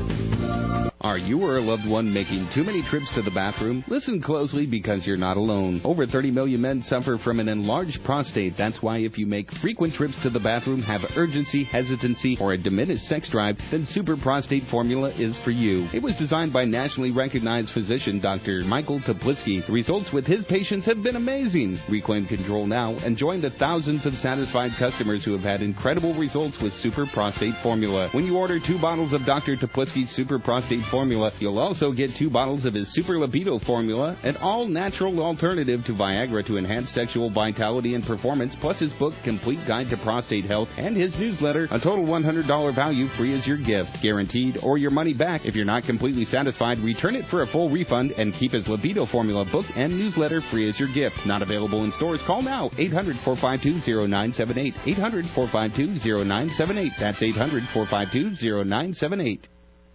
Are you or a loved one making too many trips to the bathroom? Listen closely, because you're not alone. Over thirty million men suffer from an enlarged prostate. That's why if you make frequent trips to the bathroom, have urgency, hesitancy, or a diminished sex drive, then Super Prostate Formula is for you. It was designed by nationally recognized physician Doctor Michael Toplitzky. The results with his patients have been amazing. Reclaim control now and join the thousands of satisfied customers who have had incredible results with Super Prostate Formula. When you order two bottles of Doctor Toplitzky's Super Prostate Formula, you'll also get two bottles of his Super Libido Formula, an all-natural alternative to Viagra to enhance sexual vitality and performance, plus his book, Complete Guide to Prostate Health, and his newsletter, a total one hundred dollars value, free as your gift, guaranteed, or your money back. If you're not completely satisfied, return it for a full refund and keep his Libido Formula book and newsletter free as your gift. Not available in stores? Call now, eight hundred four five two oh nine seven eight, eight hundred four five two oh nine seven eight. That's eight hundred four five two oh nine seven eight.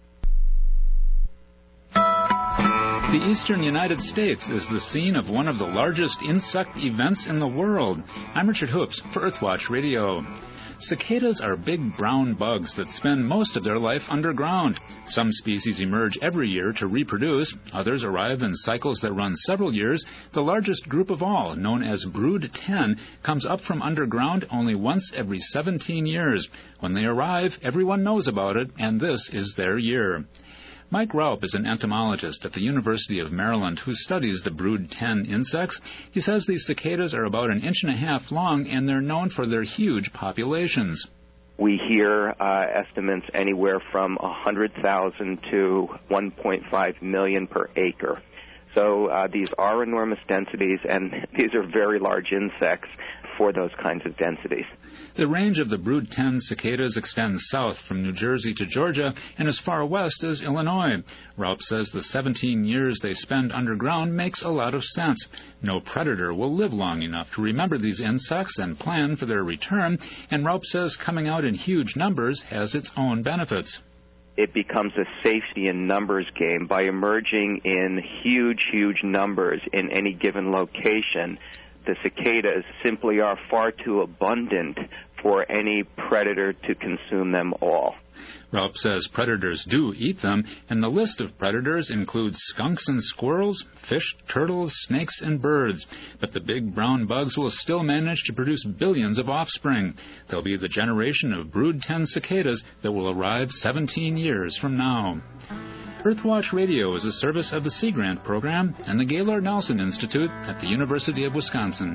The eastern United States is the scene of one of the largest insect events in the world. I'm Richard Hoops for Earthwatch Radio. Cicadas are big brown bugs that spend most of their life underground. Some species emerge every year to reproduce. Others arrive in cycles that run several years. The largest group of all, known as Brood ten, comes up from underground only once every seventeen years. When they arrive, everyone knows about it, and this is their year. Mike Raup is an entomologist at the University of Maryland who studies the brood ten insects. He says these cicadas are about an inch and a half long, and they're known for their huge populations. We hear uh, estimates anywhere from one hundred thousand to one point five million per acre. So uh, these are enormous densities, and these are very large insects for those kinds of densities. The range of the brood ten cicadas extends south from New Jersey to Georgia and as far west as Illinois. Raup says the seventeen years they spend underground makes a lot of sense. No predator will live long enough to remember these insects and plan for their return, and Raup says coming out in huge numbers has its own benefits. It becomes a safety in numbers game. By emerging in huge, huge numbers in any given location, the cicadas simply are far too abundant for any predator to consume them all. Raup says predators do eat them, and the list of predators includes skunks and squirrels, fish, turtles, snakes, and birds. But the big brown bugs will still manage to produce billions of offspring. They'll be the generation of brood ten cicadas that will arrive seventeen years from now. Earthwatch Radio is a service of the Sea Grant Program and the Gaylord Nelson Institute at the University of Wisconsin.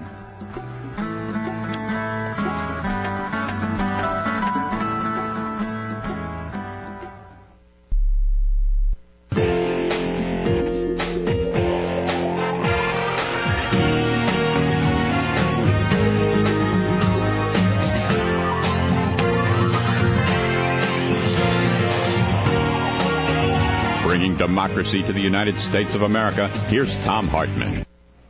Democracy to the United States of America. Here's Thom Hartmann.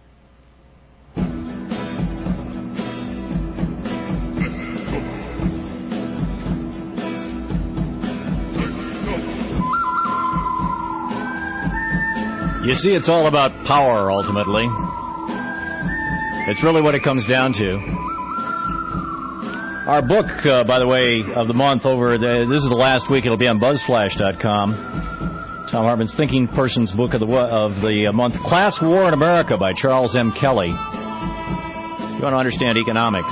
You see, it's all about power, ultimately. It's really what it comes down to. Our book, uh, by the way, of the month over, the, this is the last week. It'll be on buzzflash dot com. Thom Hartmann's Thinking Person's book of the of the month, Class War in America by Charles M. Kelly. If you want to understand economics,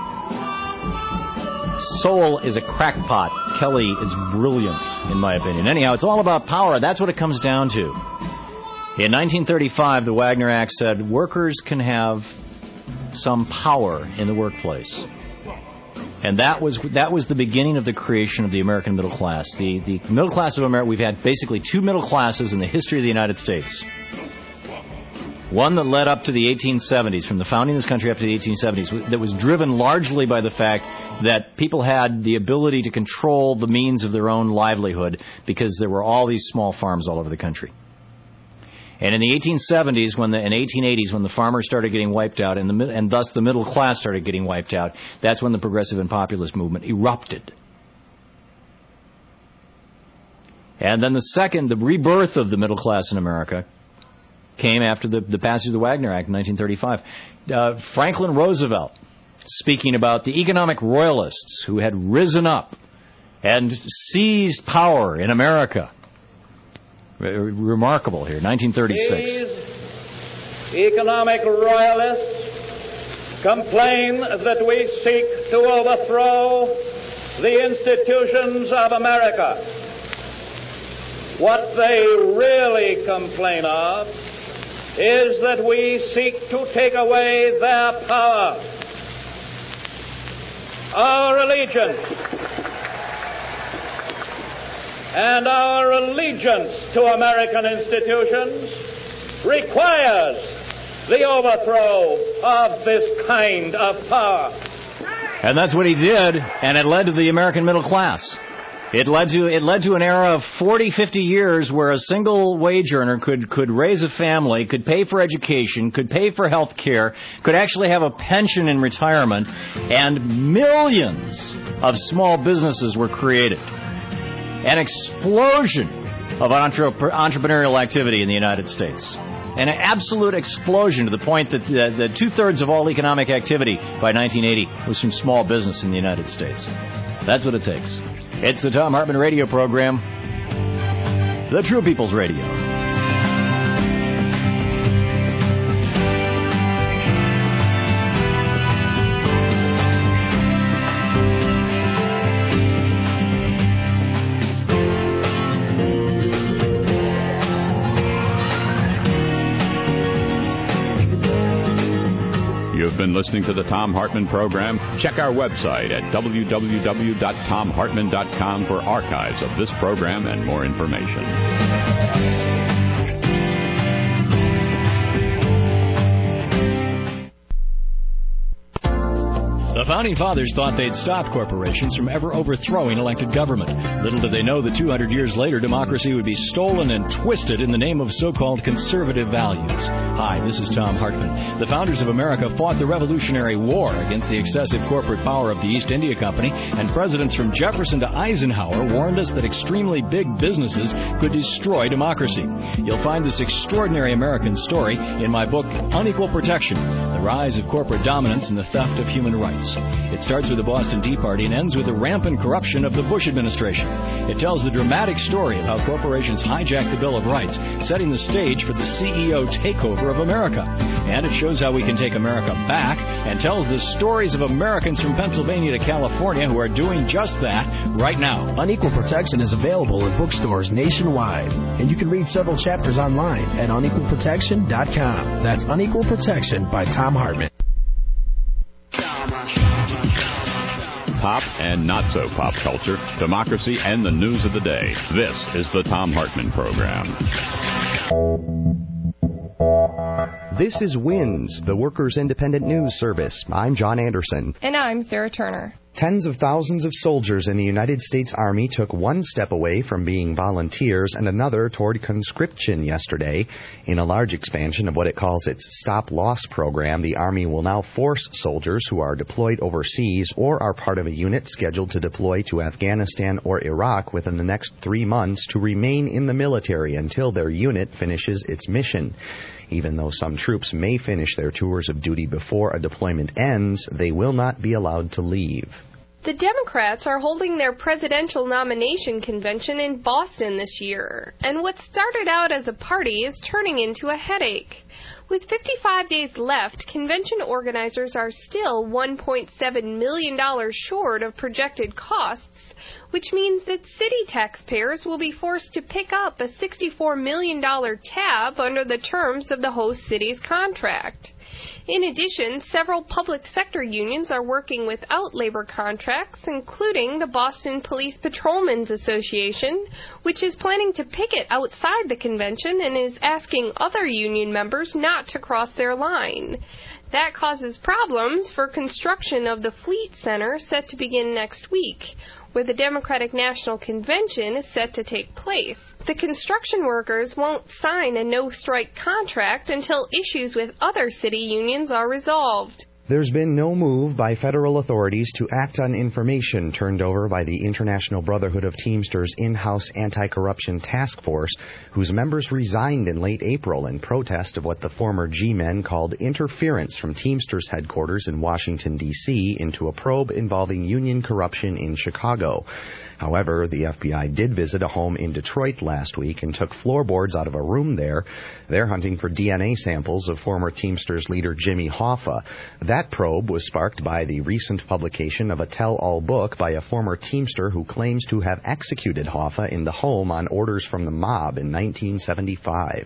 Sowell is a crackpot. Kelly is brilliant, in my opinion. Anyhow, it's all about power. That's what it comes down to. In nineteen thirty-five, the Wagner Act said workers can have some power in the workplace. And that was that was the beginning of the creation of the American middle class. The the middle class of America, we've had basically two middle classes in the history of the United States. One that led up to the eighteen seventies, from the founding of this country up to the eighteen seventies, that was driven largely by the fact that people had the ability to control the means of their own livelihood because there were all these small farms all over the country. And in the eighteen seventies, when the, and eighteen eighties, when the farmers started getting wiped out, and, the, and thus the middle class started getting wiped out, that's when the progressive and populist movement erupted. And then the second, the rebirth of the middle class in America, came after the, the passage of the Wagner Act in nineteen thirty-five. Uh, Franklin Roosevelt, speaking about the economic royalists who had risen up and seized power in America. Remarkable here, nineteen thirty-six. These economic royalists complain that we seek to overthrow the institutions of America. What they really complain of is that we seek to take away their power. Our allegiance and our allegiance to American institutions requires the overthrow of this kind of power. And that's what he did, and it led to the American middle class. It led to it led to an era of forty, fifty years where a single wage earner could, could raise a family, could pay for education, could pay for health care, could actually have a pension in retirement, and millions of small businesses were created. An explosion of entre- entrepreneurial activity in the United States. An absolute explosion to the point that the, the two-thirds of all economic activity by nineteen eighty was from small business in the United States. That's what it takes. It's the Thom Hartmann Radio Program, the True People's Radio. been listening to the Thom Hartmann Program? Check our website at w w w dot thom hartmann dot com for archives of this program and more information. The Founding Fathers thought they'd stop corporations from ever overthrowing elected government. Little did they know that two hundred years later, democracy would be stolen and twisted in the name of so-called conservative values. Hi, this is Thom Hartmann. The founders of America fought the Revolutionary War against the excessive corporate power of the East India Company, and presidents from Jefferson to Eisenhower warned us that extremely big businesses could destroy democracy. You'll find this extraordinary American story in my book, Unequal Protection, The Rise of Corporate Dominance and the Theft of Human Rights. It starts with the Boston Tea Party and ends with the rampant corruption of the Bush administration. It tells the dramatic story of how corporations hijacked the Bill of Rights, setting the stage for the C E O takeover of America. And it shows how we can take America back and tells the stories of Americans from Pennsylvania to California who are doing just that right now. Unequal Protection is available in bookstores nationwide, and you can read several chapters online at unequal protection dot com. That's Unequal Protection by Thom Hartmann. Pop and not so pop culture, democracy, and the news of the day. This is the Thom Hartmann Program. This is WINS, the Workers' Independent News Service. I'm John Anderson. And I'm Sarah Turner. Tens of thousands of soldiers in the United States Army took one step away from being volunteers and another toward conscription yesterday. In a large expansion of what it calls its Stop-Loss program, the Army will now force soldiers who are deployed overseas or are part of a unit scheduled to deploy to Afghanistan or Iraq within the next three months to remain in the military until their unit finishes its mission. Even though some troops may finish their tours of duty before a deployment ends, they will not be allowed to leave. The Democrats are holding their presidential nomination convention in Boston this year, and what started out as a party is turning into a headache. With fifty-five days left, convention organizers are still one point seven million dollars short of projected costs, which means that city taxpayers will be forced to pick up a sixty-four million dollars tab under the terms of the host city's contract. In addition, several public sector unions are working without labor contracts, including the Boston Police Patrolmen's Association, which is planning to picket outside the convention and is asking other union members not to cross their line. That causes problems for construction of the Fleet Center set to begin next week, where the Democratic National Convention is set to take place. The construction workers won't sign a no-strike contract until issues with other city unions are resolved. There's been no move by federal authorities to act on information turned over by the International Brotherhood of Teamsters in-house anti-corruption task force, whose members resigned in late April in protest of what the former G-men called interference from Teamsters headquarters in Washington, D C into a probe involving union corruption in Chicago. However, the F B I did visit a home in Detroit last week and took floorboards out of a room there. They're hunting for D N A samples of former Teamsters leader Jimmy Hoffa. That probe was sparked by the recent publication of a tell-all book by a former Teamster who claims to have executed Hoffa in the home on orders from the mob in nineteen seventy-five.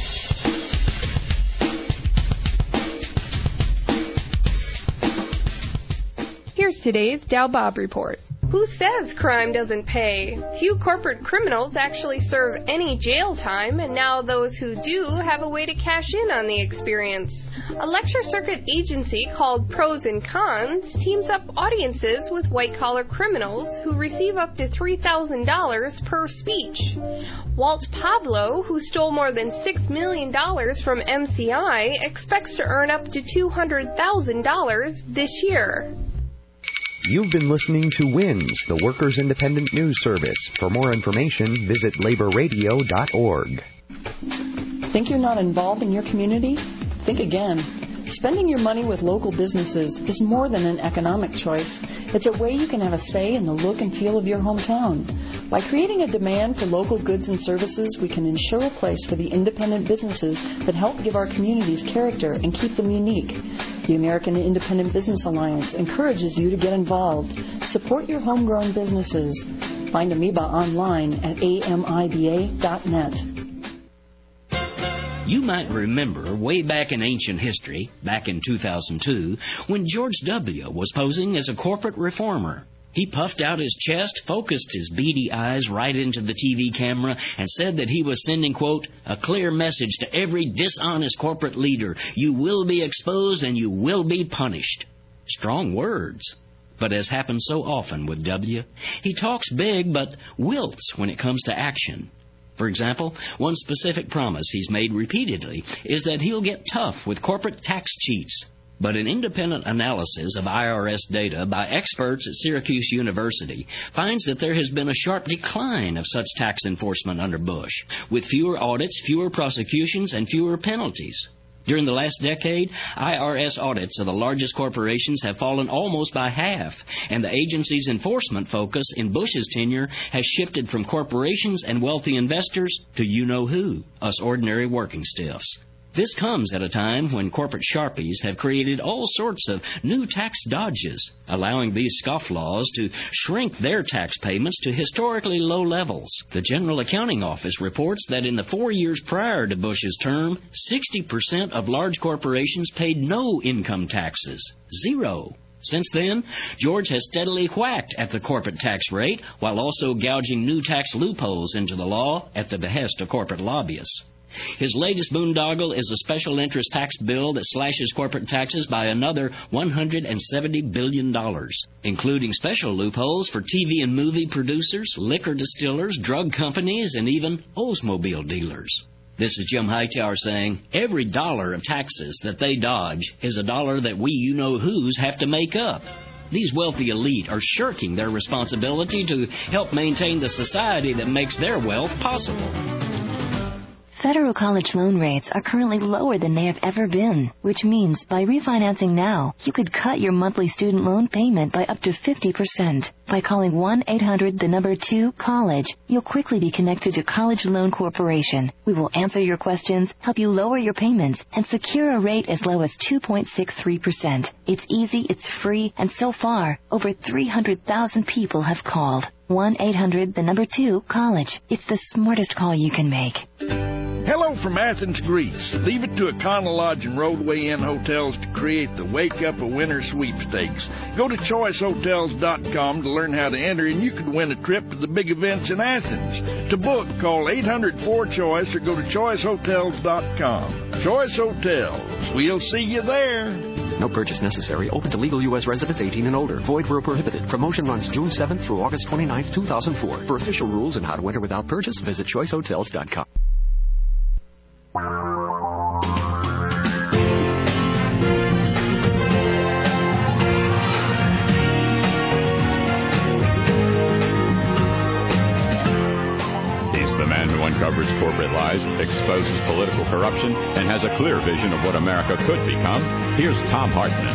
Here's today's Dow Bob Report. Who says crime doesn't pay? Few corporate criminals actually serve any jail time, and now those who do have a way to cash in on the experience. A lecture circuit agency called Pros and Cons teams up audiences with white-collar criminals who receive up to three thousand dollars per speech. Walt Pablo, who stole more than six million dollars from M C I, expects to earn up to two hundred thousand dollars this year. You've been listening to WINS, the Workers' Independent News Service. For more information, visit labor radio dot org. Think you're not involved in your community? Think again. Spending your money with local businesses is more than an economic choice. It's a way you can have a say in the look and feel of your hometown. By creating a demand for local goods and services, we can ensure a place for the independent businesses that help give our communities character and keep them unique. The American Independent Business Alliance encourages you to get involved. Support your homegrown businesses. Find Amoeba online at A M I B A dot net. You might remember way back in ancient history, back in two thousand two, when George W. was posing as a corporate reformer. He puffed out his chest, focused his beady eyes right into the T V camera, and said that he was sending, quote, a clear message to every dishonest corporate leader. You will be exposed and you will be punished. Strong words. But as happens so often with W., he talks big but wilts when it comes to action. For example, one specific promise he's made repeatedly is that he'll get tough with corporate tax cheats. But an independent analysis of I R S data by experts at Syracuse University finds that there has been a sharp decline of such tax enforcement under Bush, with fewer audits, fewer prosecutions, and fewer penalties. During the last decade, I R S audits of the largest corporations have fallen almost by half, and the agency's enforcement focus in Bush's tenure has shifted from corporations and wealthy investors to you-know-who, us ordinary working stiffs. This comes at a time when corporate sharpies have created all sorts of new tax dodges, allowing these scofflaws to shrink their tax payments to historically low levels. The General Accounting Office reports that in the four years prior to Bush's term, sixty percent of large corporations paid no income taxes. Zero. Since then, George has steadily whacked at the corporate tax rate while also gouging new tax loopholes into the law at the behest of corporate lobbyists. His latest boondoggle is a special interest tax bill that slashes corporate taxes by another one hundred seventy billion dollars, including special loopholes for T V and movie producers, liquor distillers, drug companies, and even Oldsmobile dealers. This is Jim Hightower saying, every dollar of taxes that they dodge is a dollar that we you-know-whos have to make up. These wealthy elite are shirking their responsibility to help maintain the society that makes their wealth possible. Federal college loan rates are currently lower than they have ever been, which means by refinancing now, you could cut your monthly student loan payment by up to fifty percent. By calling one eight hundred the number two college, you'll quickly be connected to College Loan Corporation. We will answer your questions, help you lower your payments, and secure a rate as low as two point six three percent. It's easy, it's free, and so far, over three hundred thousand people have called. one eight hundred the number two college. It's the smartest call you can make. Hello from Athens, Greece. Leave it to Econo Lodge and Roadway Inn Hotels to create the Wake Up a Winner sweepstakes. Go to choice hotels dot com to learn how to enter, and you could win a trip to the big events in Athens. To book, call eight hundred four choice or go to choice hotels dot com. Choice Hotels. We'll see you there. No purchase necessary. Open to legal U S residents eighteen and older. Void where prohibited. Promotion runs June seventh through August twenty-ninth, two thousand four. For official rules and how to enter without purchase, visit choice hotels dot com. He's the man who uncovers corporate lies, exposes political corruption, and has a clear vision of what America could become. Here's Thom Hartmann.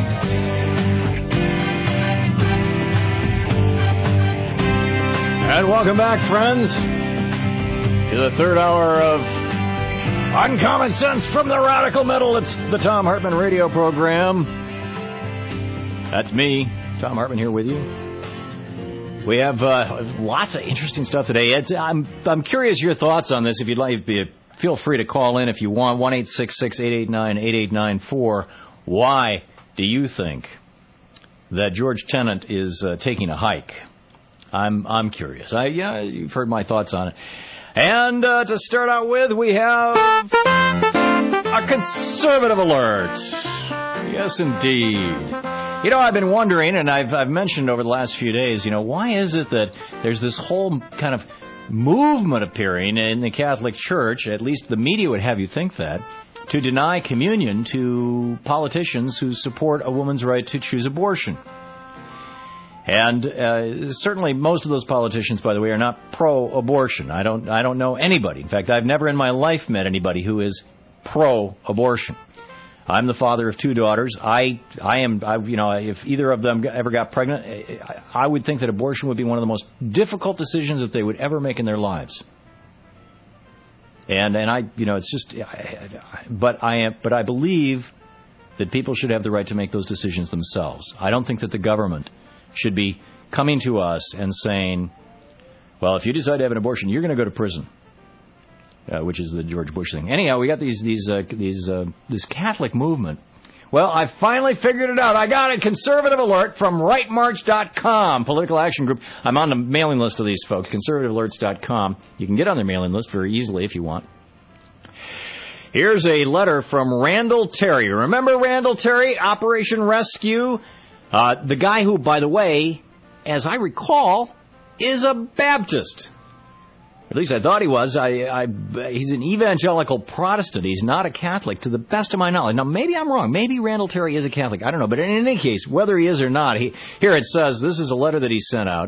And welcome back, friends, to the third hour of Uncommon Sense from the Radical Middle. It's the Thom Hartmann radio program. That's me, Thom Hartmann, here with you. We have uh, lots of interesting stuff today. It's, I'm I'm curious your thoughts on this. If you'd like, feel free to call in if you want. one eight six six, eight eight nine, eight eight nine four. Why do you think that George Tenet is uh, taking a hike? I'm I'm curious. I yeah, you've heard my thoughts on it. And uh, to start out with, we have a conservative alert. Yes, indeed. You know, I've been wondering, and I've I've mentioned over the last few days, you know, why is it that there's this whole kind of movement appearing in the Catholic Church, at least the media would have you think that, to deny communion to politicians who support a woman's right to choose abortion? And uh, certainly most of those politicians, by the way, are not pro-abortion. I don't I don't know anybody. In fact, I've never in my life met anybody who is pro-abortion. I'm the father of two daughters. I I am I, you know if either of them ever got pregnant, I, I would think that abortion would be one of the most difficult decisions that they would ever make in their lives. And and I you know it's just but I am but I believe that people should have the right to make those decisions themselves. I don't think that the government should be coming to us and saying, well, if you decide to have an abortion, you're going to go to prison. uh, which is the George Bush thing. Anyhow, we got these these uh, these uh, this Catholic movement. Well, I finally figured it out. I got a conservative alert from right march dot com, political action group. I'm on the mailing list of these folks, conservative alerts dot com. You can get on their mailing list very easily if you want. Here's a letter from Randall Terry. Remember Randall Terry, Operation Rescue? Uh, the guy who, by the way, as I recall, is a Baptist. At least I thought he was. I, I, he's an evangelical Protestant. He's not a Catholic, to the best of my knowledge. Now, maybe I'm wrong. Maybe Randall Terry is a Catholic. I don't know. But in any case, whether he is or not, he, here it says, this is a letter that he sent out.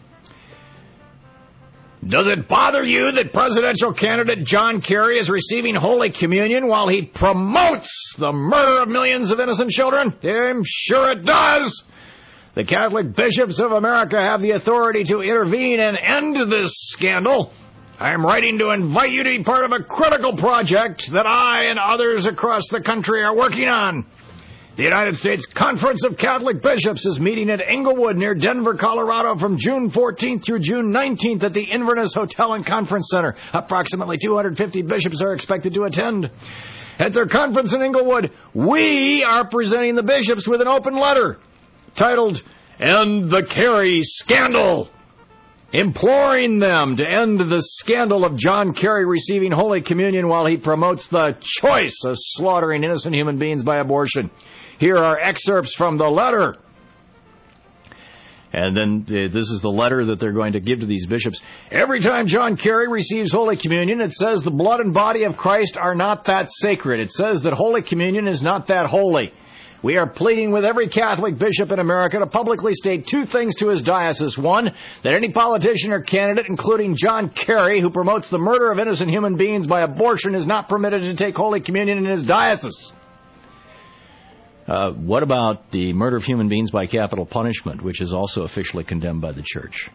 Does it bother you that presidential candidate John Kerry is receiving Holy Communion while he promotes the murder of millions of innocent children? I'm sure it does. The Catholic bishops of America have the authority to intervene and end this scandal. I am writing to invite you to be part of a critical project that I and others across the country are working on. The United States Conference of Catholic Bishops is meeting at Englewood near Denver, Colorado from June fourteenth through June nineteenth at the Inverness Hotel and Conference Center. Approximately two hundred fifty bishops are expected to attend. At their conference in Englewood, we are presenting the bishops with an open letter titled, End the Kerry Scandal, imploring them to end the scandal of John Kerry receiving Holy Communion while he promotes the choice of slaughtering innocent human beings by abortion. Here are excerpts from the letter. And then uh, this is the letter that they're going to give to these bishops. Every time John Kerry receives Holy Communion, it says the blood and body of Christ are not that sacred. It says that Holy Communion is not that holy. We are pleading with every Catholic bishop in America to publicly state two things to his diocese. One, that any politician or candidate, including John Kerry, who promotes the murder of innocent human beings by abortion, is not permitted to take Holy Communion in his diocese. Uh, what about the murder of human beings by capital punishment, which is also officially condemned by the Church?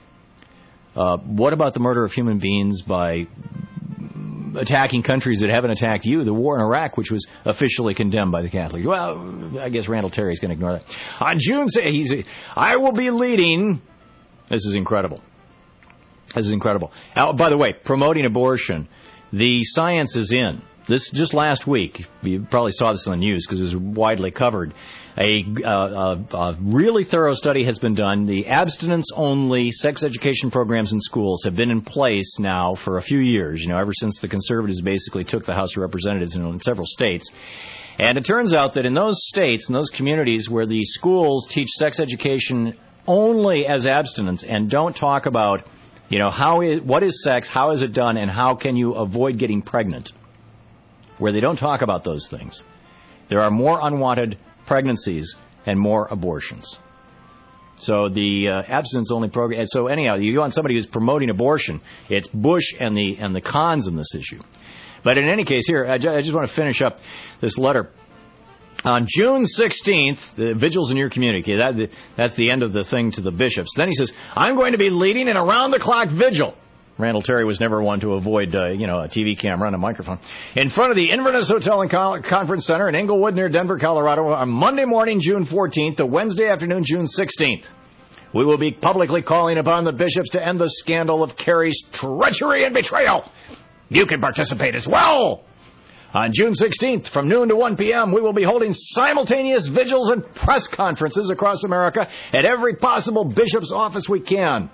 Uh, what about the murder of human beings by attacking countries that haven't attacked you? The war in Iraq, which was officially condemned by the Catholics. Well, I guess Randall Terry's going to ignore that. On June, he's, I will be leading. This is incredible. This is incredible. Uh, by the way, promoting abortion, the science is in. This just last week, you probably saw this on the news because it was widely covered. A, uh, a, a really thorough study has been done. The abstinence-only sex education programs in schools have been in place now for a few years, you know, ever since the conservatives basically took the House of Representatives in, in several states. And it turns out that in those states, in those communities where the schools teach sex education only as abstinence and don't talk about, you know, how is, what is sex, how is it done, and how can you avoid getting pregnant, where they don't talk about those things, there are more unwanted pregnancies and more abortions. So the uh, abstinence-only program. So anyhow, you want somebody who's promoting abortion. It's Bush and the and the cons in this issue. But in any case, here I, ju- I just want to finish up this letter. On June sixteenth, the vigils in your community. That, that's the end of the thing to the bishops. Then he says, "I'm going to be leading an around-the-clock vigil." Randall Terry was never one to avoid, uh, you know, a T V camera and a microphone. In front of the Inverness Hotel and Conference Center in Englewood near Denver, Colorado, on Monday morning, June fourteenth, to Wednesday afternoon, June sixteenth. We will be publicly calling upon the bishops to end the scandal of Kerry's treachery and betrayal. You can participate as well. On June sixteenth, from noon to one p.m., we will be holding simultaneous vigils and press conferences across America at every possible bishop's office we can.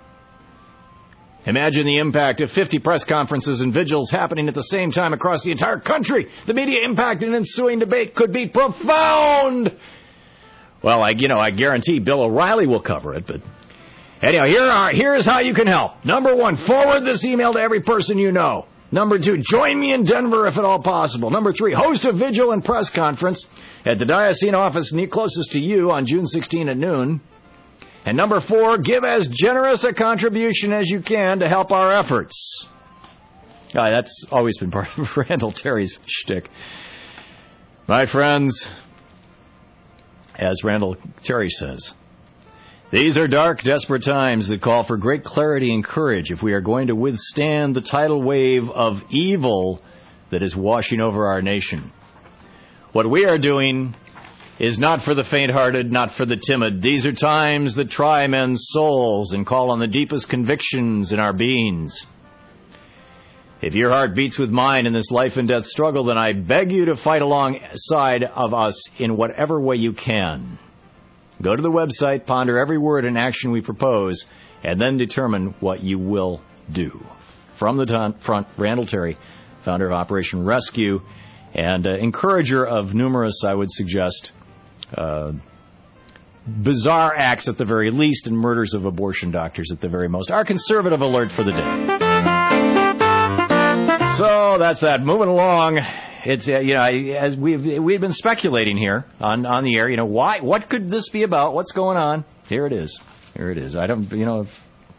Imagine the impact of fifty press conferences and vigils happening at the same time across the entire country. The media impact and ensuing debate could be profound. Well, I, you know, I guarantee Bill O'Reilly will cover it, but anyhow, here are, here's how you can help. Number one, forward this email to every person you know. Number two, join me in Denver if at all possible. Number three, host a vigil and press conference at the diocesan office closest to you on June sixteenth at noon. And number four, give as generous a contribution as you can to help our efforts. Uh, that's always been part of Randall Terry's shtick. My friends, as Randall Terry says, these are dark, desperate times that call for great clarity and courage if we are going to withstand the tidal wave of evil that is washing over our nation. What we are doing is not for the faint-hearted, not for the timid. These are times that try men's souls and call on the deepest convictions in our beings. If your heart beats with mine in this life and death struggle, then I beg you to fight alongside of us in whatever way you can. Go to the website, ponder every word and action we propose, and then determine what you will do. From the ton- front, Randall Terry, founder of Operation Rescue, and uh, encourager of numerous, I would suggest, uh, bizarre acts at the very least and murders of abortion doctors at the very most. Our conservative alert for the day. So that's that. Moving along, it's uh, you know as we've we've been speculating here on on the air. You know why? What could this be about? What's going on? Here it is. Here it is. I don't. You know.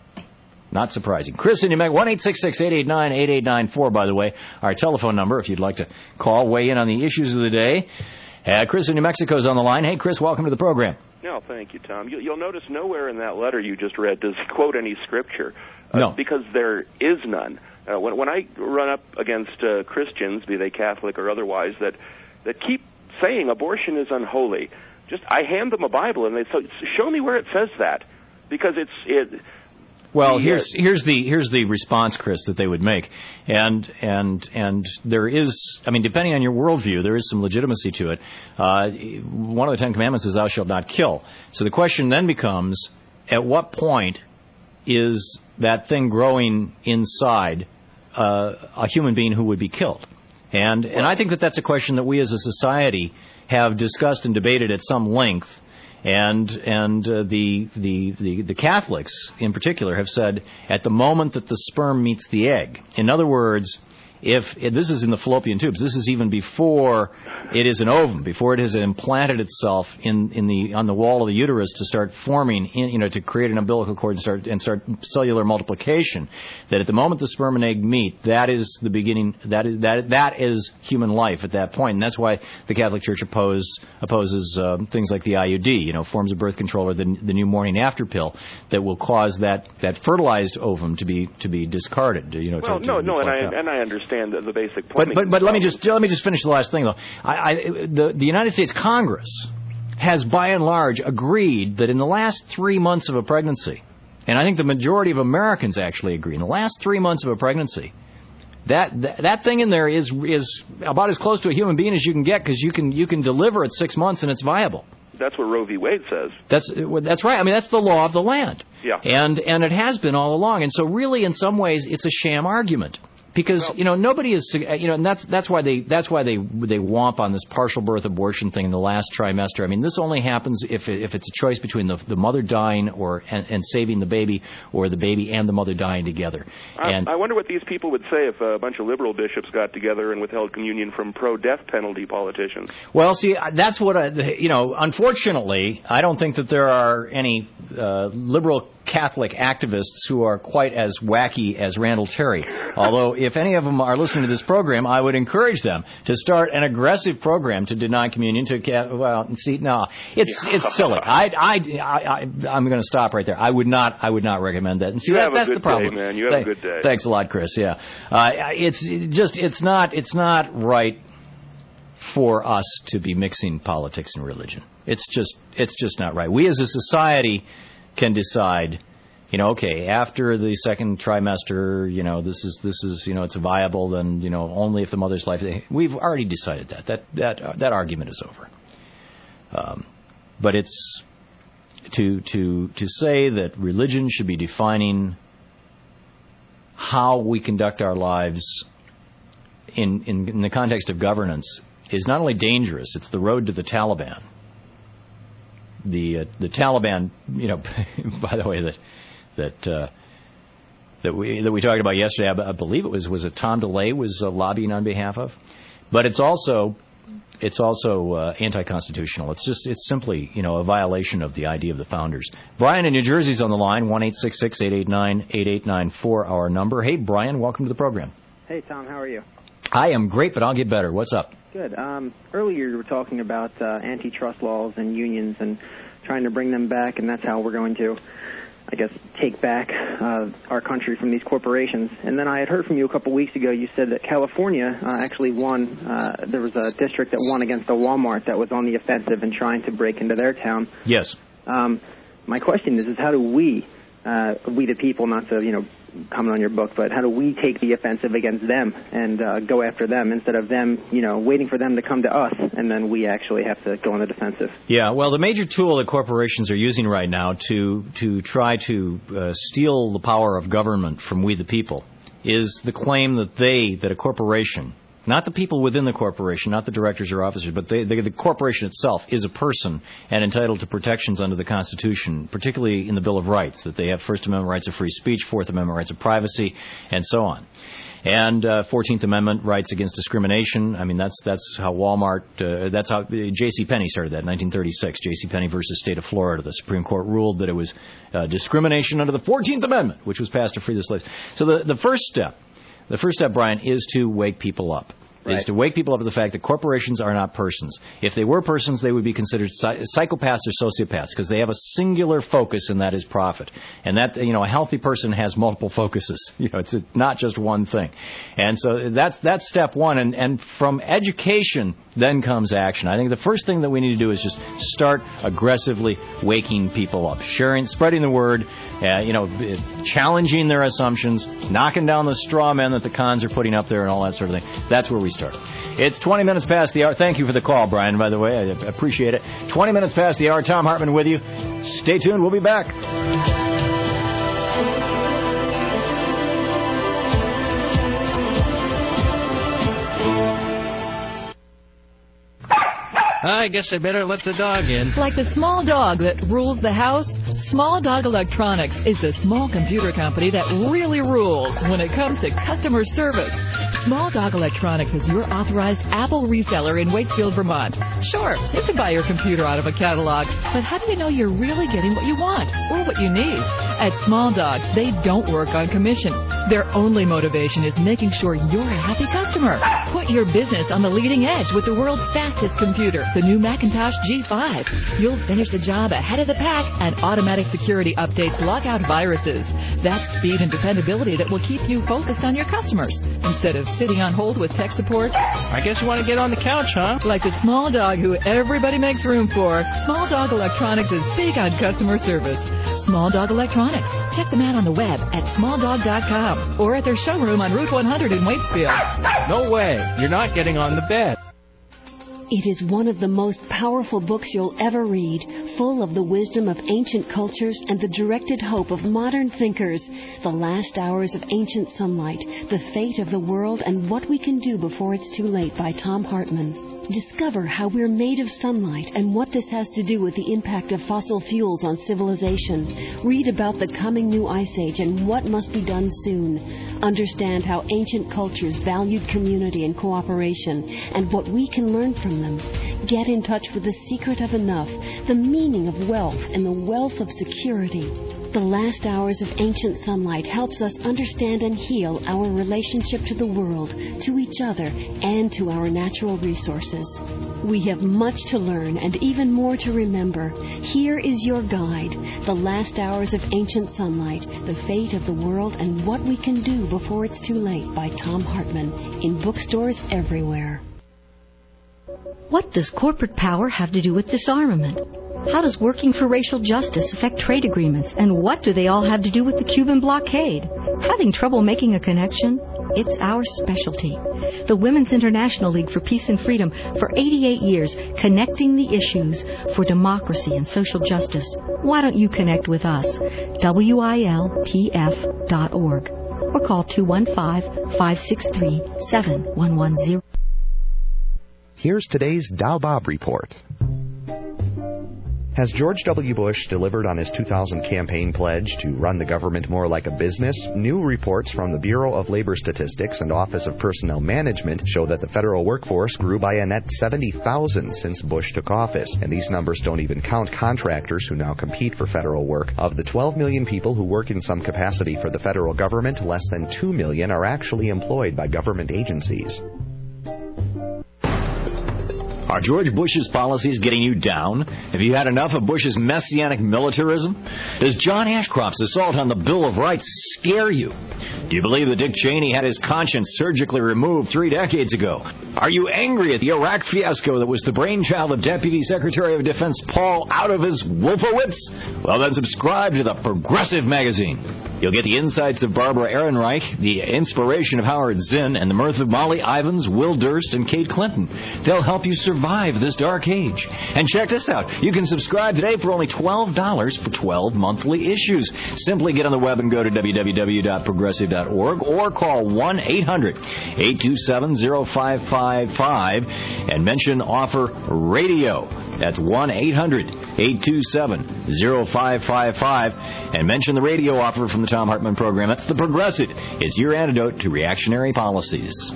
Not surprising. Chris in New Mexico, one eight six six, eight eight nine, eight eight nine four, by the way, our telephone number if you'd like to call, weigh in on the issues of the day. Uh, Chris in New Mexico is on the line. Hey, Chris, welcome to the program. No, thank you, Tom. You, you'll notice nowhere in that letter you just read does he quote any scripture. Uh, no. Because there is none. Uh, when, when I run up against uh, Christians, be they Catholic or otherwise, that, that keep saying abortion is unholy, just I hand them a Bible and they say, show me where it says that. Because it's... it. Well, here's here's the here's the response, Chris, that they would make, and and and there is, I mean, depending on your worldview, there is some legitimacy to it. Uh, one of the Ten Commandments is "Thou shalt not kill." So the question then becomes, at what point is that thing growing inside uh, a human being who would be killed? And and I think that that's a question that we as a society have discussed and debated at some length. And and uh, the, the the the Catholics in particular have said at the moment that the sperm meets the egg. In other words, if, if this is in the fallopian tubes, this is even before it is an ovum, before it has implanted itself in, in the on the wall of the uterus to start forming, in, you know, to create an umbilical cord and start and start cellular multiplication. That at the moment the sperm and egg meet, that is the beginning. That is that that is human life at that point, and that's why the Catholic Church oppose, opposes uh, things like the I U D, you know, forms of birth control or the the new morning after pill that will cause that, that fertilized ovum to be to be discarded. You know, well, to, no, to no, and I out. and I understand the, the basic. But but but let me just let me just finish the last thing though. I, I, the, the United States Congress has, by and large, agreed that in the last three months of a pregnancy, and I think the majority of Americans actually agree, in the last three months of a pregnancy, that that, that thing in there is is about as close to a human being as you can get, because you can you can deliver at six months and it's viable. That's what Roe v. Wade says. That's that's right. I mean, that's the law of the land. Yeah. And and it has been all along. And so really, in some ways, it's a sham argument. Because well, you know nobody is you know and that's that's why they that's why they they womp on this partial birth abortion thing in the last trimester. I mean, this only happens if if it's a choice between the the mother dying or and, and saving the baby, or the baby and the mother dying together. And I, I wonder what these people would say if a bunch of liberal bishops got together and withheld communion from pro-death penalty politicians. Well, see, that's what I, you know. Unfortunately, I don't think that there are any uh, liberal Catholic activists who are quite as wacky as Randall Terry. Although, if any of them are listening to this program, I would encourage them to start an aggressive program to deny communion to, well, see, no, it's it's silly. I I I I'm going to stop right there. I would not I would not recommend that. And see, you that, have that's a good the problem. day, man. You have Th- a good day. Thanks a lot, Chris. Yeah, uh, it's just it's not it's not right for us to be mixing politics and religion. It's just it's just not right. We as a society can decide, you know, okay, after the second trimester, you know, this is this is you know, it's viable. Then, you know, only if the mother's life. We've already decided that. That that uh, that argument is over. Um, but it's to to to say that religion should be defining how we conduct our lives in in, in the context of governance is not only dangerous. It's the road to the Taliban. The uh, the Taliban, you know, by the way, that that uh, that we that we talked about yesterday, I, I believe it was was it Tom DeLay was uh, lobbying on behalf of, but it's also it's also uh, anti-constitutional. It's just it's simply, you know, a violation of the idea of the founders. Brian in New Jersey's on the line. one eight six six, eight eight nine, eight eight nine four, our number. Hey, Brian, welcome to the program. Hey, Tom, how are you? I am great, but I'll get better. What's up? Good. Um, earlier you were talking about uh, antitrust laws and unions and trying to bring them back, and that's how we're going to, I guess, take back uh, our country from these corporations. And then I had heard from you a couple weeks ago, you said that California uh, actually won. Uh, there was a district that won against a Walmart that was on the offensive and trying to break into their town. Yes. Um, my question is, is how do we uh, we the people, not to, you know, comment on your book, but how do we take the offensive against them and uh, go after them instead of them, you know, waiting for them to come to us, and then we actually have to go on the defensive? Yeah, well, the major tool that corporations are using right now to to try to uh, steal the power of government from we the people is the claim that they, that a corporation, not the people within the corporation, not the directors or officers, but they, they, the corporation itself is a person and entitled to protections under the Constitution, particularly in the Bill of Rights, that they have First Amendment rights of free speech, Fourth Amendment rights of privacy, and so on. And uh, Fourteenth Amendment rights against discrimination. I mean, that's that's how Walmart, uh, that's how J C Penney started that in nineteen thirty-six. J C Penney versus State of Florida. The Supreme Court ruled that it was uh, discrimination under the Fourteenth Amendment, which was passed to free the slaves. So the, the first step, the first step, Brian, is to wake people up. Right. Is to wake people up to the fact that corporations are not persons. If they were persons, they would be considered psychopaths or sociopaths because they have a singular focus, and that is profit. And that, you know, a healthy person has multiple focuses. You know, it's a, not just one thing. And so that's that's step one. And, and from education, then comes action. I think the first thing that we need to do is just start aggressively waking people up, sharing, spreading the word, uh, you know, challenging their assumptions, knocking down the straw men that the cons are putting up there, and all that sort of thing. That's where we start. It's twenty minutes past the hour. Thank you for the call, Brian, by the way. I appreciate it. twenty minutes past the hour. Tom Hartman with you. Stay tuned. We'll be back. I guess I better let the dog in. Like the small dog that rules the house, Small Dog Electronics is the small computer company that really rules when it comes to customer service. Small Dog Electronics is your authorized Apple reseller in Waitsfield, Vermont. Sure, you can buy your computer out of a catalog, but how do you know you're really getting what you want or what you need? At Small Dog, they don't work on commission. Their only motivation is making sure you're a happy customer. Put your business on the leading edge with the world's fastest computer, the new Macintosh G five. You'll finish the job ahead of the pack, and automatic security updates lock out viruses. That's speed and dependability that will keep you focused on your customers instead of sitting on hold with tech support. I guess you want to get on the couch, huh? Like the Small Dog who everybody makes room for, Small Dog Electronics is big on customer service. Small Dog Electronics. Check them out on the web at small dog dot com or at their showroom on Route one hundred in Waitsfield. No way. You're not getting on the bed. It is one of the most powerful books you'll ever read, full of the wisdom of ancient cultures and the directed hope of modern thinkers. The Last Hours of Ancient Sunlight, The Fate of the World and What We Can Do Before It's Too Late by Tom Hartman. Discover how we're made of sunlight and what this has to do with the impact of fossil fuels on civilization. Read about the coming new ice age and what must be done soon. Understand how ancient cultures valued community and cooperation and what we can learn from them. Get in touch with the secret of enough, the meaning of wealth, and the wealth of security. The Last Hours of Ancient Sunlight helps us understand and heal our relationship to the world, to each other, and to our natural resources. We have much to learn and even more to remember. Here is your guide, The Last Hours of Ancient Sunlight, The Fate of the World and What We Can Do Before It's Too Late by Tom Hartman, in bookstores everywhere. What does corporate power have to do with disarmament? How does working for racial justice affect trade agreements? And what do they all have to do with the Cuban blockade? Having trouble making a connection? It's our specialty. The Women's International League for Peace and Freedom, for eighty-eight years, connecting the issues for democracy and social justice. Why don't you connect with us? W I L P F dot org or call two one five, five six three, seven one one zero. Here's today's Dow Bob Report. Has George W. Bush delivered on his two thousand campaign pledge to run the government more like a business? New reports from the Bureau of Labor Statistics and Office of Personnel Management show that the federal workforce grew by a net seventy thousand since Bush took office. And these numbers don't even count contractors who now compete for federal work. Of the twelve million people who work in some capacity for the federal government, less than two million are actually employed by government agencies. Are George Bush's policies getting you down? Have you had enough of Bush's messianic militarism? Does John Ashcroft's assault on the Bill of Rights scare you? Do you believe that Dick Cheney had his conscience surgically removed three decades ago? Are you angry at the Iraq fiasco that was the brainchild of Deputy Secretary of Defense Paul out of his Wolfowitz? Well, then subscribe to the Progressive Magazine. You'll get the insights of Barbara Ehrenreich, the inspiration of Howard Zinn, and the mirth of Molly Ivins, Will Durst, and Kate Clinton. They'll help you survive this dark age. And check this out. You can subscribe today for only twelve dollars for twelve monthly issues. Simply get on the web and go to w w w dot progressive dot org or call one eight hundred eight two seven zero five five five and mention offer radio. That's one eight hundred eight two seven zero five five five and mention the radio offer from the Tom Hartman program. That's the Progressive. It's your antidote to reactionary policies.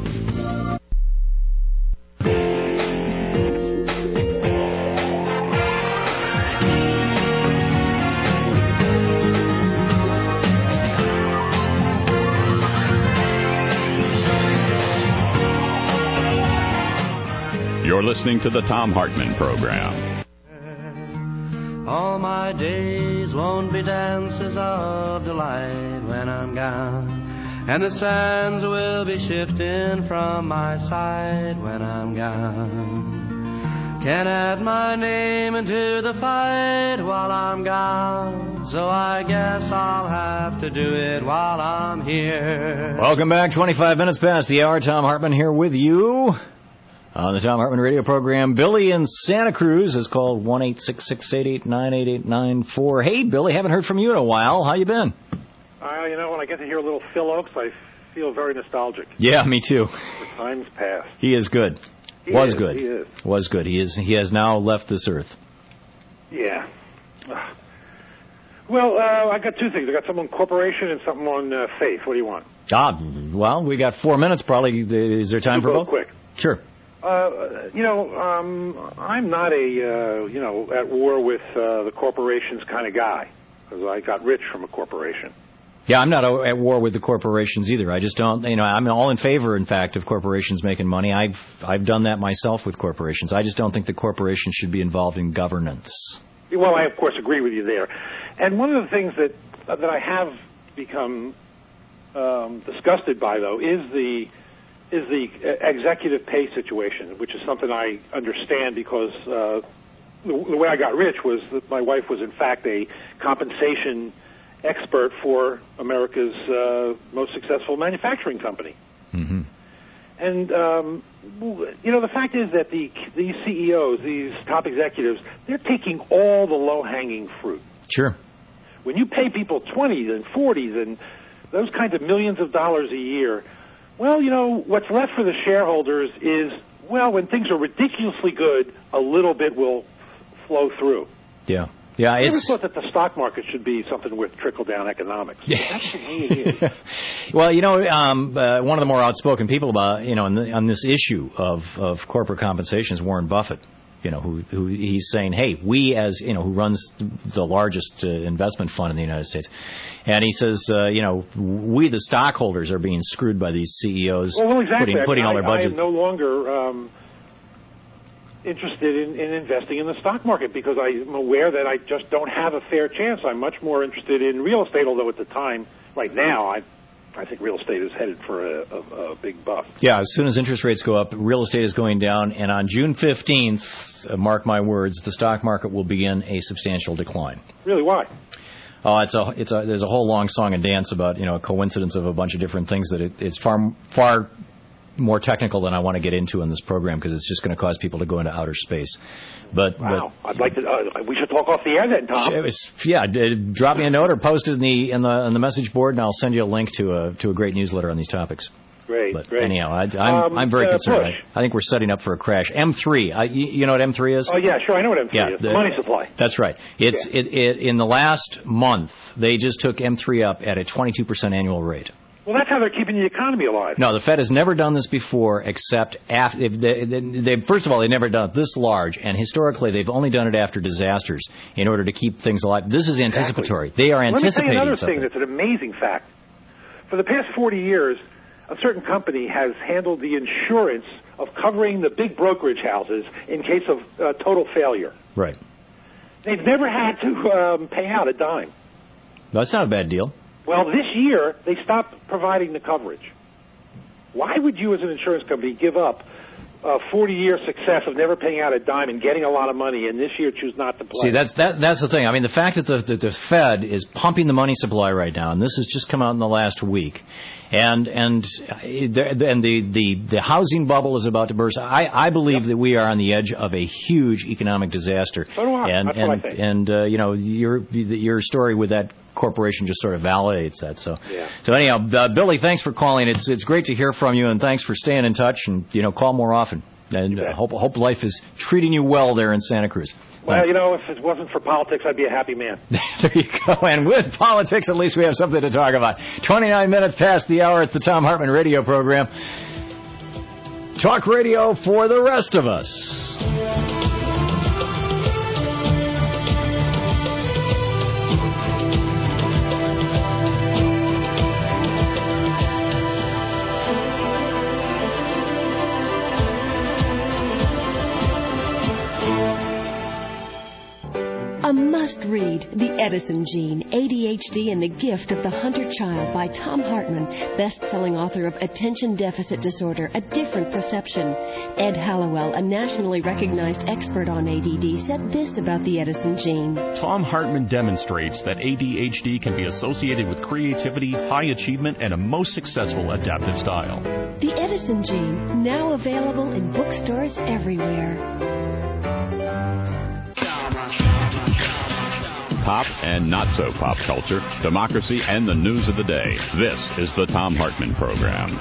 You're listening to the Tom Hartman program. All my days won't be dances of delight when I'm gone, and the sands will be shifting from my side when I'm gone. Can't add my name into the fight while I'm gone, so I guess I'll have to do it while I'm here. Welcome back. twenty-five minutes past the hour. Tom Hartman here with you on the Tom Hartman radio program. Billy in Santa Cruz has called one eight six six eight eight nine eight eight nine four. Hey, Billy, haven't heard from you in a while. How you been? Uh, you know, when I get to hear a little Phil Oakes, I feel very nostalgic. Yeah, me too. The time's past. He is good. He Was is, good. He is. Was good. He is. He has now left this earth. Yeah. Well, uh, I got two things. I got something on corporation and something on uh, faith. What do you want? Ah, well, we got four minutes probably. Is there time Do for both both? quick. Sure. Uh, you know, um, I'm not a, uh, you know, at war with uh, the corporations kind of guy, because I got rich from a corporation. Yeah, I'm not at war with the corporations either. I just don't, you know, I'm all in favor, in fact, of corporations making money. I've I've done that myself with corporations. I just don't think the corporations should be involved in governance. Well, I, of course, agree with you there. And one of the things that uh, that I have become um, disgusted by, though, is the is the executive pay situation, which is something I understand because uh, the, the way I got rich was that my wife was, in fact, a compensation expert for America's uh, most successful manufacturing company. Mm-hmm. And, um, you know, the fact is that the these C E Os, these top executives, they're taking all the low-hanging fruit. Sure. When you pay people twenties and forties and those kinds of millions of dollars a year, well, you know, what's left for the shareholders is, well, when things are ridiculously good, a little bit will flow through. Yeah. Yeah, I it's... never thought that the stock market should be something with trickle-down economics. Yeah. That's the way it is. Well, you know, um, uh, one of the more outspoken people about, you know, on, the, on this issue of, of corporate compensation is Warren Buffett. You know, who, who he's saying, hey, we as, you know, who runs the largest uh, investment fund in the United States. And he says, uh, you know, we the stockholders are being screwed by these C E Os well, well, exactly. putting, putting I, all their budget. I am no longer um, interested in, in investing in the stock market because I'm aware that I just don't have a fair chance. I'm much more interested in real estate, although at the time, right now, I I think real estate is headed for a, a, a big buff. Yeah, as soon as interest rates go up, real estate is going down, and on June fifteenth, uh, mark my words, the stock market will begin a substantial decline. Really, why? Oh, it's a, it's a, there's a whole long song and dance about, you know, a coincidence of a bunch of different things that it, it's far, far more technical than I want to get into in this program because it's just going to cause people to go into outer space. But wow, but, I'd like to. Uh, we should talk off the air then, Tom. It was, yeah, drop me a note or post it in the in the in the message board, and I'll send you a link to a to a great newsletter on these topics. Great, but great. Anyhow, I, I'm um, I'm very uh, concerned. Bush. I, I think we're setting up for a crash. M three, I, you, you know what M three is? Oh yeah, sure, I know what M three yeah, is. The, the money supply. That's right. It's yeah. it, it in the last month they just took M three up at a twenty-two percent annual rate. Well, that's how they're keeping the economy alive. No, the Fed has never done this before, except after. They, they, they, first of all, they've never done it this large, and historically, they've only done it after disasters in order to keep things alive. This is anticipatory. Exactly. They are anticipating Let me tell you another something. thing that's an amazing fact. For the past forty years, a certain company has handled the insurance of covering the big brokerage houses in case of uh, total failure. Right. They've never had to um, pay out a dime. That's not a bad deal. Well, this year, they stopped providing the coverage. Why would you as an insurance company give up a forty-year success of never paying out a dime and getting a lot of money, and this year choose not to play? See, that's that, that's the thing. I mean, the fact that the, the, the Fed is pumping the money supply right now, and this has just come out in the last week, and and and the, the, the housing bubble is about to burst. I, I believe yep. that we are on the edge of a huge economic disaster. So do I. And, that's and, what I think. And, uh, you know, your your story with that corporation just sort of validates that. So, yeah. so anyhow, uh, Billy, thanks for calling. It's it's great to hear from you, and thanks for staying in touch. And you know, call more often. And uh, hope hope life is treating you well there in Santa Cruz. Well, Thanks. you know, if it wasn't for politics, I'd be a happy man. There you go. And with politics, at least we have something to talk about. twenty-nine minutes past the hour. It's the Thom Hartmann radio program. Talk radio for the rest of us. A must-read, The Edison Gene, A D H D and the Gift of the Hunter Child by Thom Hartmann, best-selling author of Attention Deficit Disorder, A Different Perception. Ed Hallowell, a nationally recognized expert on A D D, said this about the Edison Gene. Thom Hartmann demonstrates that A D H D can be associated with creativity, high achievement, and a most successful adaptive style. The Edison Gene, now available in bookstores everywhere. Pop and not so pop culture, democracy, and the news of the day. This is the Thom Hartmann Program.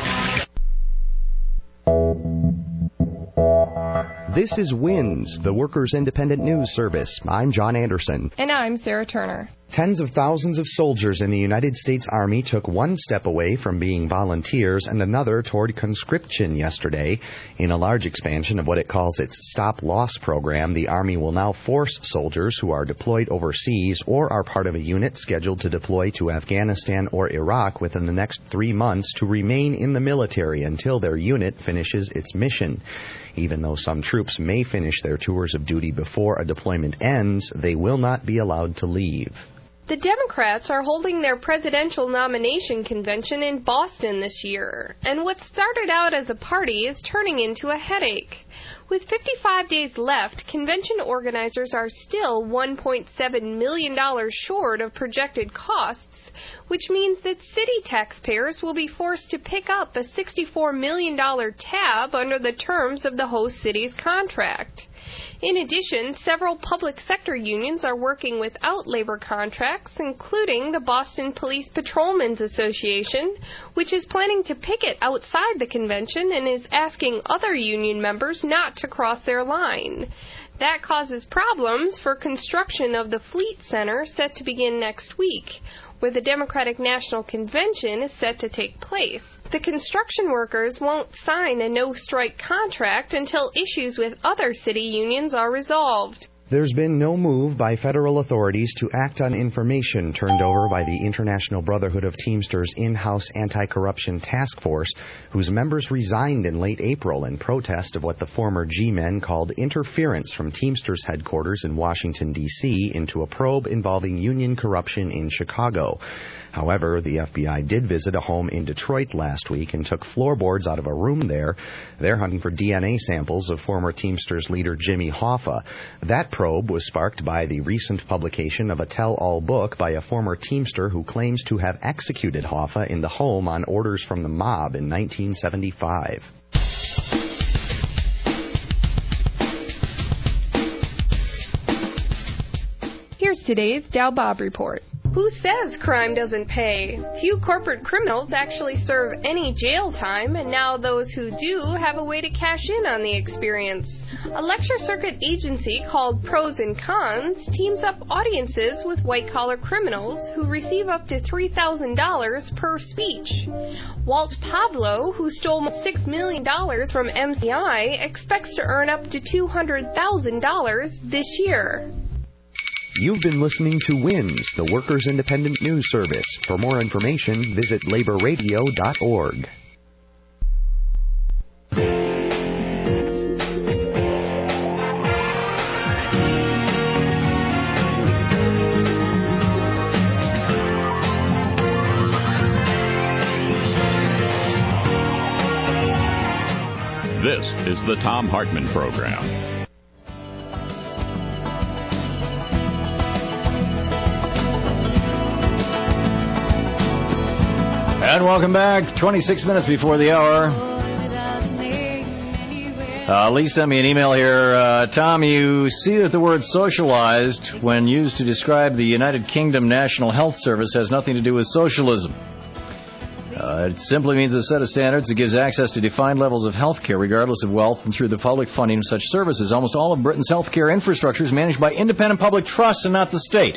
This is WINS, the Workers' Independent News Service. I'm John Anderson. And I'm Sarah Turner. Tens of thousands of soldiers in the United States Army took one step away from being volunteers and another toward conscription yesterday. In a large expansion of what it calls its Stop Loss program, the Army will now force soldiers who are deployed overseas or are part of a unit scheduled to deploy to Afghanistan or Iraq within the next three months to remain in the military until their unit finishes its mission. Even though some troops may finish their tours of duty before a deployment ends, they will not be allowed to leave. The Democrats are holding their presidential nomination convention in Boston this year, and what started out as a party is turning into a headache. With fifty-five days left, convention organizers are still one point seven million dollars short of projected costs, which means that city taxpayers will be forced to pick up a sixty-four million dollars tab under the terms of the host city's contract. In addition, several public sector unions are working without labor contracts, including the Boston Police Patrolmen's Association, which is planning to picket outside the convention and is asking other union members not to cross their line. That causes problems for construction of the Fleet Center set to begin next week, where the Democratic National Convention is set to take place. The construction workers won't sign a no-strike contract until issues with other city unions are resolved. There's been no move by federal authorities to act on information turned over by the International Brotherhood of Teamsters in-house anti-corruption task force, whose members resigned in late April in protest of what the former G-men called interference from Teamsters headquarters in Washington, D C into a probe involving union corruption in Chicago. However, the F B I did visit a home in Detroit last week and took floorboards out of a room there. They're hunting for D N A samples of former Teamsters leader Jimmy Hoffa. That probe was sparked by the recent publication of a tell-all book by a former Teamster who claims to have executed Hoffa in the home on orders from the mob in nineteen seventy-five. Here's today's Dow Bob Report. Who says crime doesn't pay? Few corporate criminals actually serve any jail time, and now those who do have a way to cash in on the experience. A lecture circuit agency called Pros and Cons teams up audiences with white-collar criminals who receive up to three thousand dollars per speech. Walt Pablo, who stole six million dollars from M C I, expects to earn up to two hundred thousand dollars this year. You've been listening to WINS, the Workers' Independent News Service. For more information, visit labor radio dot org. This is the Thom Hartmann Program. And welcome back. twenty-six minutes before the hour. Uh, Lee sent me an email here. Uh, Tom, you see that the word socialized, when used to describe the United Kingdom National Health Service, has nothing to do with socialism. Uh, it simply means a set of standards that gives access to defined levels of health care, regardless of wealth, and through the public funding of such services. Almost all of Britain's health care infrastructure is managed by independent public trusts and not the state.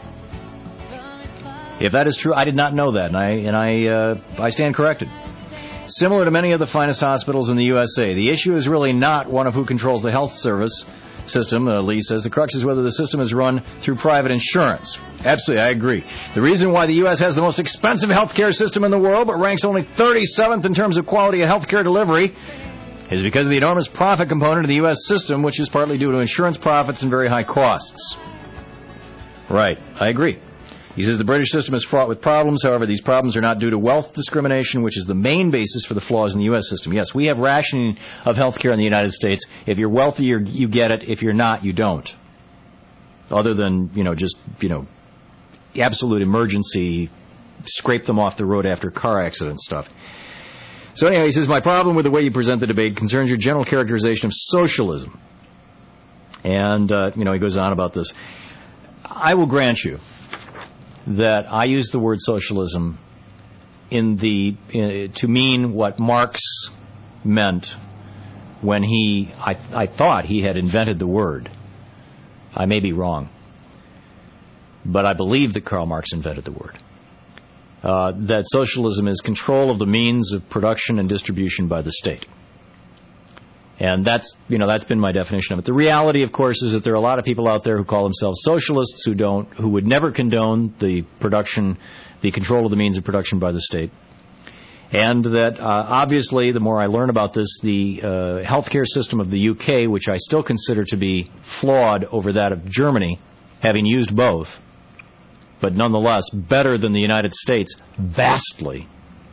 If that is true, I did not know that, and I and I uh, I stand corrected. Similar to many of the finest hospitals in the U S A, the issue is really not one of who controls the health service system, uh, Lee says. The crux is whether the system is run through private insurance. Absolutely, I agree. The reason why the U S has the most expensive health care system in the world, but ranks only thirty-seventh in terms of quality of health care delivery, is because of the enormous profit component of the U S system, which is partly due to insurance profits and very high costs. Right, I agree. He says the British system is fraught with problems. However, these problems are not due to wealth discrimination, which is the main basis for the flaws in the U S system. Yes, we have rationing of health care in the United States. If you're wealthy, you're, you get it. If you're not, you don't. Other than, you know, just, you know, absolute emergency, scrape them off the road after car accident stuff. So anyway, he says, my problem with the way you present the debate concerns your general characterization of socialism. And, uh, you know, he goes on about this. I will grant you that I use the word socialism in the in, to mean what Marx meant when he, I, I thought he had invented the word. I may be wrong, but I believe that Karl Marx invented the word. Uh, that socialism is control of the means of production and distribution by the state. And that's, you know, that's been my definition of it. The reality, of course, is that there are a lot of people out there who call themselves socialists who don't, who would never condone the production, the control of the means of production by the state. And that, uh, obviously, the more I learn about this, the uh, healthcare system of the U K, which I still consider to be flawed over that of Germany, having used both, but nonetheless better than the United States, vastly.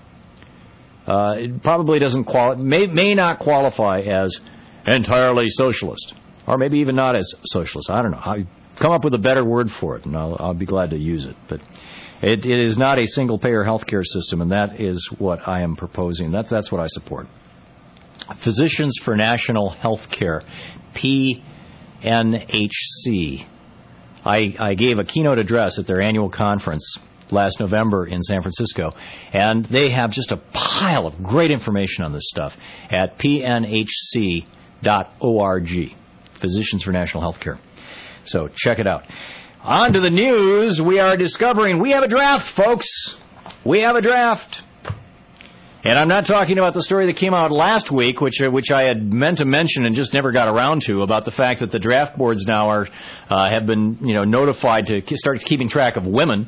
Uh, it probably doesn't quali- may may not qualify as entirely socialist, or maybe even not as socialist. I don't know. I come up with a better word for it, and I'll, I'll be glad to use it. But it, it is not a single-payer healthcare system, and that is what I am proposing. That's that's what I support. Physicians for National Health Care, P N H C. I, I gave a keynote address at their annual conference last November in San Francisco, and they have just a pile of great information on this stuff at P N H C dot org, Physicians for National Health Care. So check it out. On to the news. We are discovering we have a draft, folks. We have a draft. And I'm not talking about the story that came out last week, which which I had meant to mention and just never got around to, about the fact that the draft boards now are uh, have been, you know, notified to start keeping track of women.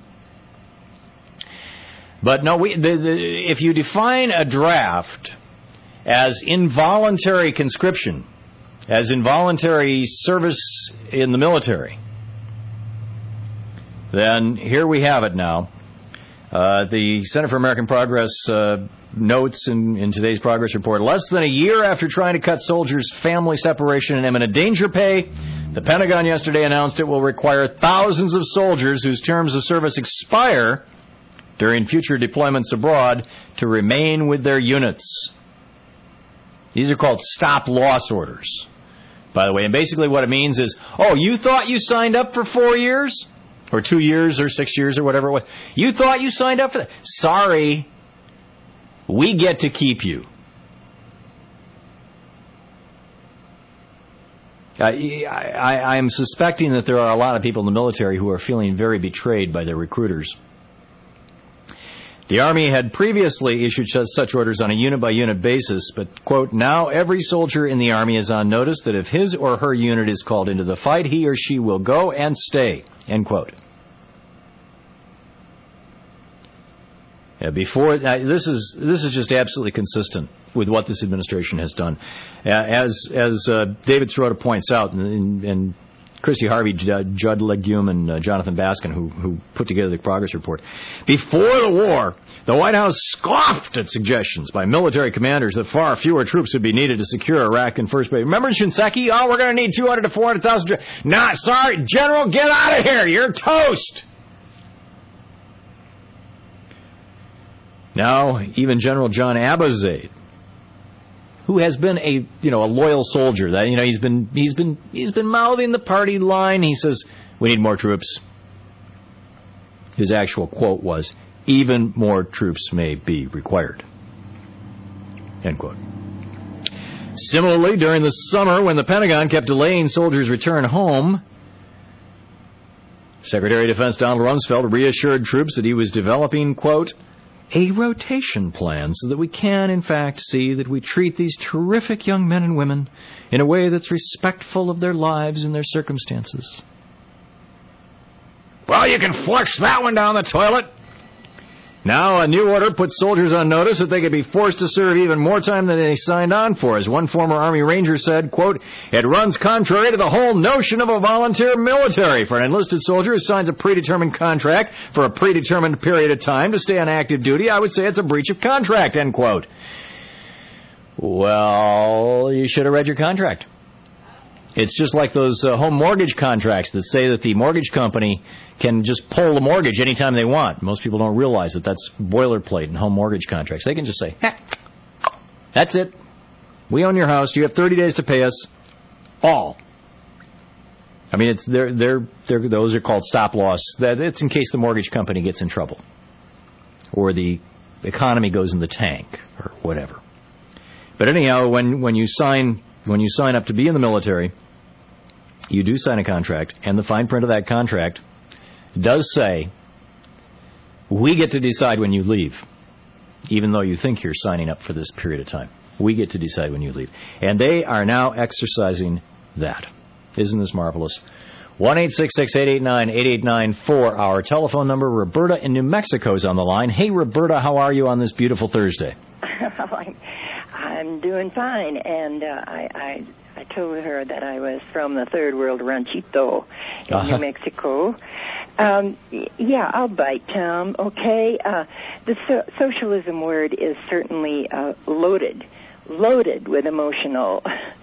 But no, we, the, the, if you define a draft as involuntary conscription, as involuntary service in the military, then here we have it now. Uh, the Center for American Progress uh, notes in, in today's progress report, less than a year after trying to cut soldiers' family separation and imminent danger pay, the Pentagon yesterday announced it will require thousands of soldiers whose terms of service expire during future deployments abroad to remain with their units. These are called stop-loss orders, by the way. And basically what it means is, oh, you thought you signed up for four years? Or two years or six years or whatever it was. You thought you signed up for that? Sorry. We get to keep you. I, I, I'm suspecting that there are a lot of people in the military who are feeling very betrayed by their recruiters. The Army had previously issued such orders on a unit-by-unit basis, but, quote, now every soldier in the Army is on notice that if his or her unit is called into the fight, he or she will go and stay, end quote. Yeah, before uh, this is this is just absolutely consistent with what this administration has done. Uh, as as uh, David Sirota points out, and, and Christy Harvey, Judd, Judd Legume, and uh, Jonathan Baskin, who who put together the progress report, before the war, the White House scoffed at suggestions by military commanders that far fewer troops would be needed to secure Iraq in first place. Remember Shinseki? Oh, we're going to need two hundred to four hundred thousand. Nah, sorry, General, get out of here. You're toast. Now, even General John Abizaid, who has been a you know a loyal soldier, that you know he's been he's been he's been mouthing the party line. He says we need more troops. His actual quote was, "Even more troops may be required." End quote. Similarly, during the summer, when the Pentagon kept delaying soldiers' return home, Secretary of Defense Donald Rumsfeld reassured troops that he was developing, quote, a rotation plan so that we can, in fact, see that we treat these terrific young men and women in a way that's respectful of their lives and their circumstances. Well, you can flush that one down the toilet. Now, a new order puts soldiers on notice that they could be forced to serve even more time than they signed on for. As one former Army Ranger said, quote, it runs contrary to the whole notion of a volunteer military. For an enlisted soldier who signs a predetermined contract for a predetermined period of time to stay on active duty, I would say it's a breach of contract, end quote. Well, you should have read your contract. It's just like those uh, home mortgage contracts that say that the mortgage company can just pull the mortgage anytime they want. Most people don't realize that that's boilerplate in home mortgage contracts. They can just say, hey, that's it. We own your house. You have thirty days to pay us all. I mean, it's they're, they're, they're, those are called stop loss. That it's in case the mortgage company gets in trouble or the economy goes in the tank or whatever. But anyhow, when, when you sign when you sign up to be in the military, you do sign a contract, and the fine print of that contract does say, we get to decide when you leave, even though you think you're signing up for this period of time. We get to decide when you leave. And they are now exercising that. Isn't this marvelous? one eight six six, eight eight nine, eight eight nine four, our telephone number. Roberta in New Mexico is on the line. Hey, Roberta, how are you on this beautiful Thursday? I'm doing fine, and uh, I, I I told her that I was from the third world ranchito in uh-huh. New Mexico. Um, yeah, I'll bite, Tom, okay? Uh, the so- socialism word is certainly uh, loaded, loaded with emotional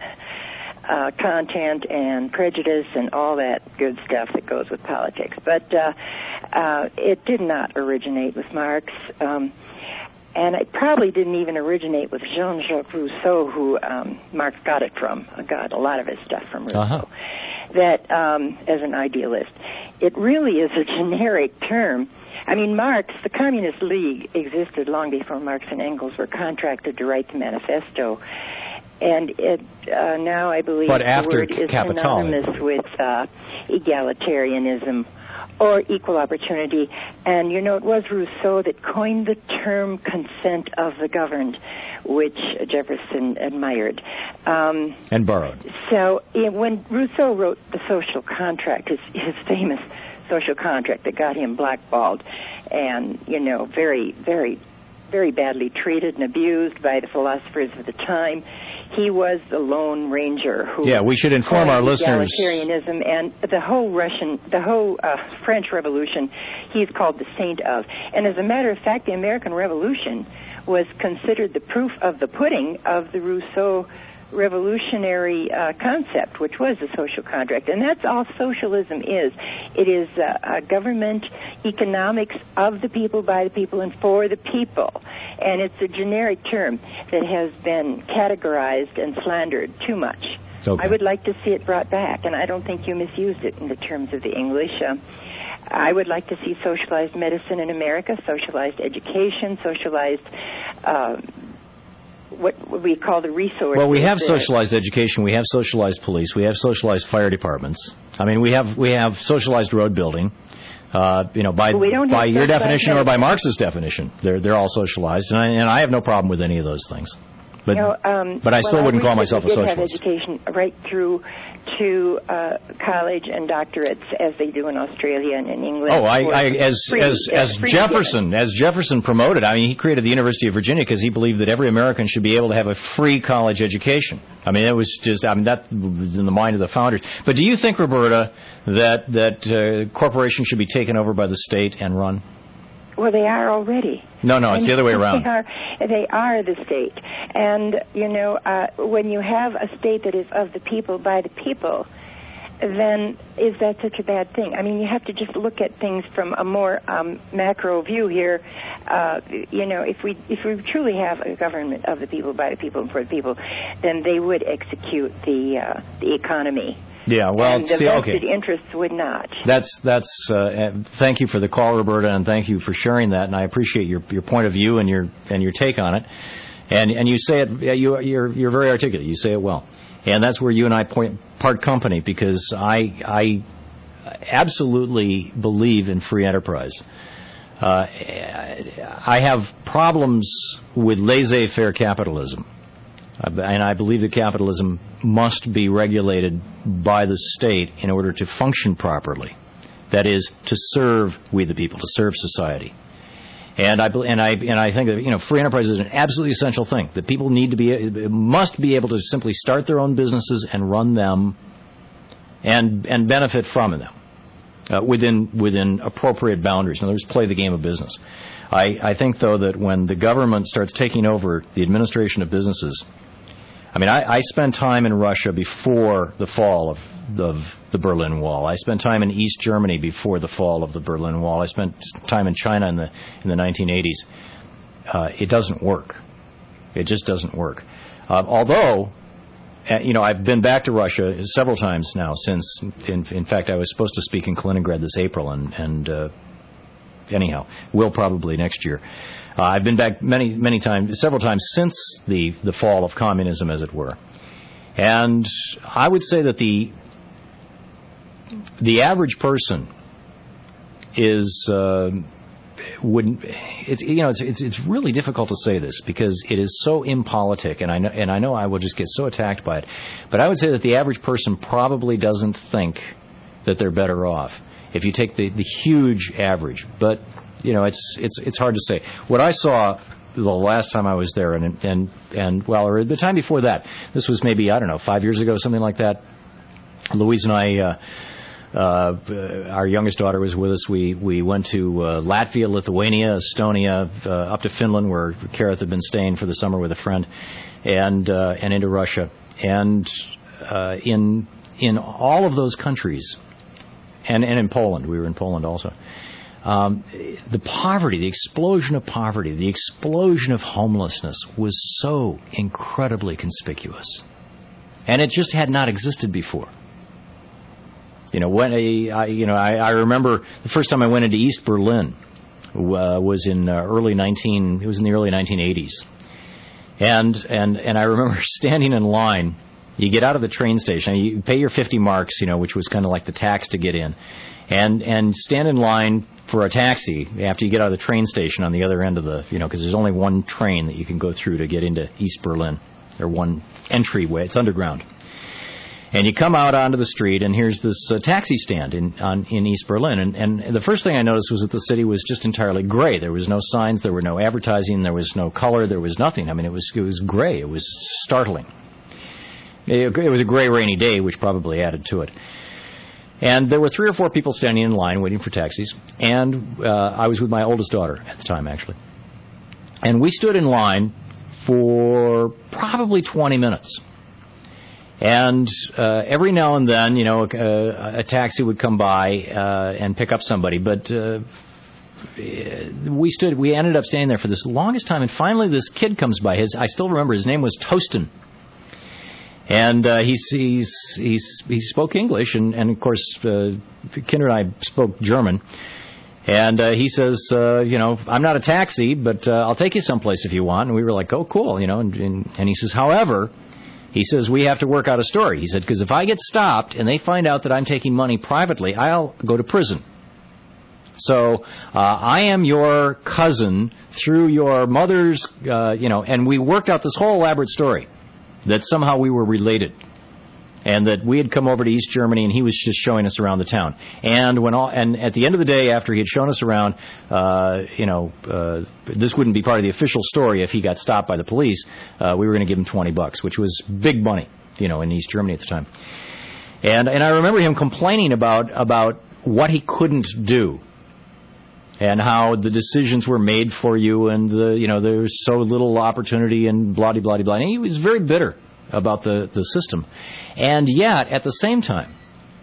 uh, content and prejudice and all that good stuff that goes with politics. But uh, uh, it did not originate with Marx. Um And it probably didn't even originate with Jean-Jacques Rousseau, who um, Marx got it from. Got a lot of his stuff from Rousseau. Uh-huh. That, um, as an idealist, it really is a generic term. I mean, Marx, the Communist League existed long before Marx and Engels were contracted to write the manifesto. And it uh, now, I believe, but the after word is Capital. synonymous with uh, egalitarianism or equal opportunity. And, you know, it was Rousseau that coined the term consent of the governed, which Jefferson admired. Um, and borrowed. So it, when Rousseau wrote the social contract, his, his famous social contract that got him blackballed and, you know, very, very, very badly treated and abused by the philosophers of the time, he was the Lone Ranger who... Yeah, we should inform our listeners... egalitarianism and the whole Russian, the whole uh, French Revolution, he's called the saint of. And as a matter of fact, the American Revolution was considered the proof of the pudding of the Rousseau revolutionary uh, concept, which was the social contract. And that's all socialism is. It is uh, a government economics of the people, by the people, and for the people. And it's a generic term that has been categorized and slandered too much. Okay. I would like to see it brought back, and I don't think you misused it in the terms of the English. Uh, I would like to see socialized medicine in America, socialized education, socialized... Uh, what we call the resources. Well, we have socialized education, we have socialized police, we have socialized fire departments. I mean, we have we have socialized road building. Uh, you know, by we don't by have your specialized definition or by medicine. Marx's definition, they're they're all socialized, and I, and I have no problem with any of those things. But you know, um, but I well, still wouldn't I call myself a did have socialist. education right through to uh, college and doctorates, as they do in Australia and in England. Oh, I, for I as free, as uh, as free Jefferson given. as Jefferson promoted. I mean, he created the University of Virginia because he believed that every American should be able to have a free college education. I mean, it was just I mean that was in the mind of the founders. But do you think, Roberta, that that uh, corporations should be taken over by the state and run? Well, they are already. No, no, it's And the other way around. They are, they are the state. And, you know, uh, when you have a state that is of the people, by the people, then is that such a bad thing? I mean, you have to just look at things from a more um, macro view here. Uh, you know, if we if we truly have a government of the people, by the people, and for the people, then they would execute the uh, the economy. Yeah, well, and the see, okay. vested interests would not. That's that's. Uh, thank you for the call, Roberta, and thank you for sharing that. And I appreciate your your point of view and your and your take on it. And and you say it. You you're you're very articulate. You say it well. And that's where you and I point, part company, because I I absolutely believe in free enterprise. Uh, I have problems with laissez-faire capitalism. And I believe that capitalism must be regulated by the state in order to function properly. That is, to serve we the people, to serve society. And I and I and I think that you know free enterprise is an absolutely essential thing. That people need to be must be able to simply start their own businesses and run them, and and benefit from them uh, within within appropriate boundaries. In other words, play the game of business. I, I think though that when the government starts taking over the administration of businesses, I mean, I, I spent time in Russia before the fall of, of the Berlin Wall. I spent time in East Germany before the fall of the Berlin Wall. I spent time in China in the in the nineteen eighties. Uh, it doesn't work. It just doesn't work. Uh, although, uh, you know, I've been back to Russia several times now since. In, in fact, I was supposed to speak in Kaliningrad this April, and and uh, anyhow, will probably next year. Uh, I've been back many, many times, several times since the, the fall of communism, as it were. And I would say that the the average person is uh, wouldn't. It's you know it's, it's it's really difficult to say this because it is so impolitic, and I know and I know I will just get so attacked by it. But I would say that the average person probably doesn't think that they're better off if you take the, the huge average, but. You know, it's it's it's hard to say. What I saw the last time I was there, and and and well, or the time before that, this was maybe I don't know five years ago, something like that. Louise and I, uh, uh, our youngest daughter was with us. We we went to uh, Latvia, Lithuania, Estonia, uh, up to Finland, where Kareth had been staying for the summer with a friend, and uh, and into Russia, and uh, in in all of those countries, and and in Poland, we were in Poland also. Um, the poverty, the explosion of poverty, the explosion of homelessness was so incredibly conspicuous. And it just had not existed before. You know, when a, I, you know, I, I remember the first time I went into East Berlin uh, was in uh, early nineteen. It was in the early nineteen eighties, and and and I remember standing in line. You get out of the train station, you pay your fifty marks, you know, which was kind of like the tax to get in, and and stand in line for a taxi after you get out of the train station on the other end of the, you know, because there's only one train that you can go through to get into East Berlin, or one entryway. It's underground. And you come out onto the street, and here's this uh, taxi stand in on, in East Berlin. And, and the first thing I noticed was that the city was just entirely gray. There was no signs, there were no advertising, there was no color, there was nothing. I mean, it was it was gray. It was startling. It, it was a gray, rainy day, which probably added to it. And there were three or four people standing in line waiting for taxis. And uh, I was with my oldest daughter at the time, actually. And we stood in line for probably twenty minutes. And uh, every now and then, you know, a, a taxi would come by uh, and pick up somebody. But uh, we stood, we ended up standing there for this longest time. And finally, this kid comes by. His, I still remember his name was Toastin. And uh, he's, he's, he's, he spoke English. And, and of course, uh, Kinder and I spoke German. And uh, he says, uh, you know, I'm not a taxi, but uh, I'll take you someplace if you want. And we were like, oh, cool, you know. And, and, and he says, however... He says, we have to work out a story. He said, because if I get stopped and they find out that I'm taking money privately, I'll go to prison. So uh, I am your cousin through your mother's, uh, you know, and we worked out this whole elaborate story that somehow we were related. And that we had come over to East Germany, and he was just showing us around the town. And when all, and at the end of the day, after he had shown us around, uh, you know, uh, this wouldn't be part of the official story if he got stopped by the police. Uh, we were going to give him twenty bucks, which was big money, you know, in East Germany at the time. And and I remember him complaining about about what he couldn't do, and how the decisions were made for you, and the, you know, there's so little opportunity, and blah blah blah. And he was very bitter about the the system. And yet, at the same time,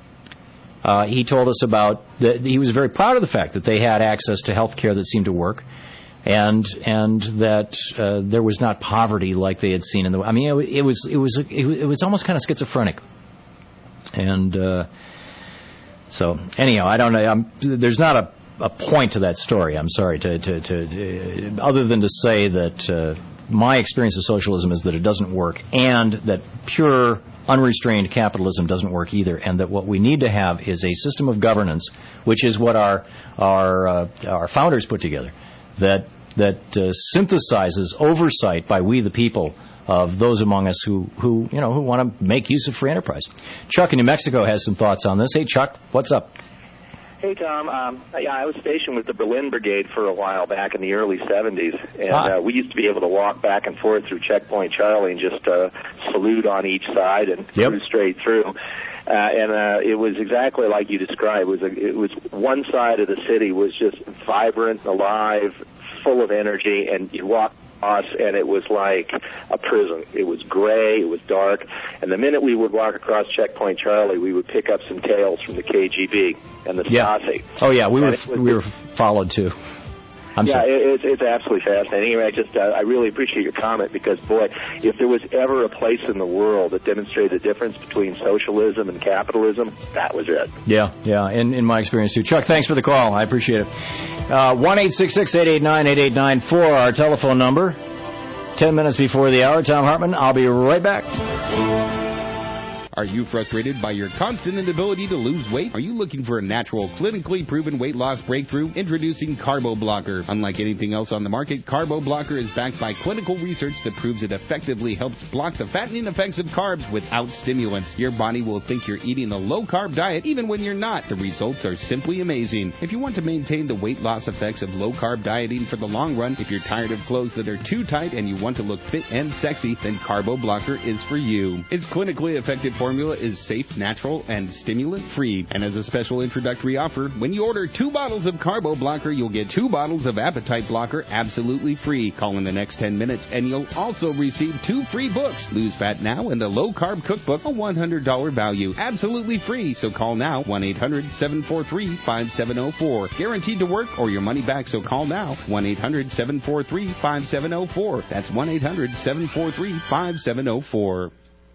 uh, he told us about that he was very proud of the fact that they had access to health care that seemed to work, and and that uh, there was not poverty like they had seen in the. I mean, it, it was it was it was almost kind of schizophrenic. And uh, so, anyhow, I don't know. I'm, there's not a, a point to that story. I'm sorry to to, to, to other than to say that. Uh, My experience of socialism is that it doesn't work, and that pure, unrestrained capitalism doesn't work either, and that what we need to have is a system of governance, which is what our our uh, our founders put together, that that uh, synthesizes oversight by we the people of those among us who, who you know who want to make use of free enterprise. Chuck in New Mexico has some thoughts on this. Hey, Chuck, what's up? Hey, Tom. Um, yeah, I was stationed with the Berlin Brigade for a while back in the early seventies, and ah. uh, we used to be able to walk back and forth through Checkpoint Charlie and just uh, salute on each side and yep. cruise straight through. Uh, and uh, it was exactly like you described. It was, a, it was one side of the city was just vibrant, alive, full of energy, and you walk us, and it was like a prison. It was gray, it was dark, and the minute we would walk across Checkpoint Charlie, we would pick up some tales from the K G B and the yeah. Stasi. Oh yeah, we and were we were followed too. I'm yeah, sorry. It, it's, it's absolutely fascinating. Anyway, I just uh, I really appreciate your comment because, boy, if there was ever a place in the world that demonstrated the difference between socialism and capitalism, that was it. Yeah, yeah, in, in my experience too. Chuck, thanks for the call. I appreciate it. Uh, one eight six six, eight eight nine, eight eight nine four, our telephone number. Ten minutes before the hour, Tom Hartman. I'll be right back. Are you frustrated by your constant inability to lose weight? Are you looking for a natural, clinically proven weight loss breakthrough? Introducing Carbo Blocker. Unlike anything else on the market, Carbo Blocker is backed by clinical research that proves it effectively helps block the fattening effects of carbs without stimulants. Your body will think you're eating a low-carb diet even when you're not. The results are simply amazing. If you want to maintain the weight loss effects of low-carb dieting for the long run, if you're tired of clothes that are too tight and you want to look fit and sexy, then Carbo Blocker is for you. Its clinically effective formula is safe, natural, and stimulant-free. And as a special introductory offer, when you order two bottles of Carbo Blocker, you'll get two bottles of Appetite Blocker absolutely free. Call in the next ten minutes, and you'll also receive two free books, Lose Fat Now and the Low Carb Cookbook, a one hundred dollars value. Absolutely free, so call now, one eight hundred, seven four three, five seven zero four. Guaranteed to work or your money back, so call now, one eight hundred, seven four three, five seven zero four. That's one eight hundred, seven four three, five seven zero four.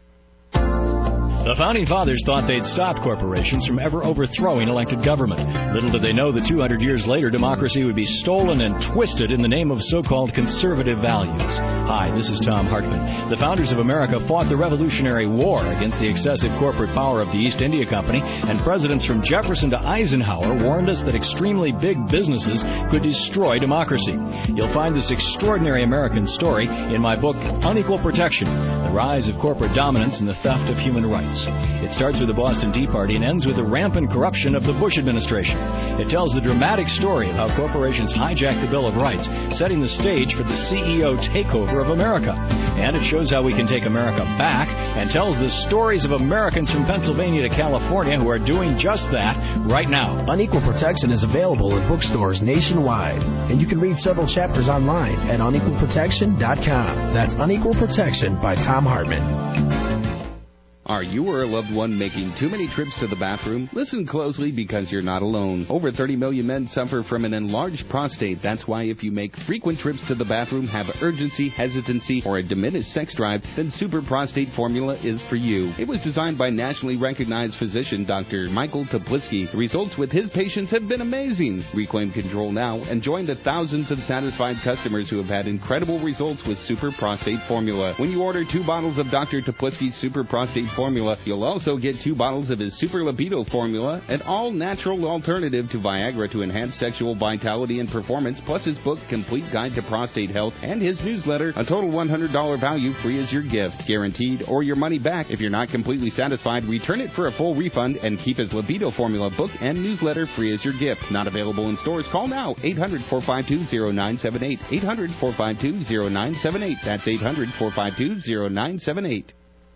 The Founding Fathers thought they'd stop corporations from ever overthrowing elected government. Little did they know that two hundred years later, democracy would be stolen and twisted in the name of so-called conservative values. Hi, this is Tom Hartman. The founders of America fought the Revolutionary War against the excessive corporate power of the East India Company, and presidents from Jefferson to Eisenhower warned us that extremely big businesses could destroy democracy. You'll find this extraordinary American story in my book, Unequal Protection, The Rise of Corporate Dominance and the Theft of Human Rights. It starts with the Boston Tea Party and ends with the rampant corruption of the Bush administration. It tells the dramatic story of how corporations hijacked the Bill of Rights, setting the stage for the C E O takeover of America. And it shows how we can take America back and tells the stories of Americans from Pennsylvania to California who are doing just that right now. Unequal Protection is available in bookstores nationwide, and you can read several chapters online at unequal protection dot com. That's Unequal Protection by Tom Hartman. Are you or a loved one making too many trips to the bathroom? Listen closely because you're not alone. Over thirty million men suffer from an enlarged prostate. That's why if you make frequent trips to the bathroom, have urgency, hesitancy, or a diminished sex drive, then Super Prostate Formula is for you. It was designed by nationally recognized physician Doctor Michael Toplitzky. The results with his patients have been amazing. Reclaim control now and join the thousands of satisfied customers who have had incredible results with Super Prostate Formula. When you order two bottles of Doctor Toplitzky's Super Prostate formula. You'll also get two bottles of his Super Libido formula, an all-natural alternative to Viagra to enhance sexual vitality and performance, plus his book, Complete Guide to Prostate Health, and his newsletter, a total one hundred dollars value, free as your gift, guaranteed, or your money back. If you're not completely satisfied, return it for a full refund and keep his Libido formula book and newsletter free as your gift. Not available in stores. Call now, eight hundred, four five two, zero nine seven eight, eight hundred, four five two, zero nine seven eight. That's eight hundred, four five two, zero nine seven eight.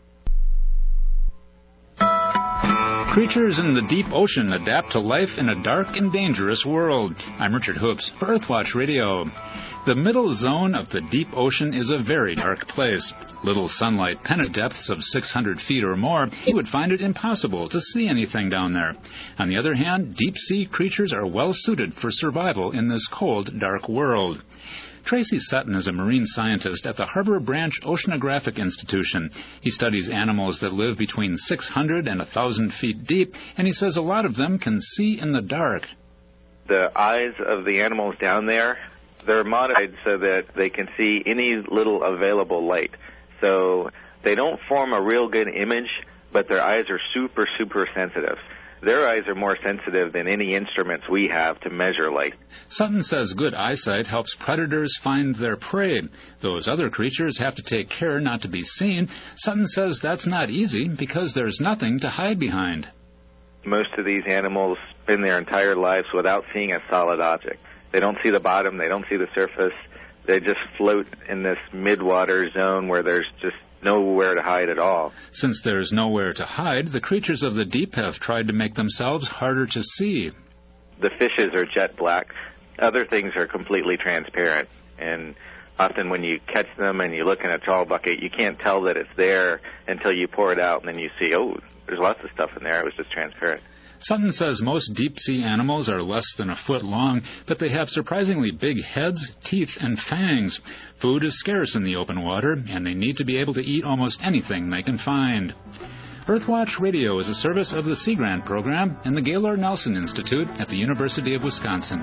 Creatures in the deep ocean adapt to life in a dark and dangerous world. I'm Richard Hoops for Earthwatch Radio. The middle zone of the deep ocean is a very dark place. Little sunlight penetrates depths of six hundred feet or more. You would find it impossible to see anything down there. On the other hand, deep-sea creatures are well suited for survival in this cold, dark world. Tracy Sutton is a marine scientist at the Harbor Branch Oceanographic Institution. He studies animals that live between six hundred and one thousand feet deep, and he says a lot of them can see in the dark. The eyes of the animals down there, they're modified so that they can see any little available light. So they don't form a real good image, but their eyes are super, super sensitive. Their eyes are more sensitive than any instruments we have to measure light. Sutton says good eyesight helps predators find their prey. Those other creatures have to take care not to be seen. Sutton says that's not easy because there's nothing to hide behind. Most of these animals spend their entire lives without seeing a solid object. They don't see the bottom, they don't see the surface. They just float in this mid-water zone where there's just nowhere to hide at all. Since there's nowhere to hide, the creatures of the deep have tried to make themselves harder to see. The fishes are jet black. Other things are completely transparent. And often when you catch them and you look in a trawl bucket, you can't tell that it's there until you pour it out, and then you see, oh, there's lots of stuff in there. It was just transparent. Sutton says most deep-sea animals are less than a foot long, but they have surprisingly big heads, teeth, and fangs. Food is scarce in the open water, and they need to be able to eat almost anything they can find. Earthwatch Radio is a service of the Sea Grant Program and the Gaylord Nelson Institute at the University of Wisconsin.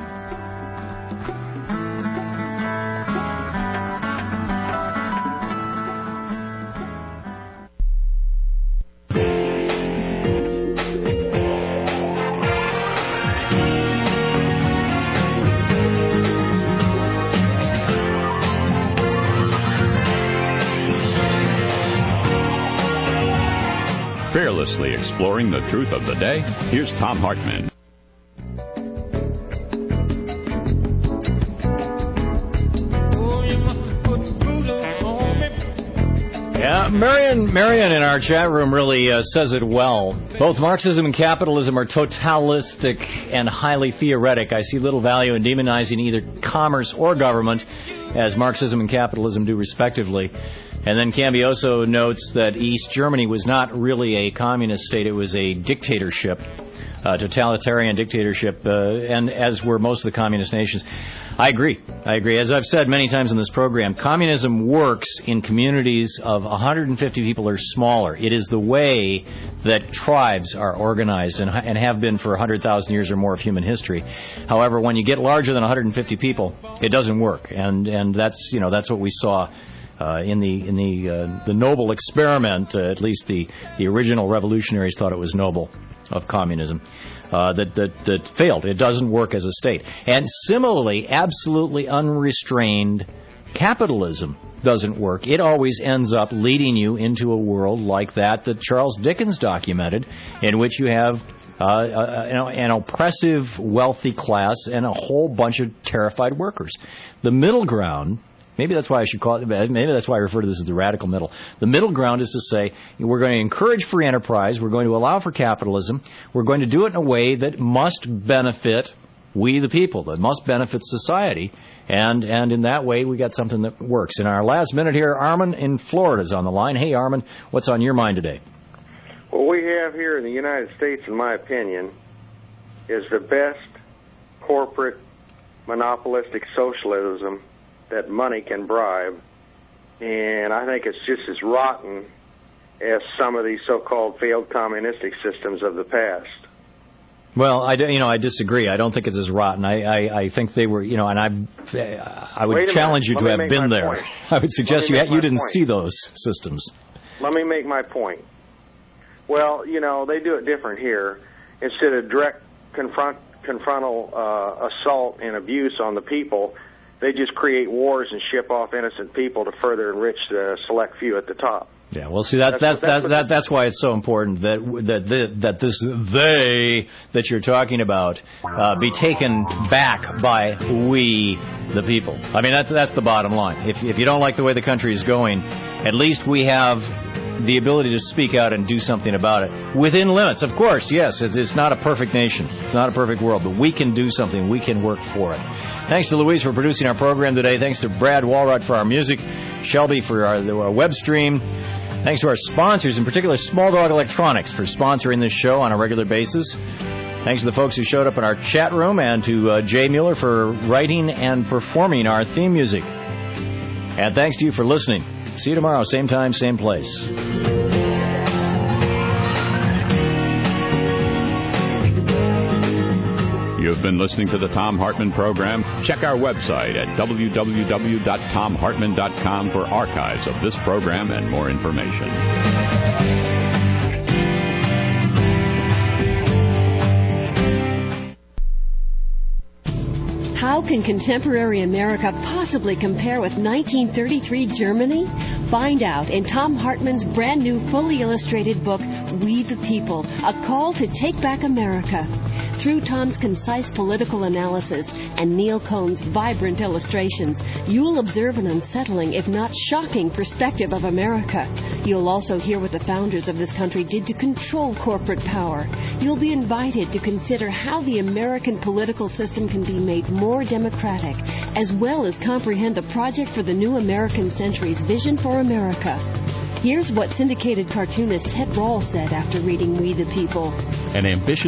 Fearlessly exploring the truth of the day, here's Tom Hartman. Yeah, Marion, Marion in our chat room really uh, says it well. Both Marxism and capitalism are totalistic and highly theoretic. I see little value in demonizing either commerce or government, as Marxism and capitalism do respectively. And then Cambioso notes that East Germany was not really a communist state, it was a dictatorship, a totalitarian dictatorship, uh, and as were most of the communist nations. I agree. I agree. As I've said many times in this program, communism works in communities of one hundred fifty people or smaller. It is the way that tribes are organized and, and have been for one hundred thousand years or more of human history. However, when you get larger than one hundred fifty people, it doesn't work, and and that's you know that's what we saw. Uh, in the in the uh, the noble experiment, uh, at least the, the original revolutionaries thought it was noble, of communism, uh, that, that that failed. It doesn't work as a state. And similarly, absolutely unrestrained capitalism doesn't work. It always ends up leading you into a world like that that Charles Dickens documented, in which you have uh, a, you know, an oppressive, wealthy class and a whole bunch of terrified workers. The middle ground. Maybe that's why I should call it, maybe that's why I refer to this as the radical middle. The middle ground is to say, we're going to encourage free enterprise, we're going to allow for capitalism, we're going to do it in a way that must benefit we the people, that must benefit society, and and in that way we got something that works. In our last minute here, Armin in Florida is on the line. Hey, Armin, what's on your mind today? What we have here in the United States, in my opinion, is the best corporate monopolistic socialism that money can bribe, and I think it's just as rotten as some of these so-called failed communistic systems of the past. Well, I you know I disagree. I don't think it's as rotten. I I, I think they were you know, and I I would Wait a challenge minute. you Let to me have make been my there. point. I would suggest Let me you make you my didn't point. see those systems. Let me make my point. Well, you know, they do it different here. Instead of direct confront, confrontal uh, assault and abuse on the people, they just create wars and ship off innocent people to further enrich the select few at the top. Yeah, well, see, that, that's, that's, that, that, that's why it's so important that that the, that this they that you're talking about uh, be taken back by we, the people. I mean, that's, that's the bottom line. If, if you don't like the way the country is going, at least we have the ability to speak out and do something about it. Within limits, of course, yes. It's, it's not a perfect nation. It's not a perfect world, but we can do something. We can work for it. Thanks to Louise for producing our program today. Thanks to Brad Walrod for our music. Shelby for our, our web stream. Thanks to our sponsors, in particular Small Dog Electronics, for sponsoring this show on a regular basis. Thanks to the folks who showed up in our chat room, and to uh, Jay Mueller for writing and performing our theme music. And thanks to you for listening. See you tomorrow, same time, same place. You've been listening to the Thom Hartmann Program. Check our website at w w w dot tom hartmann dot com for archives of this program and more information. How can contemporary America possibly compare with nineteen thirty-three Germany? Find out in Thom Hartmann's brand new fully illustrated book, We the People, A Call to Take Back America. Through Tom's concise political analysis and Neil Cohn's vibrant illustrations, you'll observe an unsettling, if not shocking, perspective of America. You'll also hear what the founders of this country did to control corporate power. You'll be invited to consider how the American political system can be made more democratic, as well as comprehend the project for the new American century's vision for America. Here's what syndicated cartoonist Ted Rall said after reading We the People. An ambitious